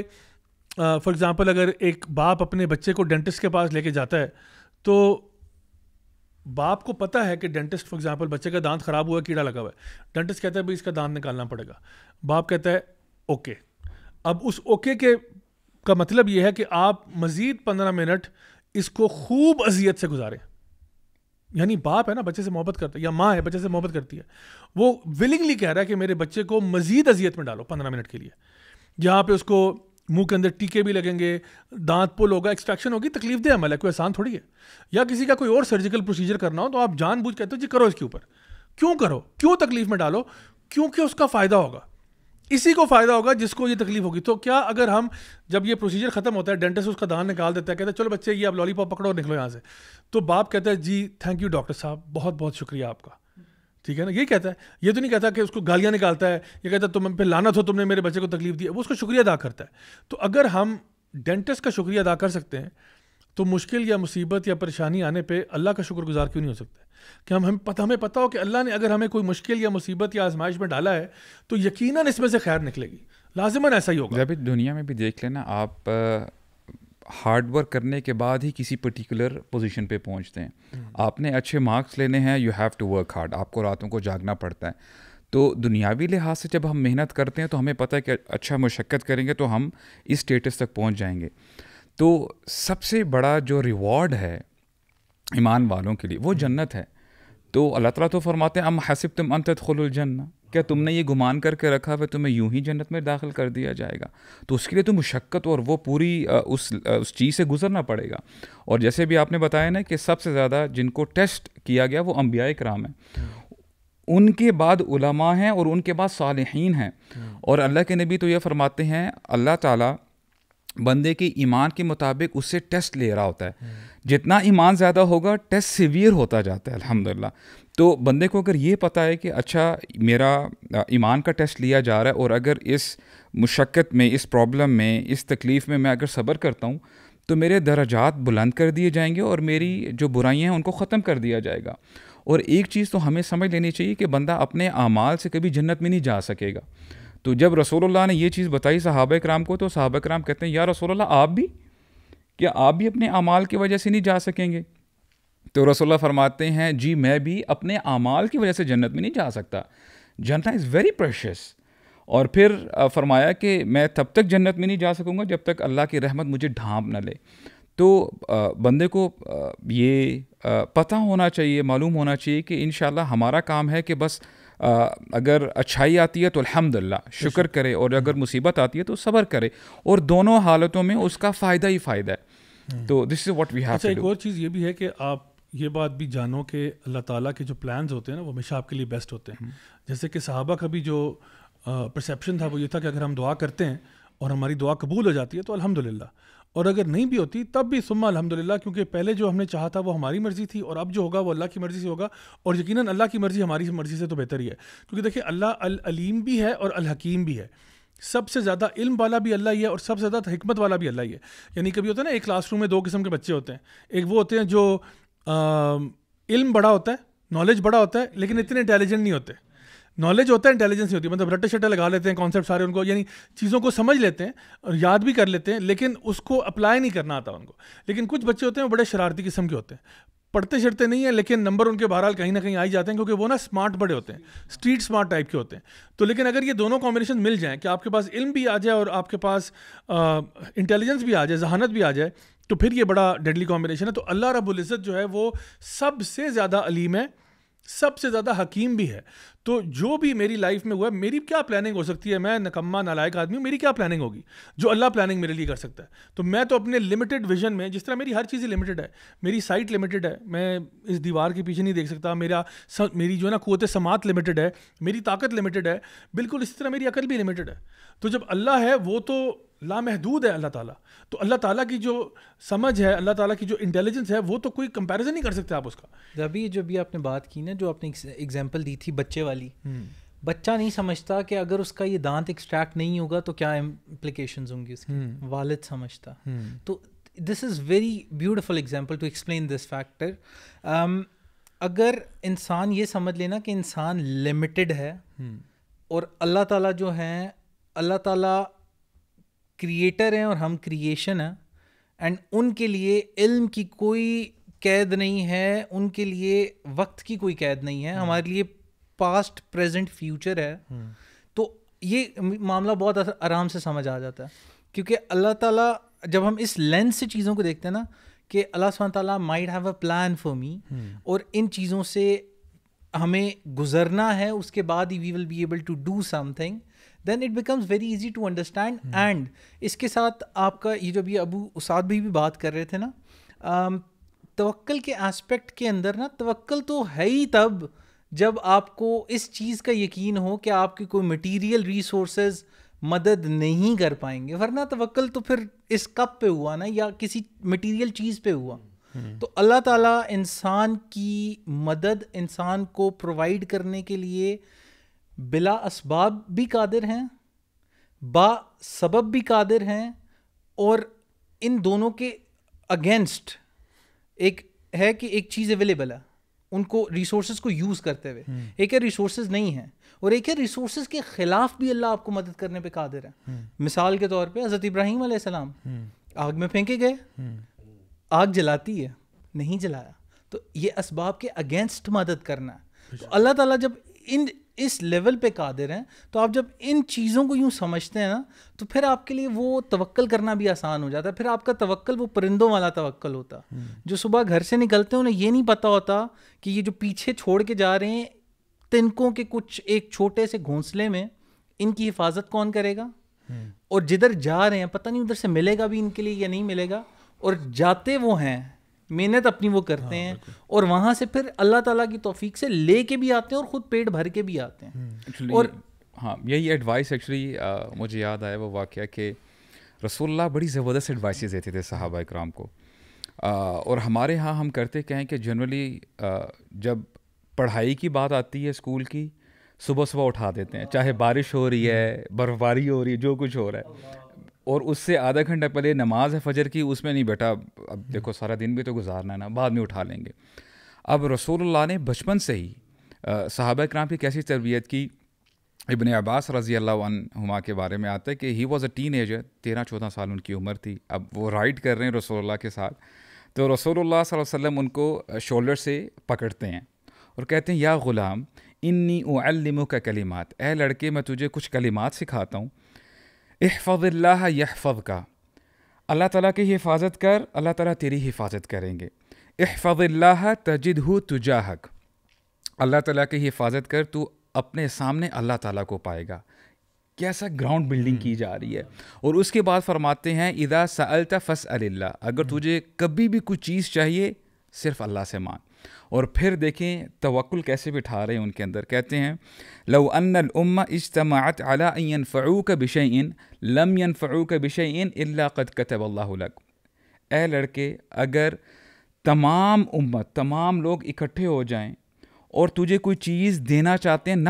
for example اگر ایک باپ اپنے بچے کو ڈینٹسٹ کے پاس لے کے جاتا ہے تو باپ کو پتہ ہے کہ ڈینٹسٹ فار ایگزامپل بچے کا دانت خراب ہوا ہے, کیڑا لگا ہوا ہے, ڈینٹسٹ کہتا ہے بھائی اس کا دانت نکالنا پڑے گا, باپ کہتا ہے اوکے. اب اس اوکے کے کا مطلب یہ ہے کہ آپ مزید 15 منٹ اس کو خوب اذیت سے گزاریں. یعنی باپ ہے نا, بچے سے محبت کرتا ہے, یا ماں ہے بچے سے محبت کرتی ہے, وہ ولنگلی کہہ رہا ہے کہ میرے بچے کو مزید اذیت میں ڈالو 15 منٹ کے لیے, جہاں پہ اس کو منہ کے اندر ٹیکے بھی لگیں گے, دانت پل ہوگا, ایکسٹریکشن ہوگی, تکلیف دہ عمل ہے, کوئی آسان تھوڑی ہے. یا کسی کا کوئی اور سرجیکل پروسیجر کرنا ہو تو آپ جان بوجھ کہتے ہو جی کرو اس کے اوپر, کیوں کرو, کیوں تکلیف میں ڈالو, کیونکہ اس کا فائدہ ہوگا, اسی کو فائدہ ہوگا جس کو یہ تکلیف ہوگی. تو کیا اگر ہم جب یہ پروسیجر ختم ہوتا ہے, ڈینٹسٹ اس کا دانت نکال دیتا ہے, کہتا ہے چلو بچے یہ اب لالی پاپ پکڑو اور نکلو یہاں سے, تو باپ کہتا ہے جی تھینک یو ڈاکٹر صاحب, بہت بہت شکریہ آپ کا, ٹھیک ہے نا, یہی کہتا ہے. یہ تو نہیں کہتا کہ اس کو گالیاں نکالتا ہے, یہ کہتا ہے تم پہ لعنت ہو, تم نے میرے بچے کو تکلیف دی, وہ اس کا شکریہ ادا کرتا ہے. تو اگر ہم ڈینٹسٹ کا شکریہ ادا کر سکتے ہیں تو مشکل یا مصیبت یا پریشانی آنے پہ اللہ کا شکر گزار کیوں نہیں ہو سکتے؟ کہ ہمیں پتہ ہو کہ اللہ نے اگر ہمیں کوئی مشکل یا مصیبت یا آزمائش میں ڈالا ہے تو یقیناً اس میں سے خیر نکلے گی, لازماً ایسا ہی ہوگا. جب دنیا میں بھی دیکھ لینا, آپ ہارڈ ورک کرنے کے بعد ہی کسی پرٹیکولر پوزیشن پہ پہنچتے ہیں. آپ نے اچھے مارکس لینے ہیں, you have to work hard, آپ کو راتوں کو جاگنا پڑتا ہے. تو دنیاوی لحاظ سے جب ہم محنت کرتے ہیں تو ہمیں پتہ ہے کہ اچھا مشقت کریں گے تو ہم اس اسٹیٹس تک پہنچ جائیں گے. تو سب سے بڑا جو ریوارڈ ہے ایمان والوں کے لیے وہ جنت ہے. تو اللہ تعالیٰ تو فرماتے ہیں ام حسبتم ان تدخلوا الجنہ, کیا تم نے یہ گمان کر کے رکھا ہے تمہیں یوں ہی جنت میں داخل کر دیا جائے گا؟ تو اس کے لیے تو مشقت اور وہ پوری اس چیز سے گزرنا پڑے گا. اور جیسے بھی آپ نے بتایا نا کہ سب سے زیادہ جن کو ٹیسٹ کیا گیا وہ انبیاء کرام ہیں, ان کے بعد علماء ہیں اور ان کے بعد صالحین ہیں. اور اللہ کے نبی تو یہ فرماتے ہیں اللہ تعالیٰ بندے کے ایمان کے مطابق اس سے ٹیسٹ لے رہا ہوتا ہے. جتنا ایمان زیادہ ہوگا ٹیسٹ سیویئر ہوتا جاتا ہے الحمدللہ. تو بندے کو اگر یہ پتہ ہے کہ اچھا میرا ایمان کا ٹیسٹ لیا جا رہا ہے اور اگر اس مشقت میں, اس پرابلم میں, اس تکلیف میں اگر صبر کرتا ہوں تو میرے درجات بلند کر دیے جائیں گے اور میری جو برائیاں ہیں ان کو ختم کر دیا جائے گا. اور ایک چیز تو ہمیں سمجھ لینی چاہیے کہ بندہ اپنے اعمال سے کبھی جنت میں نہیں جا سکے گا. تو جب رسول اللہ نے یہ چیز بتائی صحابہ کرام کو تو صحابہ کرام کہتے ہیں یا رسول اللہ آپ بھی, کیا آپ بھی اپنے اعمال کی وجہ سے نہیں جا سکیں گے؟ تو رسول اللہ فرماتے ہیں جی میں بھی اپنے اعمال کی وجہ سے جنت میں نہیں جا سکتا, جنت از ویری پریشیس. اور پھر فرمایا کہ میں تب تک جنت میں نہیں جا سکوں گا جب تک اللہ کی رحمت مجھے ڈھانپ نہ لے. تو بندے کو یہ پتہ ہونا چاہیے, معلوم ہونا چاہیے کہ انشاءاللہ ہمارا کام ہے کہ بس اگر اچھائی آتی ہے تو الحمدللہ شکر کرے, اور اگر مصیبت آتی ہے تو صبر کرے, اور دونوں حالتوں میں اس کا فائدہ ہی فائدہ ہے. تو this is what we have to do. ایک اور چیز یہ بھی ہے کہ آپ یہ بات بھی جانو کہ اللہ تعالیٰ کے جو پلانز ہوتے ہیں نا وہ ہمیشہ آپ کے لیے بیسٹ ہوتے ہیں. جیسے کہ صحابہ کا بھی جو پرسیپشن تھا وہ یہ تھا کہ اگر ہم دعا کرتے ہیں اور ہماری دعا قبول ہو جاتی ہے تو الحمدللہ, اور اگر نہیں بھی ہوتی تب بھی ثم الحمدللہ, کیونکہ پہلے جو ہم نے چاہا تھا وہ ہماری مرضی تھی اور اب جو ہوگا وہ اللہ کی مرضی سے ہوگا, اور یقیناً اللہ کی مرضی ہماری مرضی سے تو بہتر ہی ہے. کیونکہ دیکھیں اللہ العلیم بھی ہے اور الحکیم بھی ہے, سب سے زیادہ علم والا بھی اللہ ہی ہے اور سب سے زیادہ حکمت والا بھی اللہ ہی ہے. یعنی کبھی ہوتا ہے نا ایک کلاس روم میں دو قسم کے بچے ہوتے ہیں, ایک وہ ہوتے ہیں جو علم بڑا ہوتا ہے, نالج بڑا ہوتا ہے, لیکن اتنے انٹیلیجنٹ نہیں ہوتے. نالج ہوتا ہے, انٹیلیجنس نہیں ہوتی, مطلب رٹے شٹے لگا لیتے ہیں کانسیپٹ سارے ان کو, یعنی چیزوں کو سمجھ لیتے ہیں اور یاد بھی کر لیتے ہیں لیکن اس کو اپلائی نہیں کرنا آتا ان کو. لیکن کچھ بچے ہوتے ہیں وہ بڑے شرارتی قسم کے ہوتے ہیں, پڑھتے شڑتے نہیں ہیں لیکن نمبر ان کے بہرحال کہیں نہ کہیں آ ہی جاتے ہیں, کیونکہ وہ نا اسمارٹ بڑے ہوتے ہیں, اسٹریٹ اسمارٹ ٹائپ کے ہوتے ہیں. تو لیکن اگر یہ دونوں کمبینیشن مل جائیں کہ آپ کے پاس علم بھی آ جائے اور آپ کے پاس انٹیلیجنس بھی آ جائے, ذہانت بھی آ جائے, تو پھر یہ بڑا ڈیڈلی کمبینیشن ہے. تو اللہ رب العزت جو ہے وہ سب سے زیادہ علیم ہے, سب سے زیادہ حکیم بھی ہے. تو جو بھی میری لائف میں ہوا ہے, میری کیا پلاننگ ہو سکتی ہے, میں نکما نالائق آدمی ہوں, میری کیا پلاننگ ہوگی جو اللہ پلاننگ میرے لیے کر سکتا ہے. تو میں تو اپنے لمیٹڈ ویژن میں, جس طرح میری ہر چیز لمیٹڈ ہے, میری سائٹ لمیٹڈ ہے, میں اس دیوار کے پیچھے نہیں دیکھ سکتا, میری جو ہے نا قوت سماعت لمیٹڈ ہے, میری طاقت لمیٹڈ ہے, بالکل اسی طرح میری عقل بھی لمیٹڈ ہے. تو جب اللہ ہے وہ تو لامحدود ہے اللہ تعالیٰ, تو اللہ تعالیٰ کی جو سمجھ ہے, اللہ تعالیٰ کی جو انٹیلیجنس ہے, وہ تو کوئی کمپیریزن نہیں کر سکتے آپ اس کا. ابھی جو بھی آپ نے بات کی نا, جو آپ نے ایگزامپل دی تھی بچے والی, بچہ نہیں سمجھتا کہ اگر اس کا یہ دانت ایکسٹریکٹ نہیں ہوگا تو کیا امپلیکیشنز ہوں گی اس کی, والد سمجھتا. تو this is very beautiful example to explain this factor. اگر انسان یہ سمجھ لینا کہ انسان لمیٹڈ ہے اور اللہ تعالیٰ جو ہیں, اللہ تعالیٰ کریٹر ہیں اور ہم کریشن ہیں, اینڈ ان کے لیے علم کی کوئی قید نہیں ہے, ان کے لیے وقت کی کوئی قید نہیں ہے, ہمارے لیے پاسٹ پریزنٹ فیوچر ہے. تو یہ معاملہ بہت آرام سے سمجھ آ جاتا ہے, کیونکہ اللہ تعالیٰ جب ہم اس لینس سے چیزوں کو دیکھتے ہیں نا کہ اللہ سبحانہ تعالیٰ might have a plan for me, اور ان چیزوں سے ہمیں گزرنا ہے, اس کے بعد ہی we will be able to do something, then it becomes very easy to understand. And اس کے ساتھ آپ کا یہ جو بھی ابو اساد بھی بات کر رہے تھے نا, توکل کے اسپیکٹ کے اندر نا, توکل تو ہے ہی تب جب آپ کو اس چیز کا یقین ہو کہ آپ کی کوئی مٹیریل ریسورسز مدد نہیں کر پائیں گے, ورنہ توکل تو پھر اس کپ پہ ہوا نا, یا کسی مٹیریل چیز پہ ہوا. تو اللہ تعالیٰ انسان کی مدد, انسان کو پرووائڈ کرنے کے لیے بلا اسباب بھی قادر ہیں, با سبب بھی قادر ہیں, اور ان دونوں کے اگینسٹ ایک ہے کہ ایک چیز اویلیبل ہے ان کو ریسورسز کو یوز کرتے ہوئے, ایک ہے ریسورسز نہیں ہیں, اور ایک ہے ریسورسز کے خلاف بھی اللہ آپ کو مدد کرنے پہ قادر ہے. مثال کے طور پہ حضرت ابراہیم علیہ السلام آگ میں پھینکے گئے, آگ جلاتی ہے, نہیں جلایا, تو یہ اسباب کے اگینسٹ مدد کرنا ہے. تو اللہ تعالیٰ جب اس لیول پہ قادر ہیں, تو آپ جب ان چیزوں کو یوں سمجھتے ہیں نا, تو پھر آپ کے لیے وہ توکل کرنا بھی آسان ہو جاتا ہے. پھر آپ کا توکل وہ پرندوں والا توکل ہوتا, جو صبح گھر سے نکلتے ہیں انہیں یہ نہیں پتا ہوتا کہ یہ جو پیچھے چھوڑ کے جا رہے ہیں تنکوں کے کچھ ایک چھوٹے سے گھونسلے میں, ان کی حفاظت کون کرے گا, اور جدھر جا رہے ہیں پتہ نہیں ادھر سے ملے گا بھی ان کے لیے یا نہیں ملے گا, اور جاتے وہ ہیں, محنت اپنی وہ کرتے ہیں, اور وہاں سے پھر اللہ تعالیٰ کی توفیق سے لے کے بھی آتے ہیں اور خود پیٹ بھر کے بھی آتے ہیں. اور ہاں یہی ایڈوائس ایکچولی مجھے یاد آیا وہ واقعہ کہ رسول اللہ بڑی زبردست ایڈوائسز دیتے تھے صحابہ اکرام کو, اور ہمارے ہاں ہم کرتے کہیں کہ جنرلی جب پڑھائی کی بات آتی ہے اسکول کی, صبح صبح اٹھا دیتے ہیں, چاہے بارش ہو رہی ہے, برف باری ہو رہی ہے, جو کچھ ہو رہا ہے, اور اس سے آدھا گھنٹہ پہلے نماز ہے فجر کی, اس میں نہیں بیٹا اب دیکھو سارا دن بھی تو گزارنا ہے نا, بعد میں اٹھا لیں گے. اب رسول اللہ نے بچپن سے ہی صحابہ اکرام کی کیسی تربیت کی. ابن عباس رضی اللہ عنہما کے بارے میں آتا ہے کہ he was a teenager, 13-14 سال ان کی عمر تھی. اب وہ رائڈ کر رہے ہیں رسول اللہ کے ساتھ, تو رسول اللہ صلی اللہ علیہ وسلم ان کو شولڈر سے پکڑتے ہیں اور کہتے ہیں یا غلام انی اعلمک کلمات, اے لڑکے میں تجھے کچھ کلمات سکھاتا ہوں, احفظ اللہ یحفظک, اللہ تعالیٰ کی حفاظت کر, اللہ تعالیٰ تیری حفاظت کریں گے. احفظ اللہ تجدہ تجاہک, اللہ تعالیٰ کی حفاظت کر, تو اپنے سامنے اللہ تعالیٰ کو پائے گا. کیسا گراؤنڈ بلڈنگ کی جا رہی ہے. اور اس کے بعد فرماتے ہیں اذا سألت فاسأل اللہ, اگر تجھے کبھی بھی کوئی چیز چاہیے صرف اللہ سے مانگ. اور پھر دیکھیں توکل کیسے بٹھا رہے ہیں ان کے اندر. کہتے ہیں لو ان الامہ اجتمعت علی ان ینفعوک بشیء لم ینفعوک بشیء الا قد کتب اللہ لک. اے لڑکے, اگر تمام امت, تمام لوگ اکٹھے ہو جائیں اور تجھے کوئی چیز دینا چاہتے ہیں,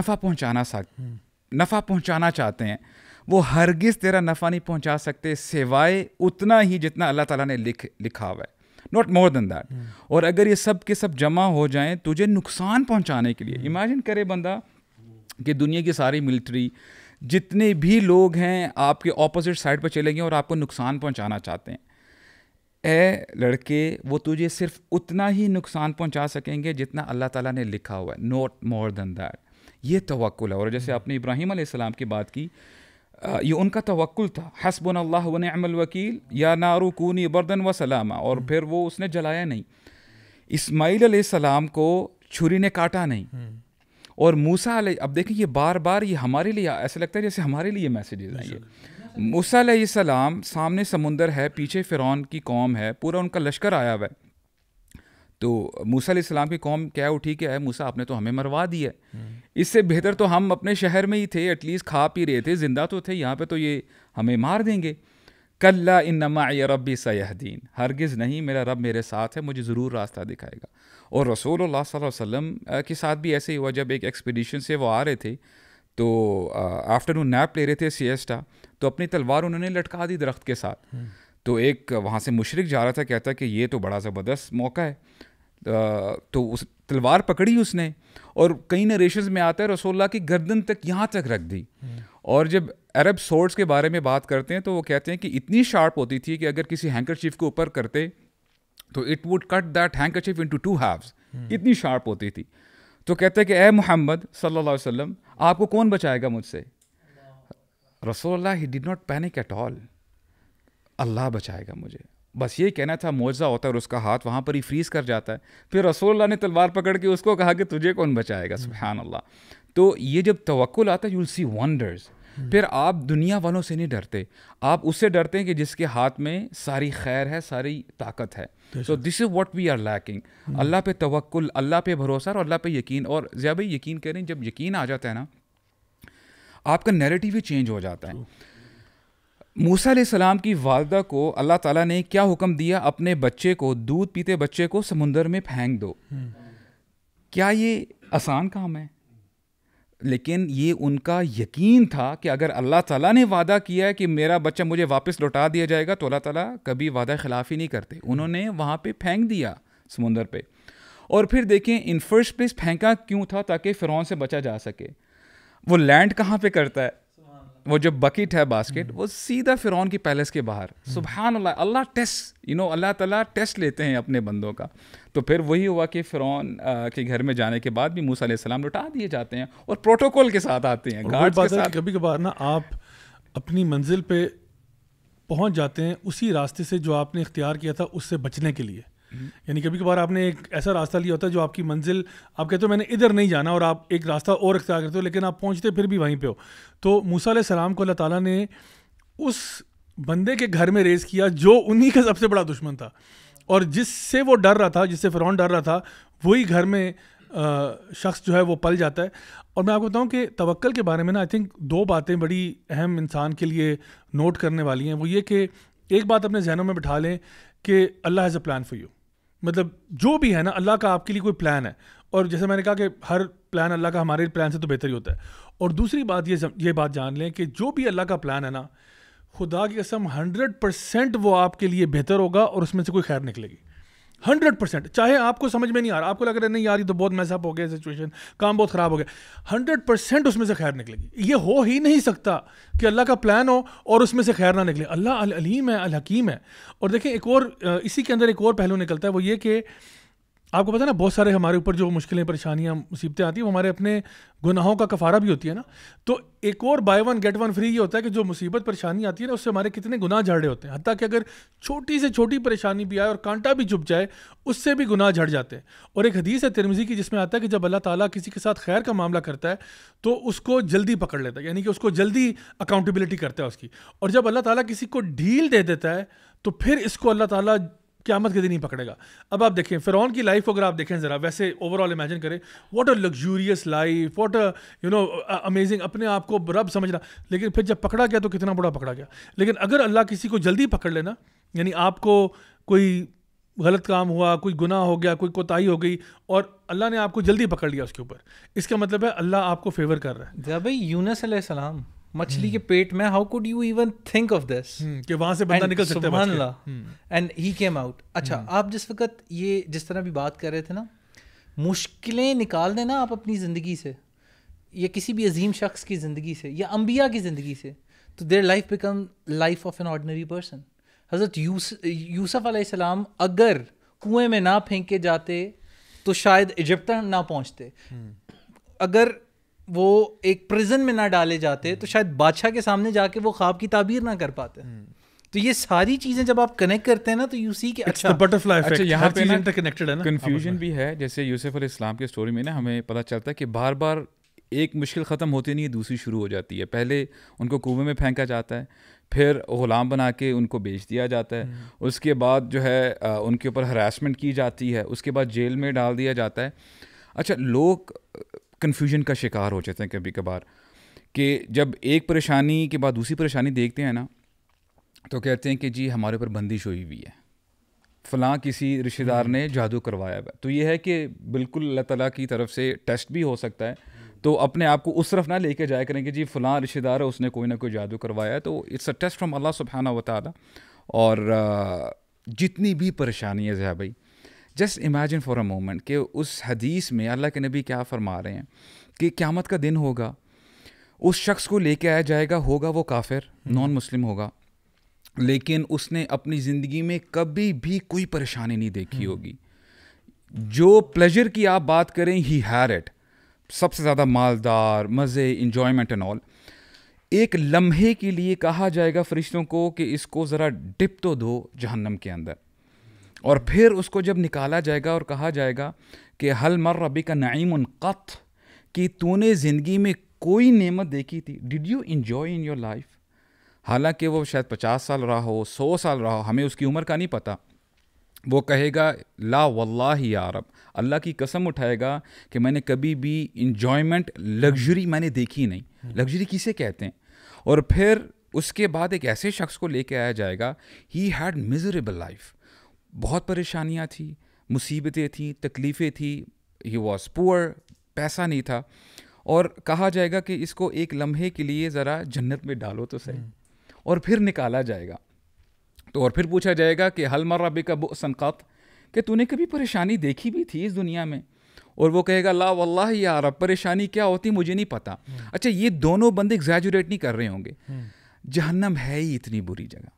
نفع پہنچانا چاہتے ہیں, وہ ہرگز تیرا نفع نہیں پہنچا سکتے سوائے اتنا ہی جتنا اللہ تعالیٰ نے لکھا ہوا ہے, ناٹ مور دین دیٹ. اور اگر یہ سب کے سب جمع ہو جائیں تجھے نقصان پہنچانے کے لیے, امیجن کرے بندہ کہ دنیا کی ساری ملٹری جتنے بھی لوگ ہیں آپ کے اپوزٹ سائڈ پہ چلے گئے اور آپ کو نقصان پہنچانا چاہتے ہیں. اے لڑکے, وہ تجھے صرف اتنا ہی نقصان پہنچا سکیں گے جتنا اللہ تعالیٰ نے لکھا ہوا ہے, ناٹ مور دین دیٹ. یہ توکل ہے. اور جیسے آپ نے ابراہیم علیہ السلام کی بات کی, یہ ان کا توکل تھا, حسبنا اللہ ونعم الوکیل یا نار کونی بردن و سلاما, اور پھر وہ اس نے جلایا نہیں. اسماعیل علیہ السلام کو چھری نے کاٹا نہیں, اور موسیٰ علیہ, اب دیکھیں یہ بار بار یہ ہمارے لیے ایسا لگتا ہے جیسے ہمارے لیے میسیجز ہیں. یہ موسیٰ علیہ السلام, سامنے سمندر ہے, پیچھے فرعون کی قوم ہے, پورا ان کا لشکر آیا ہوا ہے. تو موسیٰ علیہ السلام کی قوم کیا اٹھی کہ اے موسیٰ آپ نے تو ہمیں مروا دیا ہے, اس سے بہتر تو ہم اپنے شہر میں ہی تھے, ایٹ لیسٹ کھا پی رہے تھے, زندہ تو تھے, یہاں پہ تو یہ ہمیں مار دیں گے. کلا ان معی ربی سیہدین, ہرگز نہیں, میرا رب میرے ساتھ ہے, مجھے ضرور راستہ دکھائے گا. اور رسول اللہ صلی اللہ علیہ وسلم کے ساتھ بھی ایسے ہی ہوا. جب ایک ایکسپیڈیشن سے وہ آ رہے تھے تو آفٹرنون نیپ لے رہے تھے, سیسٹا, تو اپنی تلوار انہوں نے لٹکا دی درخت کے ساتھ. تو ایک وہاں سے مشرک جا رہا تھا, کہتا کہ یہ تو بڑا زبردست موقع ہے, تو اس تلوار پکڑی اس نے, اور کئی نریشنز میں آتا ہے رسول اللہ کی گردن تک یہاں تک رکھ دی. اور جب عرب سورڈز کے بارے میں بات کرتے ہیں تو وہ کہتے ہیں کہ اتنی شارپ ہوتی تھی کہ اگر کسی ہینکر چیف کے اوپر کرتے تو it would cut that handkerchief into 2 halves. اتنی شارپ ہوتی تھی. تو کہتے کہ اے محمد صلی اللہ علیہ وسلم آپ کو کون بچائے گا مجھ سے؟ رسول اللہ he did not panic at all. اللہ بچائے گا مجھے, بس یہ کہنا تھا. معجزہ ہوتا ہے اور اس کا ہاتھ وہاں پر ہی فریز کر جاتا ہے. پھر رسول اللہ نے تلوار پکڑ کے اس کو کہا کہ تجھے کون بچائے گا. سبحان اللہ. تو یہ جب توکل آتا ہے یو ول سی ونڈرز. پھر آپ دنیا والوں سے نہیں ڈرتے, آپ اس سے ڈرتے ہیں کہ جس کے ہاتھ میں ساری خیر ہے, ساری طاقت ہے. So this is what we are lacking. اللہ پہ توکل, اللہ پہ بھروسہ اور اللہ پہ یقین. اور ضیاء بھائی یقین کریں, جب یقین آ جاتا ہے نا آپ کا نیریٹیو ہی چینج ہو جاتا ہے. موسیٰ علیہ السلام کی والدہ کو اللہ تعالیٰ نے کیا حکم دیا؟ اپنے بچے کو, دودھ پیتے بچے کو سمندر میں پھینک دو. کیا یہ آسان کام ہے؟ لیکن یہ ان کا یقین تھا کہ اگر اللہ تعالیٰ نے وعدہ کیا ہے کہ میرا بچہ مجھے واپس لوٹا دیا جائے گا تو اللہ تعالیٰ کبھی وعدہ خلاف ہی نہیں کرتے. انہوں نے وہاں پہ پھینک دیا سمندر پہ. اور پھر دیکھیں ان فرسٹ پلیس پھینکا کیوں تھا؟ تاکہ فرعون سے بچا جا سکے. وہ لینڈ کہاں پہ کرتا ہے؟ وہ جو بکٹ ہے, باسکٹ, وہ سیدھا فرعون کی پیلس کے باہر. سبحان اللہ. اللہ ٹیسٹ اللہ تعالیٰ ٹیسٹ لیتے ہیں اپنے بندوں کا. تو پھر وہی ہوا کہ فرعون کے گھر میں جانے کے بعد بھی موسیٰ علیہ السلام لوٹا دیے جاتے ہیں اور پروٹوکول کے ساتھ آتے ہیں, گارڈز کے ساتھ. کبھی کبھار نا آپ اپنی منزل پہ پہنچ جاتے ہیں اسی راستے سے جو آپ نے اختیار کیا تھا اس سے بچنے کے لیے. یعنی کبھی کبھار آپ نے ایک ایسا راستہ لیا ہوتا ہے جو آپ کی منزل, آپ کہتے ہو میں نے ادھر نہیں جانا, اور آپ ایک راستہ اور اختیار کرتے ہو لیکن آپ پہنچتے پھر بھی وہیں پہ ہو. تو موسیٰ علیہ السلام کو اللہ تعالیٰ نے اس بندے کے گھر میں ریز کیا جو انہی کا سب سے بڑا دشمن تھا, اور جس سے وہ ڈر رہا تھا, جس سے فرعون ڈر رہا تھا, وہی گھر میں شخص جو ہے وہ پل جاتا ہے. اور میں آپ کو بتاؤں کہ توکل کے بارے میں نا آئی تھنک 2 باتیں بڑی اہم انسان کے لیے نوٹ کرنے والی ہیں. وہ یہ کہ ایک بات اپنے ذہنوں میں بٹھا لیں کہ اللہ has a plan for you. مطلب جو بھی ہے نا اللہ کا آپ کے لیے کوئی پلان ہے, اور جیسے میں نے کہا کہ ہر پلان اللہ کا ہمارے پلان سے تو بہتر ہی ہوتا ہے. اور دوسری بات یہ بات جان لیں کہ جو بھی اللہ کا پلان ہے نا, خدا کی قسم 100% وہ آپ کے لیے بہتر ہوگا اور اس میں سے کوئی خیر نکلے گی 100%. چاہے آپ کو سمجھ میں نہیں آ رہا, آپ کو لگ رہا ہے نہیں یار یہ تو بہت میس اپ ہو گیا سچویشن, کام بہت خراب ہو گیا, 100% اس میں سے خیر نکلے گی. یہ ہو ہی نہیں سکتا کہ اللہ کا پلان ہو اور اس میں سے خیر نہ نکلے. اللہ العلیم ہے, الحکیم ہے. اور دیکھیں ایک اور اسی کے اندر ایک اور پہلو نکلتا ہے, وہ یہ کہ آپ کو پتہ ہے نا بہت سارے ہمارے اوپر جو مشکلیں, پریشانیاں, مصیبتیں آتی ہیں وہ ہمارے اپنے گناہوں کا کفارہ بھی ہوتی ہے نا. تو ایک اور buy one get one free یہ ہوتا ہے کہ جو مصیبت پریشانی آتی ہے نا اس سے ہمارے کتنے گناہ جھڑ رہے ہوتے ہیں. حتیٰ کہ اگر چھوٹی سے چھوٹی پریشانی بھی آئے اور کانٹا بھی چپ جائے اس سے بھی گناہ جھڑ جاتے ہیں. اور ایک حدیث ہے ترمذی کی جس میں آتا ہے کہ جب اللہ تعالیٰ کسی کے ساتھ خیر کا معاملہ کرتا ہے تو اس کو جلدی پکڑ لیتا ہے, یعنی کہ اس کو جلدی اکاؤنٹیبلٹی کرتا ہے اس کی. اور جب اللہ تعالیٰ کسی کو ڈھیل دے دیتا ہے تو پھر اس کو اللہ تعالیٰ قیامت کے دن ہی پکڑے گا. اب آپ دیکھیں فرعون کی لائف کو اگر آپ دیکھیں ذرا, ویسے اوور آل امیجن کریں, what a luxurious life, what a amazing, اپنے آپ کو رب سمجھنا. لیکن پھر جب پکڑا گیا تو کتنا بڑا پکڑا گیا. لیکن اگر اللہ کسی کو جلدی پکڑ لینا, یعنی آپ کو کوئی غلط کام ہوا, کوئی گناہ ہو گیا, کوئی کوتاہی ہو گئی اور اللہ نے آپ کو جلدی پکڑ لیا اس کے اوپر, اس کا مطلب ہے اللہ آپ کو فیور کر رہا ہے. جب بھائی یونس علیہ السلام مچھلی کے پیٹ میں, how could you even think of this کہ وہاں سے بندہ نکل سکتا ہے. سبحان اللہ. And he came out. اچھا آپ جس وقت یہ جس طرح بھی بات کر رہے تھے نا, مشکلیں نکال دیں نا آپ اپنی زندگی سے, یا کسی بھی عظیم شخص کی زندگی سے, یا انبیاء کی زندگی سے, تو their life become life of an ordinary person. حضرت یوسف علیہ السلام اگر کنویں میں نہ پھینکے جاتے تو شاید ایجپٹ نہ پہنچتے, اگر وہ ایک پرزن میں نہ ڈالے جاتے تو شاید بادشاہ کے سامنے جا کے وہ خواب کی تعبیر نہ کر پاتے. تو یہ ساری چیزیں جب آپ کنیکٹ کرتے ہیں نا تو یو سی کہ اچھا بٹرفلائی ایفیکٹ, یہاں پہ انٹر کنیکٹڈ ہے نا. کنفیوژن بھی ہے. جیسے یوسف علیہ السلام کے سٹوری میں نا ہمیں پتہ چلتا ہے کہ بار بار ایک مشکل ختم ہوتی نہیں ہے, دوسری شروع ہو جاتی ہے. پہلے ان کو کنویں میں پھینکا جاتا ہے, پھر غلام بنا کے ان کو بیچ دیا جاتا ہے, اس کے بعد جو ہے ان کے اوپر ہراسمنٹ کی جاتی ہے, اس کے بعد جیل میں ڈال دیا جاتا ہے. اچھا لوگ کنفیوژن کا شکار ہو جاتے ہیں کبھی کبھار کہ جب ایک پریشانی کے بعد دوسری پریشانی دیکھتے ہیں نا تو کہتے ہیں کہ جی ہمارے اوپر بندش ہوئی ہوئی ہے, فلاں کسی رشتہ دار نے جادو کروایا ہوا ہے. تو یہ ہے کہ بالکل اللہ تعالیٰ کی طرف سے ٹیسٹ بھی ہو سکتا ہے, تو اپنے آپ کو اس طرف نہ لے کے جایا کریں کہ جی فلاں رشتہ دار ہے اس نے کوئی نہ کوئی جادو کروایا ہے. تو اٹس اے ٹیسٹ فرام اللہ سبحانہ و تعالیٰ. اور جتنی بھی پریشانی ہے ضیاء بھائی, just imagine for a moment کہ اس حدیث میں اللہ کے نبی کیا فرما رہے ہیں کہ قیامت کا دن ہوگا, اس شخص کو لے کے آیا جائے گا, ہوگا وہ کافر, نان مسلم ہوگا, لیکن اس نے اپنی زندگی میں کبھی بھی کوئی پریشانی نہیں دیکھی ہوگی. جو پلیجر کی آپ بات کریں ہی ہیڈ اٹ, سب سے زیادہ مالدار, مزے, انجوائمنٹ اینڈ آل. ایک لمحے کے لیے کہا جائے گا فرشتوں کو کہ اس کو ذرا ڈپ تو دو جہنم کے اندر, اور پھر اس کو جب نکالا جائے گا اور کہا جائے گا کہ حل مر بک نعیم قط, کہ تو نے زندگی میں کوئی نعمت دیکھی تھی, did you enjoy in your life. حالانکہ وہ شاید 50 سال رہا ہو, 100 سال رہا ہو, ہمیں اس کی عمر کا نہیں پتہ. وہ کہے گا لا واللہ یا رب, اللہ کی قسم اٹھائے گا کہ میں نے کبھی بھی انجوائمنٹ, لگژری میں نے دیکھی نہیں. لگژری کسے کہتے ہیں؟ اور پھر اس کے بعد ایک ایسے شخص کو لے کے آیا جائے گا, ہی ہیڈ میزریبل لائف, بہت پریشانیاں تھیں, مصیبتیں تھیں, تکلیفیں تھیں, ہی واز پور, پیسہ نہیں تھا, اور کہا جائے گا کہ اس کو ایک لمحے کے لیے ذرا جنت میں ڈالو تو صحیح, اور پھر نکالا جائے گا. تو اور پھر پوچھا جائے گا کہ حل مر بک بؤسا قط, کہ تو نے کبھی پریشانی دیکھی بھی تھی اس دنیا میں؟ اور وہ کہے گا لا واللہ یا رب, پریشانی کیا ہوتی مجھے نہیں پتہ. اچھا, یہ دونوں بندے ایگزیجریٹ نہیں کر رہے ہوں گے. جہنم ہے ہی اتنی بری جگہ,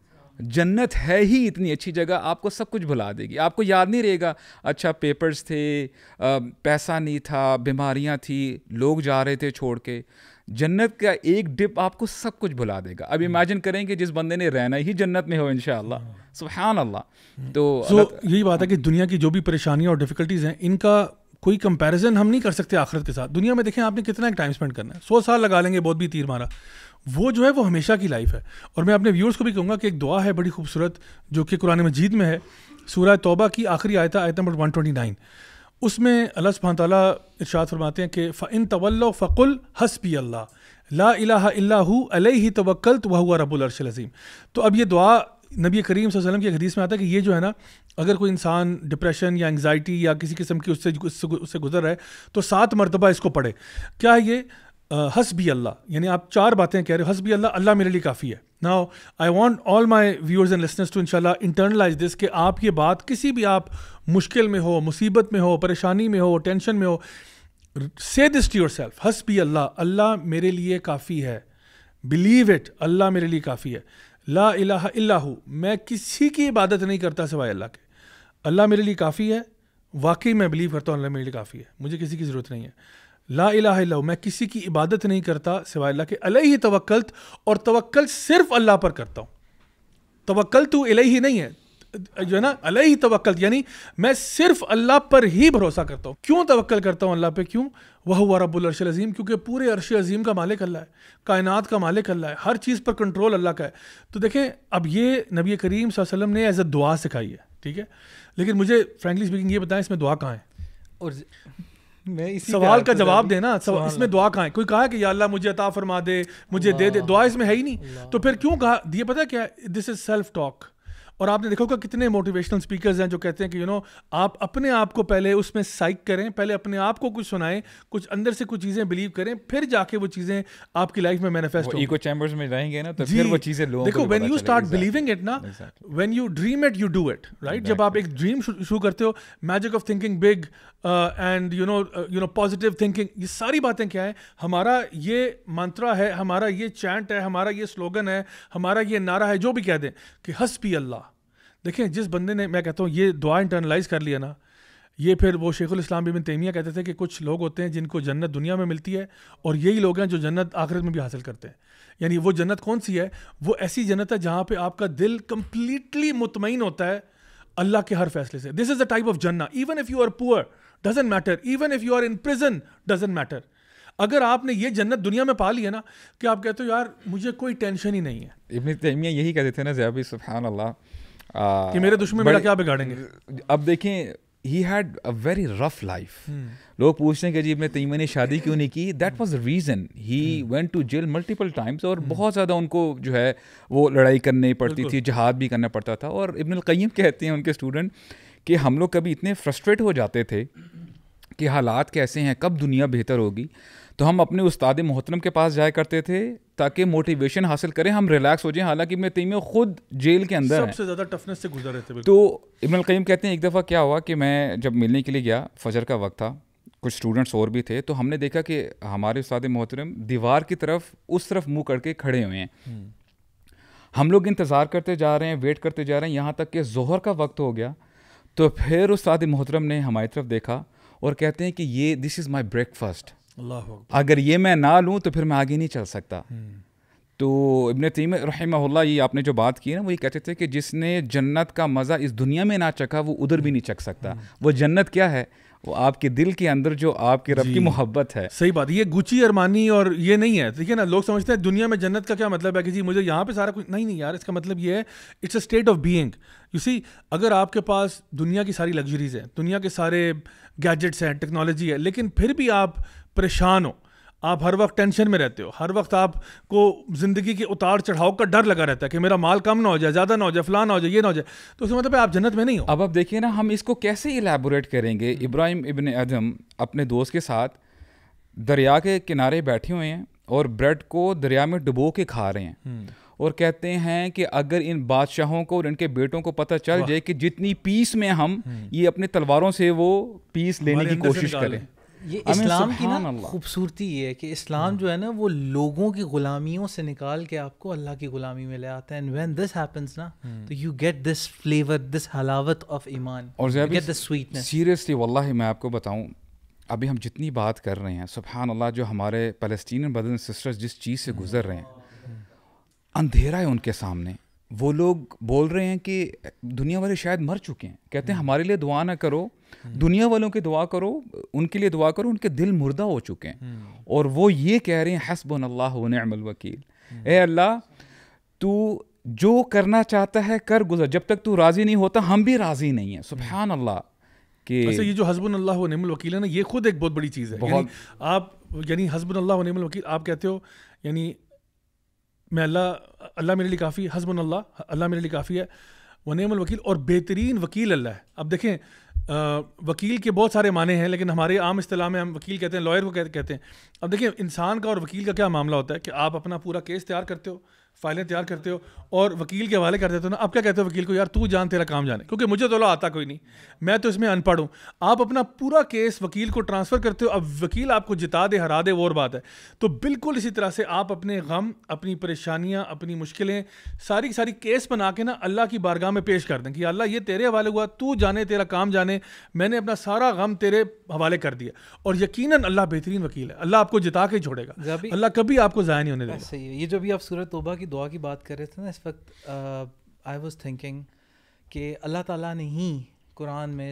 جنت ہے ہی اتنی اچھی جگہ, آپ کو سب کچھ بھلا دے گی. آپ کو یاد نہیں رہے گا اچھا پیپرز تھے, پیسہ نہیں تھا, بیماریاں تھیں, لوگ جا رہے تھے چھوڑ کے. جنت کا ایک ڈپ آپ کو سب کچھ بھلا دے گا. اب امیجن کریں کہ جس بندے نے رہنا ہی جنت میں ہو انشاءاللہ, سبحان اللہ. تو یہی بات ہے کہ دنیا کی جو بھی پریشانیاں اور ڈیفیکلٹیز ہیں, ان کا کوئی کمپیریزن ہم نہیں کر سکتے آخرت کے ساتھ. دنیا میں دیکھیں آپ نے کتنا ایک ٹائم اسپینڈ کرنا ہے, 100 سال لگا لیں گے, بہت بھی تیر مارا, وہ جو ہے وہ ہمیشہ کی لائف ہے. اور میں اپنے ویورز کو بھی کہوں گا کہ ایک دعا ہے بڑی خوبصورت جو کہ قرآن مجید میں ہے, سورہ توبہ کی آخری آیت نمبر 129. اس میں اللہ سبحانہ تعالیٰ ارشاد فرماتے ہیں کہ فَإِن تَوَلَّوْا فَقُلْ حَسْبِيَ اللَّهُ لَا إِلَٰهَ إِلَّا هُوَ عَلَيْهِ تَوَكَّلْتُ وَهُوَ رَبُّ الْعَرْشِ الْعَظِيمِ. تو اب یہ دعا نبی کریم صلی اللہ علیہ وسلم کی حدیث میں آتا ہے کہ یہ جو ہے نا, اگر کوئی انسان ڈپریشن یا انگزائٹی یا کسی قسم کی اس سے گزر رہا ہے تو 7 مرتبہ اس کو پڑھے. کیا ہے یہ؟ حسبی اللہ, یعنی آپ 4 باتیں کہہ رہے ہو, حسبی اللہ, اللہ میرے لیے کافی ہے. Now I want all my viewers and listeners to انشاءاللہ انٹرنلائز دس, کہ آپ یہ بات کسی بھی آپ مشکل میں ہو, مصیبت میں ہو, پریشانی میں ہو, ٹینشن میں ہو, say this to yourself, حسبی اللہ, اللہ میرے لیے کافی ہے. بلیو اٹ, اللہ میرے لیے کافی ہے. لا الہ الا ہو, میں کسی کی عبادت نہیں کرتا سوائے اللہ کے, اللہ میرے لیے کافی ہے. واقعی میں بلیو کرتا ہوں اللہ میرے لیے کافی ہے, مجھے کسی کی ضرورت نہیں ہے. لا الہ الا ہو, میں کسی کی عبادت نہیں کرتا سوائے اللہ کے. علیہ توکلت, اور توکل صرف اللہ پر کرتا ہوں. توکلت الیہ نہیں ہے جو ہے نا, علیہ توکلت یعنی میں صرف اللہ پر ہی بھروسہ کرتا ہوں. کیوں توکل کرتا ہوں اللہ پہ؟ کیوں؟ وہو رب العرش العظیم, کیونکہ پورے عرش عظیم کا مالک اللہ ہے, کائنات کا مالک اللہ ہے, ہر چیز پر کنٹرول اللہ کا ہے. تو دیکھیں اب یہ نبی کریم صلی اللہ علیہ وسلم نے ایز اے دعا سکھائی ہے, ٹھیک ہے, لیکن مجھے فرینکلی اسپیکنگ یہ بتائیں اس میں دعا کہاں ہے؟ اور میں سوال کا جواب دینا, اس میں دعا کہاں ہے؟ کوئی کہا کہ یا اللہ مجھے عطا فرما دے, مجھے دے دے, دعا اس میں ہے ہی نہیں. تو پھر کیوں کہا؟ یہ پتہ کیا ہے, دس از سیلف ٹاک. اور آپ نے دیکھا ہوگا کتنے موٹیویشنل اسپیکرز ہیں جو کہتے ہیں کہ آپ اپنے آپ کو پہلے اس میں سائیک کریں, پہلے اپنے آپ کو کچھ سنائیں, کچھ اندر سے کچھ چیزیں بلیو کریں, پھر جا کے وہ چیزیں آپ کی لائف میں مینیفیسٹ ہوں. ایکو چیمبرز میں رہیں گے نا تو پھر وہ چیزیں لوگوں کو دیکھو, when you start believing it نا, when you dream it you do it, right. جب آپ ایک ڈریم شروع کرتے ہو, magic of thinking big and you know positive thinking, یہ ساری باتیں کیا ہیں؟ ہمارا یہ منترا ہے, ہمارا یہ چینٹ ہے, ہمارا یہ سلوگن ہے, ہمارا یہ نعرہ ہے, جو بھی کہہ دیں کہ حسبی اللہ. دیکھیں جس بندے نے, میں کہتا ہوں, یہ دعا انٹرنلائز کر لیا نا, یہ پھر وہ شیخ الاسلام ابن تیمیہ کہتے تھے کہ کچھ لوگ ہوتے ہیں جن کو جنت دنیا میں ملتی ہے, اور یہی لوگ ہیں جو جنت آخرت میں بھی حاصل کرتے ہیں. یعنی وہ جنت کون سی ہے؟ وہ ایسی جنت ہے جہاں پہ آپ کا دل کمپلیٹلی مطمئن ہوتا ہے اللہ کے ہر فیصلے سے. This is a type of جنہ. Even if you are poor doesn't matter, even if you are in prison doesn't matter. اگر آپ نے یہ جنت دنیا میں پا لی ہے نا, کہ آپ کہتے ہو یار مجھے کوئی ٹینشن ہی نہیں ہے. ابن تیمیہ یہی کہتے تھے نا زیابی, سبحان اللہ, کہ میرے دشمن میرا کیا بگاڑیں گے. اب دیکھیں, he had a very rough life. لوگ پوچھتے ہیں کہ جی ابن تیمیہ نے شادی کیوں نہیں کی. That was the reason. He went to jail multiple times, اور بہت زیادہ ان کو جو ہے وہ لڑائی کرنی پڑتی تھی, جہاد بھی کرنا پڑتا تھا. اور ابن القیم کہتے ہیں ان کے اسٹوڈنٹ کہ ہم لوگ کبھی اتنے فرسٹریٹ ہو جاتے تھے کہ حالات کیسے ہیں, کب دنیا بہتر ہوگی, تو ہم اپنے استاد محترم کے پاس جایا کرتے تھے تاکہ موٹیویشن حاصل کریں, ہم ریلیکس ہو جائیں. حالانکہ ابن تیمیہ خود جیل کے اندر ہیں, سب سے زیادہ ٹفنس سے گزر رہے تھے. تو ابن القیم کہتے ہیں ایک دفعہ کیا ہوا کہ میں جب ملنے کے لیے گیا, فجر کا وقت تھا, کچھ اسٹوڈنٹس اور بھی تھے, تو ہم نے دیکھا کہ ہمارے استاد محترم دیوار کی طرف اس طرف منہ کر کے کھڑے ہوئے ہیں. ہم لوگ انتظار کرتے جا رہے ہیں, ویٹ کرتے جا رہے ہیں, یہاں تک کہ ظہر کا وقت ہو گیا. تو پھر استاد محترم نے ہماری طرف دیکھا اور کہتے ہیں کہ یہ دس از مائی بریک فاسٹ, اگر یہ میں نہ لوں تو پھر میں آگے نہیں چل سکتا. تو ابن تیمیہ رحمہ اللہ, یہ آپ نے جو بات کی نا, وہ یہ کہتے تھے کہ جس نے جنت کا مزہ اس دنیا میں نہ چکھا وہ ادھر بھی نہیں چکھ سکتا. وہ جنت کیا ہے؟ وہ آپ کے دل کے اندر جو آپ کے رب کی محبت ہے. صحیح بات. یہ گچی ارمانی اور یہ نہیں ہے, ٹھیک ہے نا. لوگ سمجھتے ہیں دنیا میں جنت کا کیا مطلب ہے کہ جی مجھے یہاں پہ سارا کچھ, نہیں یار, اس کا مطلب یہ ہے it's a state of being. You see, اگر آپ کے پاس دنیا کی ساری لگژریز ہیں, دنیا کے سارے گیجٹس ہیں, ٹیکنالوجی ہے, لیکن پھر بھی آپ پریشان ہو, آپ ہر وقت ٹینشن میں رہتے ہو, ہر وقت آپ کو زندگی کے اتار چڑھاؤ کا ڈر لگا رہتا ہے کہ میرا مال کم نہ ہو جائے, زیادہ نہ ہو جائے, فلاں نہ ہو جائے, یہ نہ ہو جائے, تو اس کا مطلب ہے آپ جنت میں نہیں ہو. اب آپ دیکھیے نا, ہم اس کو کیسے ایلیبوریٹ کریں گے. ابراہیم ابن ادھم اپنے دوست کے ساتھ دریا کے کنارے بیٹھے ہوئے ہیں اور بریڈ کو دریا میں ڈبو کے کھا رہے ہیں, اور کہتے ہیں کہ اگر ان بادشاہوں کو اور ان کے بیٹوں کو پتہ چل جائے کہ جتنی پیس میں ہم یہ اپنے تلواروں سے وہ پیس لینے کی کوشش کریں. یہ اسلام کی نا خوبصورتی یہ ہے کہ اسلام جو ہے نا وہ لوگوں کی غلامیوں سے نکال کے آپ کو اللہ کی غلامی میں لے آتا ہے. اینڈ وین دس ہیپنس نا, تو you get this flavour, this حلاوت آف ایمان, اور گیٹ دس سویٹنس. سیریسلی واللہ میں آپ کو بتاؤں, ابھی ہم جتنی بات کر رہے ہیں, سبحان اللہ, جو ہمارے پیلسٹینین بردرز اینڈ سسٹرز جس چیز سے گزر رہے ہیں, اندھیرا ہے ان کے سامنے. وہ لوگ بول رہے ہیں کہ دنیا والے شاید مر چکے ہیں, کہتے ہیں ہمارے لیے دعا نہ کرو, دنیا والوں کی دعا کرو, ان کے لیے دعا کرو, ان کے دل مردہ ہو چکے ہیں. اور وہ یہ کہہ رہے ہیں حسبنا اللہ و نعم الوکیل, اے اللہ تو جو کرنا چاہتا ہے کر گزر, جب تک تو راضی نہیں ہوتا ہم بھی راضی نہیں ہیں. سبحان اللہ. کہ یہ جو حسبنا اللہ و نعم الوکیل ہے نا, یہ خود ایک بہت بڑی چیز ہے. یعنی حسبنا اللہ و نعم الوکیل آپ کہتے ہو, یعنی میں اللہ میرے لیے کافی ہے, حسبنا اللہ میرے لیے کافی ہے, ونعم الوکیل, اور بہترین وکیل اللہ ہے. اب دیکھیں وکیل کے بہت سارے معنی ہیں, لیکن ہمارے عام اصطلاح میں ہم وکیل کہتے ہیں, لائر کو کہتے ہیں. اب دیکھیں انسان کا اور وکیل کا کیا معاملہ ہوتا ہے کہ آپ اپنا پورا کیس تیار کرتے ہو, فائلیں تیار کرتے ہو اور وکیل کے حوالے کر دیتے ہو نا. آپ کیا کہتے ہو وکیل کو, یار تو جان تیرا کام جانے, کیونکہ مجھے تو آتا کوئی نہیں, میں تو اس میں ان پڑھ ہوں. آپ اپنا پورا کیس وکیل کو ٹرانسفر کرتے ہو, اب وکیل آپ کو جتا دے ہرا دے وہ اور بات ہے. تو بالکل اسی طرح سے آپ اپنے غم, اپنی پریشانیاں, اپنی مشکلیں ساری کیس بنا کے نا اللہ کی بارگاہ میں پیش کر دیں کہ اللہ یہ تیرے حوالے ہوا, تو جانے تیرا کام جانے, میں نے اپنا سارا غم تیرے حوالے کر دیا. اور یقیناً اللہ بہترین وکیل ہے, اللہ آپ کو جتا کے ہی چھوڑے گا, اللہ کبھی آپ کو ضائع نہیں ہونے دے گا. صحیح ہے. یہ جو بھی آپ سورۃ توبہ کی دعا کی بات کر رہے تھے نا, اس وقت آئی واز تھنکنگ کہ اللہ تعالیٰ نے ہی قرآن میں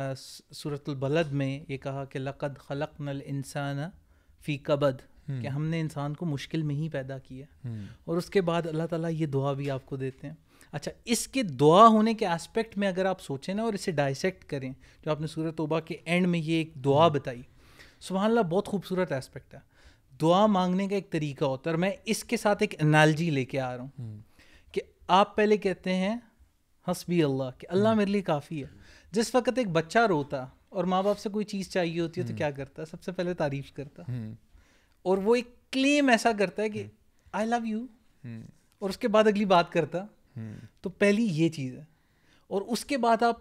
سورۃ البلد میں یہ کہا کہ لقد خلقنا الانسان فی کبد, کہ ہم نے انسان کو مشکل میں ہی پیدا کیا. اور اس کے بعد اللہ تعالیٰ یہ دعا بھی آپ کو دیتے ہیں. اچھا, اس کے دعا ہونے کے اسپیکٹ میں اگر آپ سوچیں نا اور اسے ڈائسیکٹ کریں, جو آپ نے سورۃ توبہ کے اینڈ میں یہ ایک دعا بتائی, سبحان اللہ, بہت خوبصورت اسپیکٹ ہے. دعا مانگنے کا ایک طریقہ ہوتا ہے, اور میں اس کے ساتھ ایک انالوجی لے کے آ رہا ہوں کہ آپ پہلے کہتے ہیں حسبی اللہ, کہ اللہ میرے لیے کافی ہے. جس وقت ایک بچہ روتا اور ماں باپ سے کوئی چیز چاہیے ہوتی ہے تو کیا کرتا ہے, سب سے پہلے تعریف کرتا, اور وہ ایک کلیم ایسا کرتا ہے کہ آئی لو یو, اور اس کے بعد اگلی بات کرتا. تو پہلی یہ چیز ہے. اور اس کے بعد آپ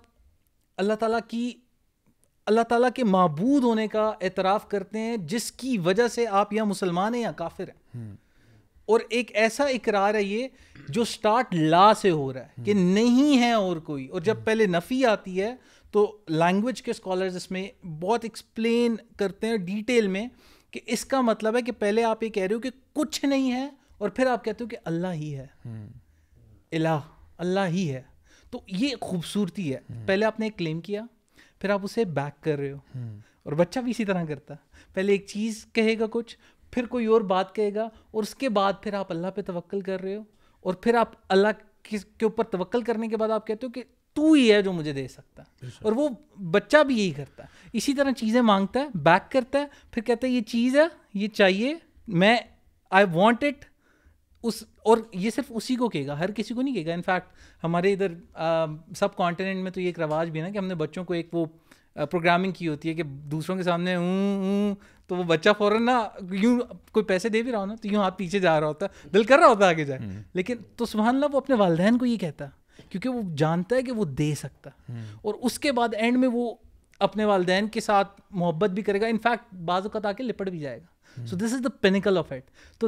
اللہ تعالیٰ کے معبود ہونے کا اعتراف کرتے ہیں, جس کی وجہ سے آپ یا مسلمان ہیں یا کافر ہیں. اور ایک ایسا اقرار ہے یہ جو سٹارٹ لا سے ہو رہا ہے کہ نہیں ہے اور کوئی. اور جب پہلے نفی آتی ہے تو لینگویج کے اسکالرز اس میں بہت ایکسپلین کرتے ہیں ڈیٹیل میں کہ اس کا مطلب ہے کہ پہلے آپ یہ کہہ رہے ہو کہ کچھ نہیں ہے, اور پھر آپ کہتے ہو کہ اللہ ہی ہے, الہ اللہ ہی ہے. تو یہ خوبصورتی ہے. پہلے آپ نے ایک کلیم کیا, پھر آپ اسے بیک کر رہے ہو. اور بچہ بھی اسی طرح کرتا, پہلے ایک چیز کہے گا کچھ, پھر کوئی اور بات کہے گا, اور اس کے بعد پھر آپ اللہ پہ توکل کر رہے ہو, اور پھر آپ اللہ کے اوپر توکل کرنے کے بعد آپ کہتے ہو کہ تو ہی ہے جو مجھے دے سکتا ہے. اور وہ بچہ بھی یہی کرتا ہے, اسی طرح چیزیں مانگتا ہے, بیک کرتا ہے, پھر کہتا ہے یہ چیز ہے, یہ چاہیے, میں آئی وانٹ اٹ. اور یہ صرف اسی کو کہے گا, ہر کسی کو نہیں کہے گا. انفیکٹ ہمارے ادھر سب کانٹیننٹ میں تو یہ ایک رواج بھی ہے نا کہ ہم نے بچوں کو ایک وہ پروگرامنگ کی ہوتی ہے کہ دوسروں کے سامنے تو وہ بچہ فوراً نا یوں کوئی پیسے دے بھی رہا ہو نا تو یوں ہاتھ پیچھے جا رہا ہوتا ہے, دل کر رہا ہوتا ہے آگے جائے, لیکن تو سبحان اللہ وہ اپنے والدین کو یہ کہتا ہے کیونکہ وہ جانتا ہے کہ وہ دے سکتا. اور اس کے بعد اینڈ میں وہ اپنے والدین کے ساتھ محبت بھی کرے گا, انفیکٹ بعض اوقات آ کے لپٹ بھی جائے گا. So this is the pinnacle of it. تو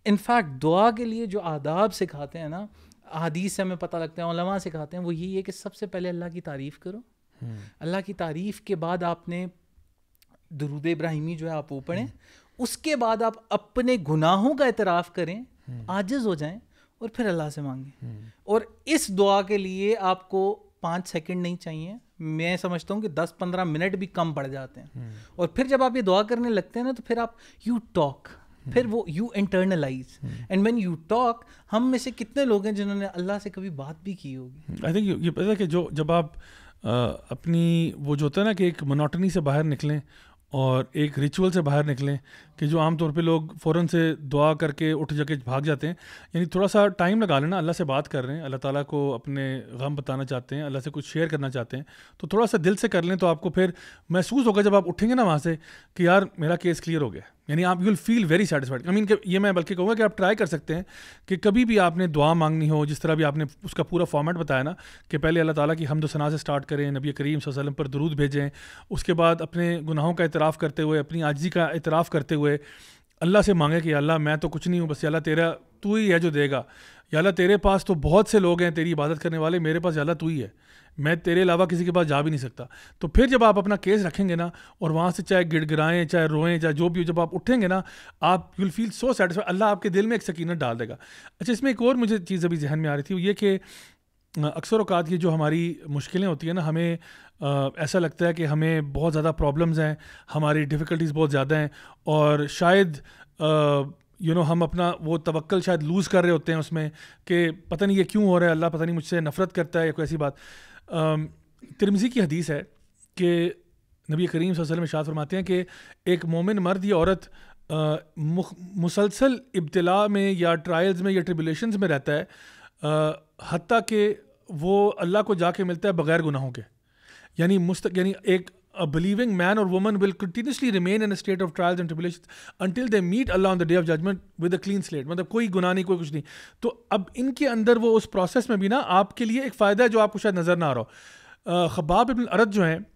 انفیکٹ دعا کے لیے جو آداب سکھاتے ہیں نا, حدیث سے ہمیں پتہ لگتا ہے, علماء سکھاتے ہیں, وہ یہی ہے کہ سب سے پہلے اللہ کی تعریف کرو. اللہ کی تعریف کے بعد آپ نے درود ابراہیمی جو ہے آپ وہ پڑھیں, اس کے بعد آپ اپنے گناہوں کا اعتراف کریں, عاجز ہو جائیں, اور پھر اللہ سے مانگیں. اور اس دعا کے لیے آپ کو 5 سیکنڈ نہیں چاہیے, میں سمجھتا ہوں کہ 10-15 منٹ بھی کم پڑ جاتے ہیں. اور پھر جب آپ یہ دعا کرنے لگتے ہیں نا, تو پھر آپ یو ٹاک, پھر وہ you internalize, and when you talk, ہم میں سے کتنے لوگ ہیں جنہوں نے اللہ سے کبھی بات بھی کی ہوگی. آئی تھنک یہ پتہ ہے کہ جب آپ اپنی وہ جو ہوتا ہے نا کہ ایک منوٹنی سے باہر نکلیں اور ایک ریچول سے باہر نکلیں, کہ جو عام طور پہ لوگ فوراً سے دعا کر کے اٹھ جا کے بھاگ جاتے ہیں, یعنی تھوڑا سا ٹائم لگا لینا, اللہ سے بات کر رہے ہیں, اللہ تعالیٰ کو اپنے غم بتانا چاہتے ہیں, اللہ سے کچھ شیئر کرنا چاہتے ہیں, تو تھوڑا سا دل سے کر لیں, تو آپ کو پھر محسوس ہوگا جب آپ اٹھیں گے نا وہاں سے کہ یار میرا کیس کلیئر ہو گیا. یعنی آپ you will feel very satisfied. I mean کہ یہ میں بلکہ کہوں گا کہ آپ ٹرائی کر سکتے ہیں کہ کبھی بھی آپ نے دعا مانگنی ہو, جس طرح بھی آپ نے اس کا پورا فارمیٹ بتایا نا, کہ پہلے اللہ تعالیٰ کی حمد و ثنا سے سٹارٹ کریں, نبی کریم صلی اللہ علیہ وسلم پر درود بھیجیں, اس کے بعد اپنے گناہوں کا اعتراف کرتے ہوئے, اپنی عاجزی کا اعتراف کرتے ہوئے اللہ سے مانگے کہ اللہ میں تو کچھ نہیں ہوں, بس یا اللہ تیرا تو ہی ہے جو دے گا, یا اللہ تیرے پاس تو بہت سے لوگ ہیں تیری عبادت کرنے والے, میرے پاس یا اللہ تو ہی ہے, میں تیرے علاوہ کسی کے پاس جا بھی نہیں سکتا. تو پھر جب آپ اپنا کیس رکھیں گے نا, اور وہاں سے چاہے گڑ گڑائیں, چاہے روئیں, چاہے جو بھی ہو, جب آپ اٹھیں گے نا, آپ you will feel so satisfy, اللہ آپ کے دل میں ایک سکینت ڈال دے گا. اچھا, اس میں ایک اور مجھے چیز ابھی ذہن میں آ رہی تھی, وہ یہ کہ اکثر اوقات یہ جو ہماری مشکلیں ہوتی ہیں نا, ہمیں ایسا لگتا ہے کہ ہمیں بہت زیادہ پرابلمز ہیں, ہماری ڈیفیکلٹیز بہت زیادہ ہیں, اور شاید ہم اپنا وہ توکل شاید لوز کر رہے ہوتے ہیں اس میں, کہ پتہ نہیں یہ کیوں ہو رہا ہے, اللہ پتہ نہیں مجھ سے نفرت کرتا ہے یا کوئی ایسی بات. ترمذی کی حدیث ہے کہ نبی کریم صلی اللہ علیہ وسلم ارشاد فرماتے ہیں کہ ایک مومن مرد یا عورت مسلسل ابتلا میں یا ٹرائلز میں یا ٹریبولیشنز میں رہتا ہے, حتیٰ کہ وہ اللہ کو جا کے ملتا ہے بغیر گناہوں کے. یعنی ایک a believing man or woman will continuously remain in a state of trials and tribulations until they meet Allah on the day of judgment with a clean slate. مطلب کوئی گناہ نہیں, کوئی کچھ نہیں. تو اب ان کے اندر وہ اس پروسیس میں بھی نا آپ کے لیے ایک فائدہ ہے جو آپ کو شاید نظر نہ آ رہا ہو. خباب ابن الارت جو ہیں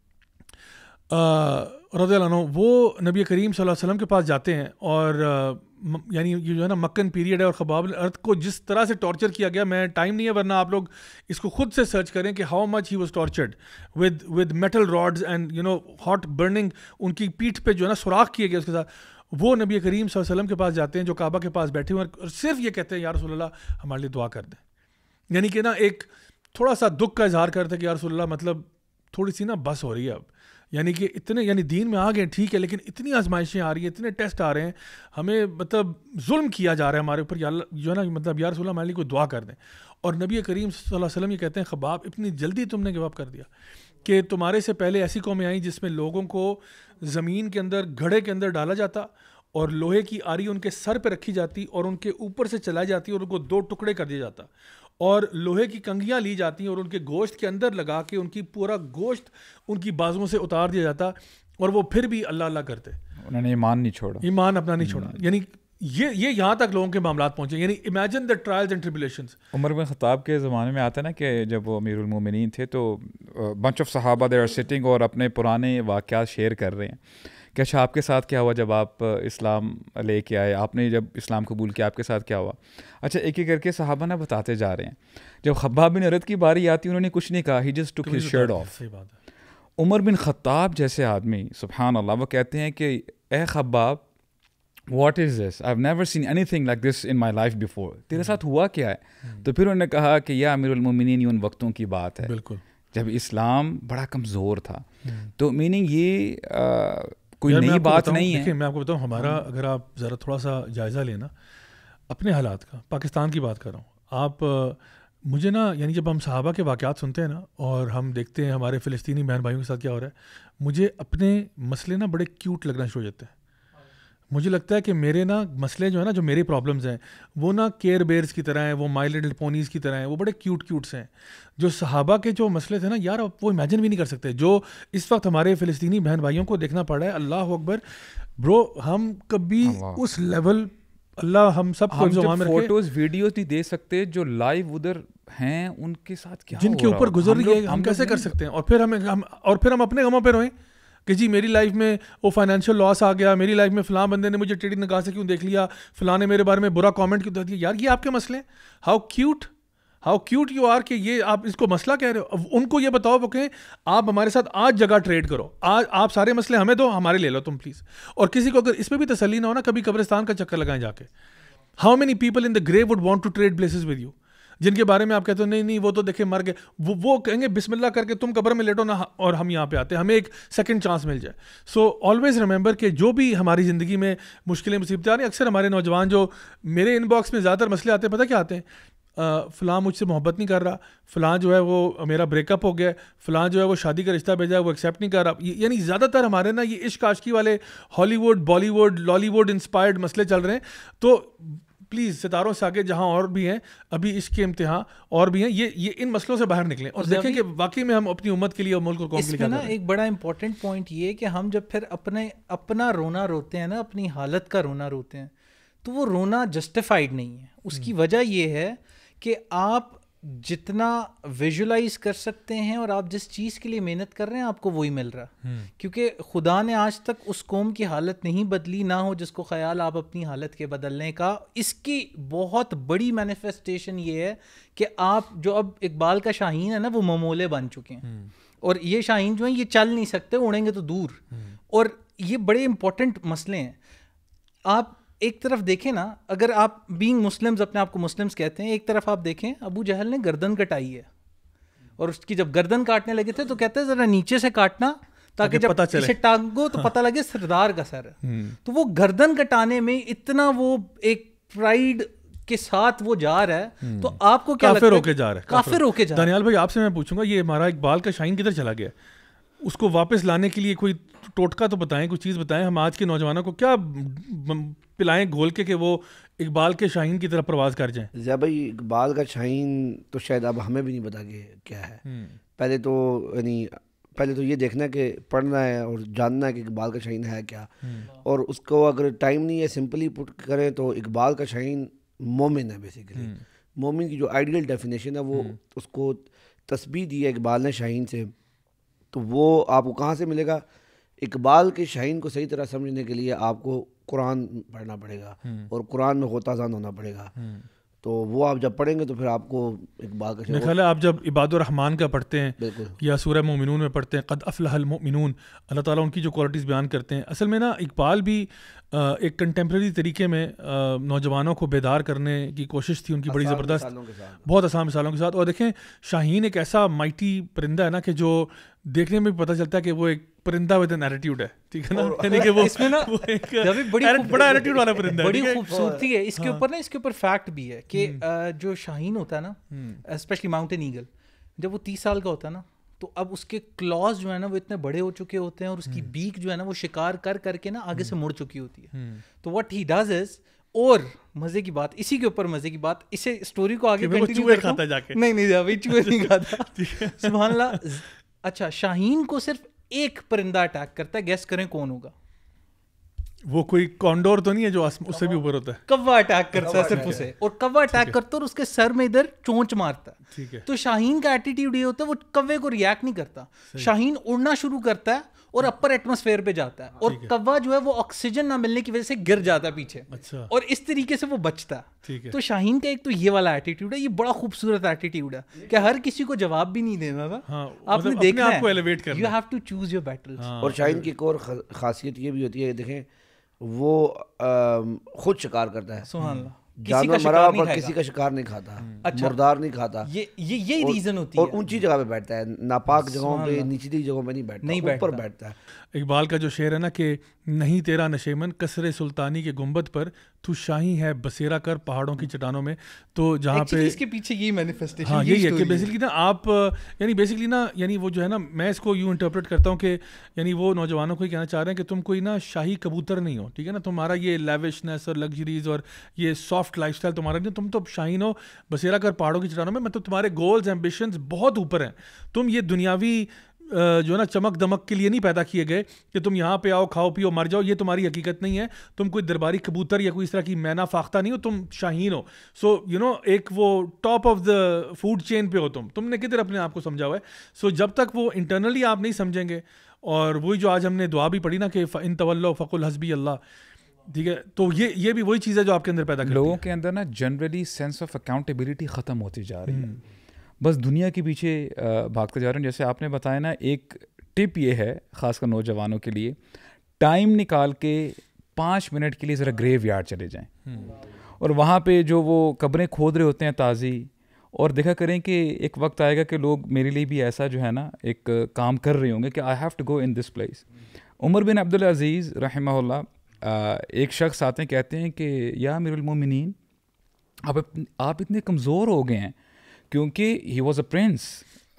رضی اللہ عنہ, وہ نبی کریم صلی اللہ علیہ وسلم کے پاس جاتے ہیں, اور یعنی یہ جو ہے نا مکن پیریڈ ہے, اور خباب بن الارت کو جس طرح سے ٹارچر کیا گیا, میں ٹائم نہیں ہے ورنہ آپ لوگ اس کو خود سے سرچ کریں کہ how much he was tortured with metal rods and hot burning, ان کی پیٹھ پہ جو ہے نا سوراخ کیے گئے اس کے ساتھ. وہ نبی کریم صلی اللہ علیہ وسلم کے پاس جاتے ہیں جو کعبہ کے پاس بیٹھے ہوئے ہیں, اور صرف یہ کہتے ہیں یا رسول اللہ ہمارے لیے دعا کر دیں. یعنی کہ نا ایک تھوڑا سا دکھ کا اظہار کرتے کہ یا رسول اللہ مطلب تھوڑی سی نا بس ہو رہی ہے اب, یعنی کہ اتنے یعنی دین میں آ گئے ٹھیک ہے, لیکن اتنی آزمائشیں آ رہی ہیں, اتنے ٹیسٹ آ رہے ہیں, ہمیں مطلب ظلم کیا جا رہا ہے ہمارے اوپر, یا اللہ جو ہے نا مطلب یا رسول اللہ ہمارے لیے کوئی دعا کر دیں. اور نبی کریم صلی اللہ علیہ وسلم یہ کہتے ہیں خباب اتنی جلدی تم نے گیو اپ کر دیا کہ تمہارے سے پہلے ایسی قومیں آئیں جس میں لوگوں کو زمین کے اندر گھڑے کے اندر ڈالا جاتا, اور لوہے کی آری ان کے سر پہ رکھی جاتی اور ان کے اوپر سے چلائی جاتی اور ان کو 2 ٹکڑے کر دیا جاتا, اور لوہے کی کنگھیاں لی جاتی ہیں اور ان کے گوشت کے اندر لگا کے ان کی پورا گوشت ان کی بازوؤں سے اتار دیا جاتا, اور وہ پھر بھی اللہ اللہ کرتے, انہوں نے ایمان نہیں چھوڑا, ایمان اپنا نہیں چھوڑا. یعنی یہ یہاں تک لوگوں کے معاملات پہنچے. یعنی imagine the trials and tribulations. عمر بن خطاب کے زمانے میں آتا ہے نا کہ جب وہ امیر المومنین تھے تو بنچ آف صحابہ دے آر سٹنگ اور اپنے پرانے واقعات شیئر کر رہے ہیں کہ اچھا آپ کے ساتھ کیا ہوا جب آپ اسلام لے کے آئے, آپ نے جب اسلام قبول کیا آپ کے ساتھ کیا ہوا. اچھا ایک ایک کر کے صحابہ نا بتاتے جا رہے ہیں. جب خباب بن الارت کی باری آتی انہوں نے کچھ نہیں کہا, he just took his shirt off. عمر بن خطاب جیسے آدمی سبحان اللہ وہ کہتے ہیں کہ اے خباب what is this, I have never seen anything like this in my life before, تیرے ساتھ ہوا کیا ہے. تو پھر انہوں نے کہا کہ یا امیر المومنین یہ ان وقتوں کی بات ہے بالکل جب اسلام بڑا کمزور تھا. تو میننگ یہ کوئی نئی بات نہیں ہے. دیکھیں میں آپ کو بتاؤں, ہمارا اگر آپ ذرا تھوڑا سا جائزہ لینا اپنے حالات کا, پاکستان کی بات کر رہا ہوں, آپ مجھے نا یعنی جب ہم صحابہ کے واقعات سنتے ہیں نا اور ہم دیکھتے ہیں ہمارے فلسطینی بہن بھائیوں کے ساتھ کیا ہو رہا ہے, مجھے اپنے مسئلے نا بڑے کیوٹ لگنا شروع ہو جاتے ہیں. مجھے لگتا ہے کہ میرے نا مسئلے جو ہے نا, جو میری پرابلمز ہیں وہ نا کیئر بیئرز کی طرح ہیں, وہ مائی لٹل پونیز کی طرح ہیں, وہ بڑے کیوٹ سے ہیں. جو صحابہ کے جو مسئلے تھے نا یار آپ وہ امیجن بھی نہیں کر سکتے, جو اس وقت ہمارے فلسطینی بہن بھائیوں کو دیکھنا پڑ رہا ہے. اللہ اکبر برو, ہم کبھی اس لیول اللہ ہم سب کو ہم فوٹوز ویڈیوز نہیں دے سکتے جو لائیو ادھر ہیں ان کے ساتھ کیا جن کے اوپر گزر رہی ہے, ہم کیسے کر سکتے ہیں. اور پھر ہم اپنے غموں پہ روئیں کہ جی میری لائف میں وہ فائنینشیل لاس آ گیا, میری لائف میں فلاں بندے نے مجھے ٹیڑھی نگاہ سے کیوں دیکھ لیا, فلاں نے میرے بارے میں برا کامنٹ کیوں دیا. یار یہ آپ کے مسئلے ہیں. ہاؤ کیوٹ یو آر کہ یہ آپ اس کو مسئلہ کہہ رہے ہو. ان کو یہ بتاؤ کہ آپ ہمارے ساتھ آج جگہ ٹریڈ کرو, آج آپ سارے مسئلے ہمیں دو, ہمارے لے لو تم پلیز. اور کسی کو اگر اس پہ بھی تسلی نہ ہو نا, کبھی قبرستان کا چکر لگائیں جا کے. How many people in the grave would want to trade places with you, جن کے بارے میں آپ کہتے ہو نہیں وہ تو دیکھیں مر گئے, وہ کہیں گے بسم اللہ کر کے تم قبر میں لیٹو نا اور ہم یہاں پہ آتے ہیں, ہمیں ایک سیکنڈ چانس مل جائے. سو آلویز ریممبر کہ جو بھی ہماری زندگی میں مشکلیں مصیبتیں آ رہی ہیں, اکثر ہمارے نوجوان جو میرے ان باکس میں زیادہ تر مسئلے آتے ہیں, پتہ کیا آتے ہیں, فلاں مجھ سے محبت نہیں کر رہا, فلاں جو ہے وہ میرا بریک اپ ہو گیا, فلاں جو ہے وہ شادی کا رشتہ بھیجا ہے وہ ایکسیپٹ نہیں کر رہا. یعنی زیادہ تر ہمارے نا یہ عشق عاشقی والے Hollywood Bollywood Lollywood inspired مسئلے چل رہے ہیں. تو پلیز ستاروں سے آگے جہاں اور بھی ہیں ابھی عشق کے امتحان اور بھی ہیں, یہ ان مسئلوں سے باہر نکلیں اور دیکھیں کہ واقعی میں ہم اپنی امت کے لیے اور ملک اور قوم کے لیے کیا کر رہے ہیں. ایک بڑا امپورٹنٹ پوائنٹ یہ ہے کہ ہم جب پھر اپنا رونا روتے ہیں نا, اپنی حالت کا رونا روتے ہیں, تو وہ رونا جسٹیفائڈ نہیں ہے. اس کی وجہ یہ ہے کہ آپ جتنا ویژولائز کر سکتے ہیں اور آپ جس چیز کے لیے محنت کر رہے ہیں آپ کو وہی مل رہا, کیونکہ خدا نے آج تک اس قوم کی حالت نہیں بدلی, نہ ہو جس کو خیال آپ اپنی حالت کے بدلنے کا. اس کی بہت بڑی مینیفیسٹیشن یہ ہے کہ آپ جو اب اقبال کا شاہین ہے نا, وہ ممولے بن چکے ہیں, اور یہ شاہین جو ہیں یہ چل نہیں سکتے, اڑیں گے تو دور. اور یہ بڑے امپورٹنٹ مسئلے ہیں. آپ ایک طرف دیکھیں نا, اگر آپ بینگ مسلمز اپنے آپ کو مسلمز کہتے ہیں, ایک طرف آپ دیکھیں ابو جہل نے گردن کٹائی ہے, اور اس کی جب گردن کاٹنے لگے تھے تو کہتے ہیں ذرا نیچے سے کاٹنا تاکہ جب اسے ٹانگو تو پتہ لگے سردار کا سر ہے. تو وہ گردن کٹانے میں اتنا وہ ایک پرائیڈ کے ساتھ وہ جا رہا ہے, تو آپ کو کیا کافر ہو کے جا رہا ہے, کافر ہو کے جا رہا ہے. دانیال بھائی آپ سے میں پوچھوں گا, یہ ہمارا اقبال کا شاہین کدھر چلا گیا, اس کو واپس لانے کے لیے کوئی ٹوٹکا تو بتائیں, کوئی چیز بتائیں. ہم آج کے نوجوانوں کو کیا پلائیں گھول کے کہ وہ اقبال کے شاہین کی طرف پرواز کر جائیں. ضیاء بھائی اقبال کا شاہین تو شاید اب ہمیں بھی نہیں پتا کہ کیا ہے. پہلے تو یہ دیکھنا ہے کہ پڑھنا ہے اور جاننا ہے کہ اقبال کا شاہین ہے کیا, اور اس کو اگر ٹائم نہیں ہے سمپلی پٹ کریں تو اقبال کا شاہین مومن ہے. بیسیکلی مومن کی جو آئیڈیل ڈیفینیشن ہے وہ اس کو تسبیح دی ہے اقبال نے شاہین سے, تو وہ آپ کو کہاں سے ملے گا؟ اقبال کے شاہین کو صحیح طرح سمجھنے کے لیے آپ کو قرآن پڑھنا پڑے گا اور قرآن میں غوطہ زن ہونا پڑے گا. تو وہ آپ جب پڑھیں گے تو پھر آپ کو اقبال کا میرا خیال ہے آپ جب عباد الرحمان کا پڑھتے ہیں بالکل یا سورہ مومنون میں پڑھتے ہیں قد افلح المؤمنون, اللہ تعالیٰ ان کی جو کوالٹیز بیان کرتے ہیں, اصل میں نا اقبال بھی ایک کنٹمپریری طریقے میں نوجوانوں کو بیدار کرنے کی کوشش تھی ان کی بڑی زبردست, بہت آسان مثالوں کے ساتھ. اور دیکھیں شاہین ایک ایسا مائٹی پرندہ ہے نا کہ جو دیکھنے میں بھی پتہ چلتا ہے کہ وہ ایک پرندہ ود این ایٹیٹیوڈ ہے, ٹھیک ہے نا, یعنی کہ وہ اس میں نا بڑا ایٹیٹیوڈ والا پرندہ ہے. بڑی خوبصورتی ہے اس کے اوپر نا, اس کے اوپر فیکٹ بھی ہے کہ جو شاہین ہوتا ہے نا, اسپیشلی ماؤنٹین ایگل, جب وہ 30 سال کا ہوتا ہے نا, تو اب اس کے کلاز جو ہے نا وہ اتنے بڑے ہو چکے ہوتے ہیں, اور اس کی بیک جو ہے نا وہ شکار کر کے نا آگے سے مڑ چکی ہوتی ہے. تو what he does is, اور مزے کی بات, اسی کے اوپر مزے کی بات, اسے اسٹوری کو آگے کنٹینیو کھاتا جا کے, نہیں چوہے نہیں کھاتا. سبحان اللہ. اچھا شاہین کو صرف ایک پرندہ اٹیک کرتا ہے, گیس کریں کون ہوگا؟ وہ کوئی کانڈور تو نہیں ہے جو اس سے بھی اوپر ہوتا ہے؟ کوا اٹیک کرتا ہے صرف اسے, اور کوا اٹیک کرتا ہے اور اس کے سر میں ادھر چونچ مارتا ہے. ٹھیک ہے. تو شاہین کا ایٹیٹیوڈ یہ ہوتا ہے وہ کوے کو ریئیکٹ نہیں کرتا, شاہین اڑنا شروع کرتا ہے اور اپر ایٹماسفیئر پہ جاتا ہے, اور کوا جو ہے وہ آکسیجن نہ ملنے کی وجہ سے گر جاتا ہے پیچھے, اور اس طریقے سے وہ بچتا ہے. تو شاہین کا ایک تو یہ والا ایٹیٹیوڈ ہے, یہ بڑا خوبصورت ایٹیٹیوڈ ہے کہ ہر کسی کو جواب بھی نہیں دینا تھا, آپ نے دیکھنا ہے, you have to choose your battles. اور شاہین کی ایک اور خاصیت یہ بھی ہوتی ہے, دیکھیں وہ خود شکار کرتا ہے, سبحان اللہ, جانور مرا پر کسی کا شکار نہیں کھاتا, مردار نہیں کھاتا. یہی ریزن ہوتی ہے. اور اونچی جگہ پہ بیٹھتا ہے, ناپاک جگہوں پہ, نچلی جگہوں پہ نہیں بیٹھتا, اوپر بیٹھتا ہے. اقبال کا جو شعر ہے نا کہ نہیں تیرا نشیمن کسر سلطانی کے گنبد پر, تو شاہی ہے بسیرا کر پہاڑوں کی چٹانوں میں. تو جہاں پہ اس کے پیچھے یہی مینیفیسٹیشن, ہاں یہی ہے کہ بیسکلی نا آپ یعنی وہ جو ہے نا, میں اس کو یوں انٹرپریٹ کرتا ہوں کہ یعنی وہ نوجوانوں کو ہی کہنا چاہ رہے ہیں کہ تم کوئی نا شاہی کبوتر نہیں ہو, ٹھیک ہے نا, تمہارا یہ لیوشنس اور لگژریز اور یہ سافٹ لائف اسٹائل تمہارا نہیں, تم تو شاہین ہو بسیرا کر پہاڑوں کی چٹانوں میں. مطلب تمہارے گولز ایمبیشنز بہت اوپر ہیں, تم یہ دنیاوی جو ہے نا چمک دمک کے لیے نہیں پیدا کیے گئے کہ تم یہاں پہ آؤ کھاؤ پیو مر جاؤ, یہ تمہاری حقیقت نہیں ہے. تم کوئی درباری کبوتر یا کوئی اس طرح کی مینا فاختہ نہیں ہو, تم شاہین ہو. سو یو نو ایک وہ top of the food chain پہ ہو, تم نے کدھر اپنے آپ کو سمجھا ہوا ہے. سو جب تک وہ انٹرنلی آپ نہیں سمجھیں گے اور وہی جو آج ہم نے دعا بھی پڑھی نا کہ ان تولوا فقل حسبی اللہ, ٹھیک ہے, تو یہ بھی وہی چیز ہے جو آپ کے اندر پیدا کرتی ہے. لوگوں کے اندر نا جنرلی سینس آف اکاؤنٹیبلٹی ختم ہوتی جا رہی ہے, بس دنیا کے پیچھے بھاگتے جا رہے ہیں. جیسے آپ نے بتایا نا, ایک ٹپ یہ ہے خاص کر نوجوانوں کے لیے, ٹائم نکال کے 5 منٹ کے لیے ذرا گریو یارڈ چلے جائیں, اور وہاں پہ جو وہ قبریں کھود رہے ہوتے ہیں تازی, اور دیکھا کریں کہ ایک وقت آئے گا کہ لوگ میرے لیے بھی ایسا جو ہے نا ایک کام کر رہے ہوں گے کہ I have to go in this place. عمر بن عبدالعزیز رحمہ اللہ ایک شخص آتے ہیں, کہتے ہیں کہ یا امیر المومنین, آپ اتنے کمزور ہو گئے ہیں, کیونکہ ہی واز اے پرنس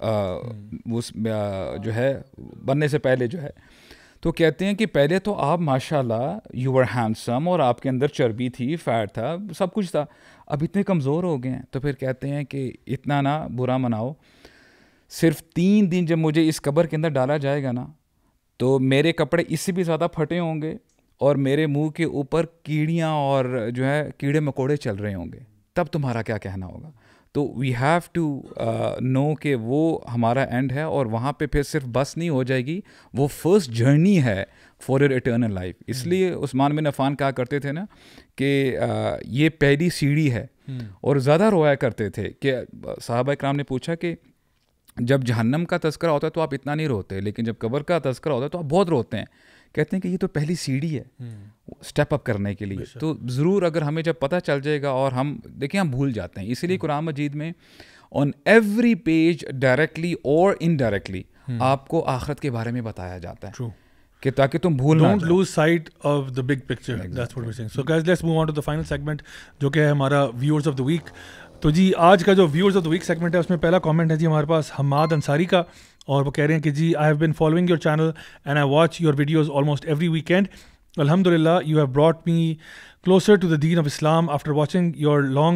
جو ہے بننے سے پہلے جو ہے. تو کہتے ہیں کہ پہلے تو آپ ماشاء اللہ یو ور ہینڈسم, اور آپ کے اندر چربی تھی, فیٹ تھا, سب کچھ تھا, اب اتنے کمزور ہو گئے ہیں. تو پھر کہتے ہیں کہ اتنا نہ برا مناؤ, صرف 3 دن جب مجھے اس قبر کے اندر ڈالا جائے گا نا, تو میرے کپڑے اس سے بھی زیادہ پھٹے ہوں گے, اور میرے منہ کے اوپر کیڑیاں اور جو ہے کیڑے مکوڑے چل رہے ہوں گے, تب تمہارا کیا کہنا ہوگا. تو وی ہیو ٹو نو کہ وہ ہمارا اینڈ ہے, اور وہاں پہ پھر صرف بس نہیں ہو جائے گی, وہ فرسٹ جرنی ہے فار یور اٹرنل لائف. اس لیے عثمان بن عفان کہا کرتے تھے نا کہ یہ پہلی سیڑھی ہے, اور زیادہ رویا کرتے تھے کہ صحابہ اکرام نے پوچھا کہ جب جہنم کا تذکرہ ہوتا ہے تو آپ اتنا نہیں روتے, لیکن جب قبر کا تذکرہ ہوتا ہے تو آپ بہت روتے ہیں. کہتے ہیں کہ یہ تو پہلی سیڑھی ہے اسٹیپ اپ کرنے کے لیے. تو ضرور اگر ہمیں جب پتہ چل جائے گا, اور ہم دیکھیں ہم بھول جاتے ہیں, اسی لیے قرآن مجید میں آن ایوری پیج ڈائریکٹلی اور انڈائریکٹلی آپ کو آخرت کے بارے میں بتایا جاتا ہے, کہ تاکہ تم بھول نہ جاؤ. Don't lose sight of the big picture. That's what we're saying. So guys, let's move on to the final segment, جو کہ ہے ہمارا viewers of the week. تو جی آج کا جو viewers of the week segment ہے, اس میں پہلا comment ہے جی ہمارے پاس حماد انصاری کا, اور وہ کہہ رہے ہیں کہ جی I have been following your channel and I watch your videos almost every weekend. Alhamdulillah, you have brought me closer to the deen of Islam. After watching your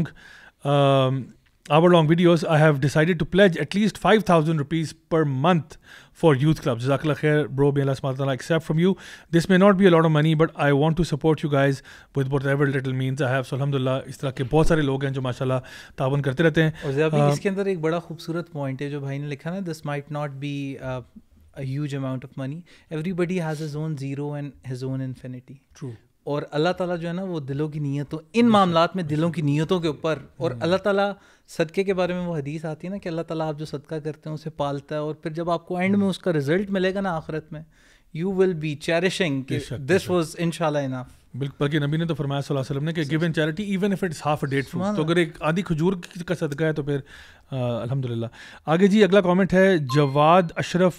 hour-long videos, I have decided to pledge at least 5,000 rupees per month for youth club. Jazakallah khair, bro. May Allah subhanahu wa ta'ala accept from you. This may not be a lot of money, but I want to support you guys with whatever little means I have. So alhamdulillah, اس طرح کے بہت سارے لوگ ہیں جو ماشاءاللہ تعاون کرتے رہتے ہیں. اور ابھی اس کے اندر ایک بڑا خوبصورت پوائنٹ ہے جو بھائی نے لکھا نا, this might not be a huge amount of money. Everybody has his own zero and his own infinity. True. اور اللہ تعالیٰ جو ہے نا وہ دلوں کی نیتوں, ان معاملات میں دلوں کی نیتوں کے اوپر, اور اللہ تعالیٰ صدقے کے بارے میں وہ حدیث آتی ہے نا کہ اللہ تعالیٰ آپ جو صدقہ کرتے ہیں اسے پالتا ہے, اور پھر جب آپ کو اینڈ میں اس کا رزلٹ ملے گا نا آخرت میں, یو ول بی چیریشنگ کہ دس واز انشاءاللہ انف. بالکل, بلکہ نبی نے تو فرمایا صلی اللہ علیہ وسلم نے کہ give in charity even if it's half a date fruit. تو اگر ایک آدھی کھجور کا صدقہ ہے تو پھر الحمدللہ. آگے جی اگلا کامنٹ ہے جواد اشرف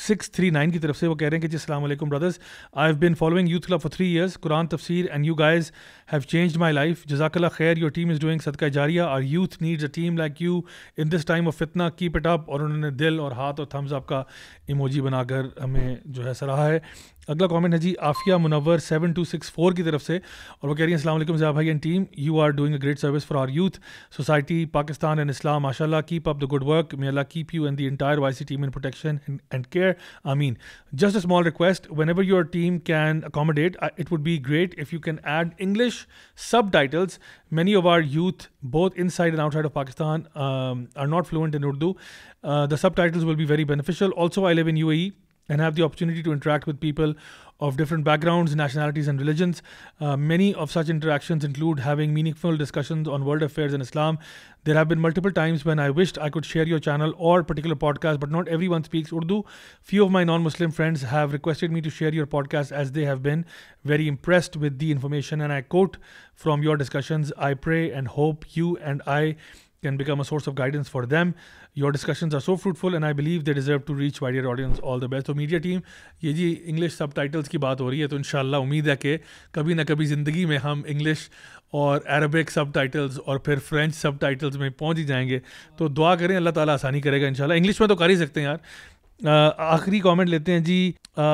639 کی طرف سے, وہ کہہ رہے ہیں کہ جی السلام علیکم brothers, I have been following youth club for 3 years, قرآن تفسیر and you guys have changed my life. جزاک اللہ خیر, یور ٹیم از ڈوئنگ صدقہ جاریہ, our youth needs a team like you in this time of فتنہ, keep it up. اور انہوں نے دل اور ہاتھ اور تھمز اپ کا ایموجی بنا کر ہمیں جو ہے سراہا ہے. اگلا کامنٹ ہے جی عافیہ منور 7264 کی طرف سے, اور وہ کہہ رہی ہیں السلام علیکم ضیاء بھائی and team, you are doing a great service for our youth society Pakistan and اسلام. ماشاء اللہ, keep up the good work, may Allah keep you and the entire YC team in protection and care. Ameen. Just a small request, whenever your team can accommodate, it would be great if you can add English subtitles. Many of our youth, both inside and outside of Pakistan, are not fluent in Urdu. The subtitles will be very beneficial. Also, I live in UAE and have the opportunity to interact with people of different backgrounds, nationalities and religions. Many of such interactions include having meaningful discussions on world affairs and Islam. There have been multiple times when I wished I could share your channel or particular podcast, but not everyone speaks Urdu. Few of my non-Muslim friends have requested me to share your podcast as they have been very impressed with the information, and I quote from your discussions, I pray and hope you and I can become a source of guidance for them. Your discussions are so fruitful and I believe they deserve to reach wider audience. All the best. تو media team, یہ جی English سب titles کی بات ہو رہی ہے, تو انشاءاللہ امید ہے کہ کبھی نہ کبھی زندگی میں ہم انگلش اور عربک سب ٹائٹلز اور پھر فرینچ سب ٹائٹلز میں پہنچ ہی جائیں گے. تو دعا کریں, اللہ تعالیٰ آسانی کرے گا انشاءاللہ. انگلش میں تو کر ہی سکتے ہیں یار. آخری کامنٹ لیتے ہیں جی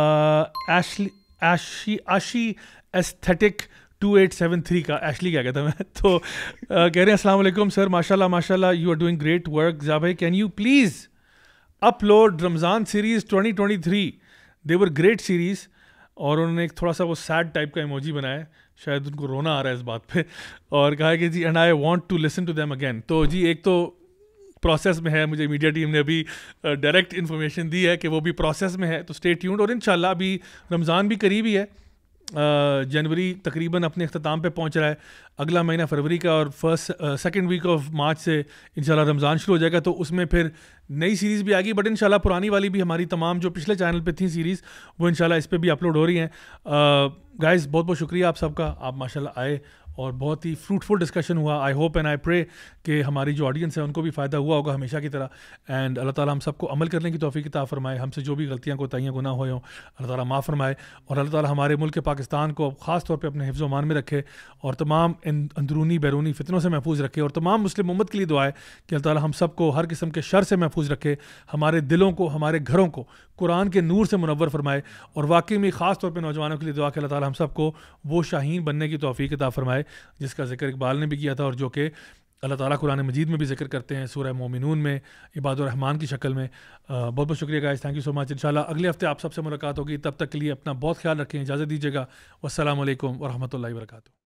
آشی ایستھیٹک 2873 کا, ایشلی کیا کہتا میں, تو کہہ رہے ہیں السلام علیکم سر, ماشاء اللہ you are doing great work. Zia بھائی can you please upload Ramzan series 2023, they were great series. اور انہوں نے ایک تھوڑا سا وہ سیڈ ٹائپ کا ایموجی بنایا ہے, شاید ان کو رونا آ رہا ہے اس بات پہ, اور کہا کہ جی and I want to listen to them again. تو جی ایک تو پروسیس میں ہے. مجھے میڈیا ٹیم نے ابھی ڈائریکٹ انفارمیشن دی ہے کہ وہ بھی پروسیس میں ہے, تو اسٹے ٹیونڈ. اور انشاءاللہ ابھی رمضان بھی قریب ہی ہے, جنوری تقریباً اپنے اختتام پہ پہنچ رہا ہے, اگلا مہینہ فروری کا, اور سیکنڈ ویک آف مارچ سے انشاءاللہ رمضان شروع ہو جائے گا, تو اس میں پھر نئی سیریز بھی آ گئی. بٹ انشاءاللہ پرانی والی بھی ہماری تمام جو پچھلے چینل پہ تھیں سیریز وہ انشاءاللہ اس پہ بھی اپلوڈ ہو رہی ہیں. گائز بہت بہت شکریہ آپ سب کا, آپ ماشاءاللہ آئے اور بہت ہی فروٹفل ڈسکشن ہوا. آئی ہوپ اینڈ آئی پرے کہ ہماری جو آڈینس ہے ان کو بھی فائدہ ہوا ہوگا ہمیشہ کی طرح. اینڈ اللہ تعالیٰ ہم سب کو عمل کرنے کی توفیق عطا فرمائے. ہم سے جو بھی غلطیاں کوتاہیاں گناہ ہوئے ہوں اللہ تعالیٰ معاف فرمائے, اور اللہ تعالیٰ ہمارے ملک پاکستان کو خاص طور پہ اپنے حفظ و امان میں رکھے, اور تمام اندرونی بیرونی فتنوں سے محفوظ رکھے, اور تمام مسلم امت کے لیے دعا ہے کہ اللہ تعالیٰ ہم سب کو ہر قسم کے شر سے محفوظ رکھے, ہمارے دلوں کو ہمارے گھروں کو قرآن کے نور سے منور فرمائے. اور واقعی میں خاص طور پہ نوجوانوں کے لیے دعا کہ اللہ تعالیٰ ہم سب کو وہ شاہین بننے کی توفیق عطا فرمائے جس کا ذکر اقبال نے بھی کیا تھا, اور جو کہ اللہ تعالیٰ قرآن مجید میں بھی ذکر کرتے ہیں سورہ مومنون میں عباد الرحمن کی شکل میں. بہت بہت شکریہ guys, thank you so much. انشاءاللہ اگلے ہفتے آپ سب سے ملاقات ہوگی, تب تک کے لیے اپنا بہت خیال رکھیں, اجازت دیجیے گا. والسلام علیکم ورحمۃ اللہ وبرکاتہ.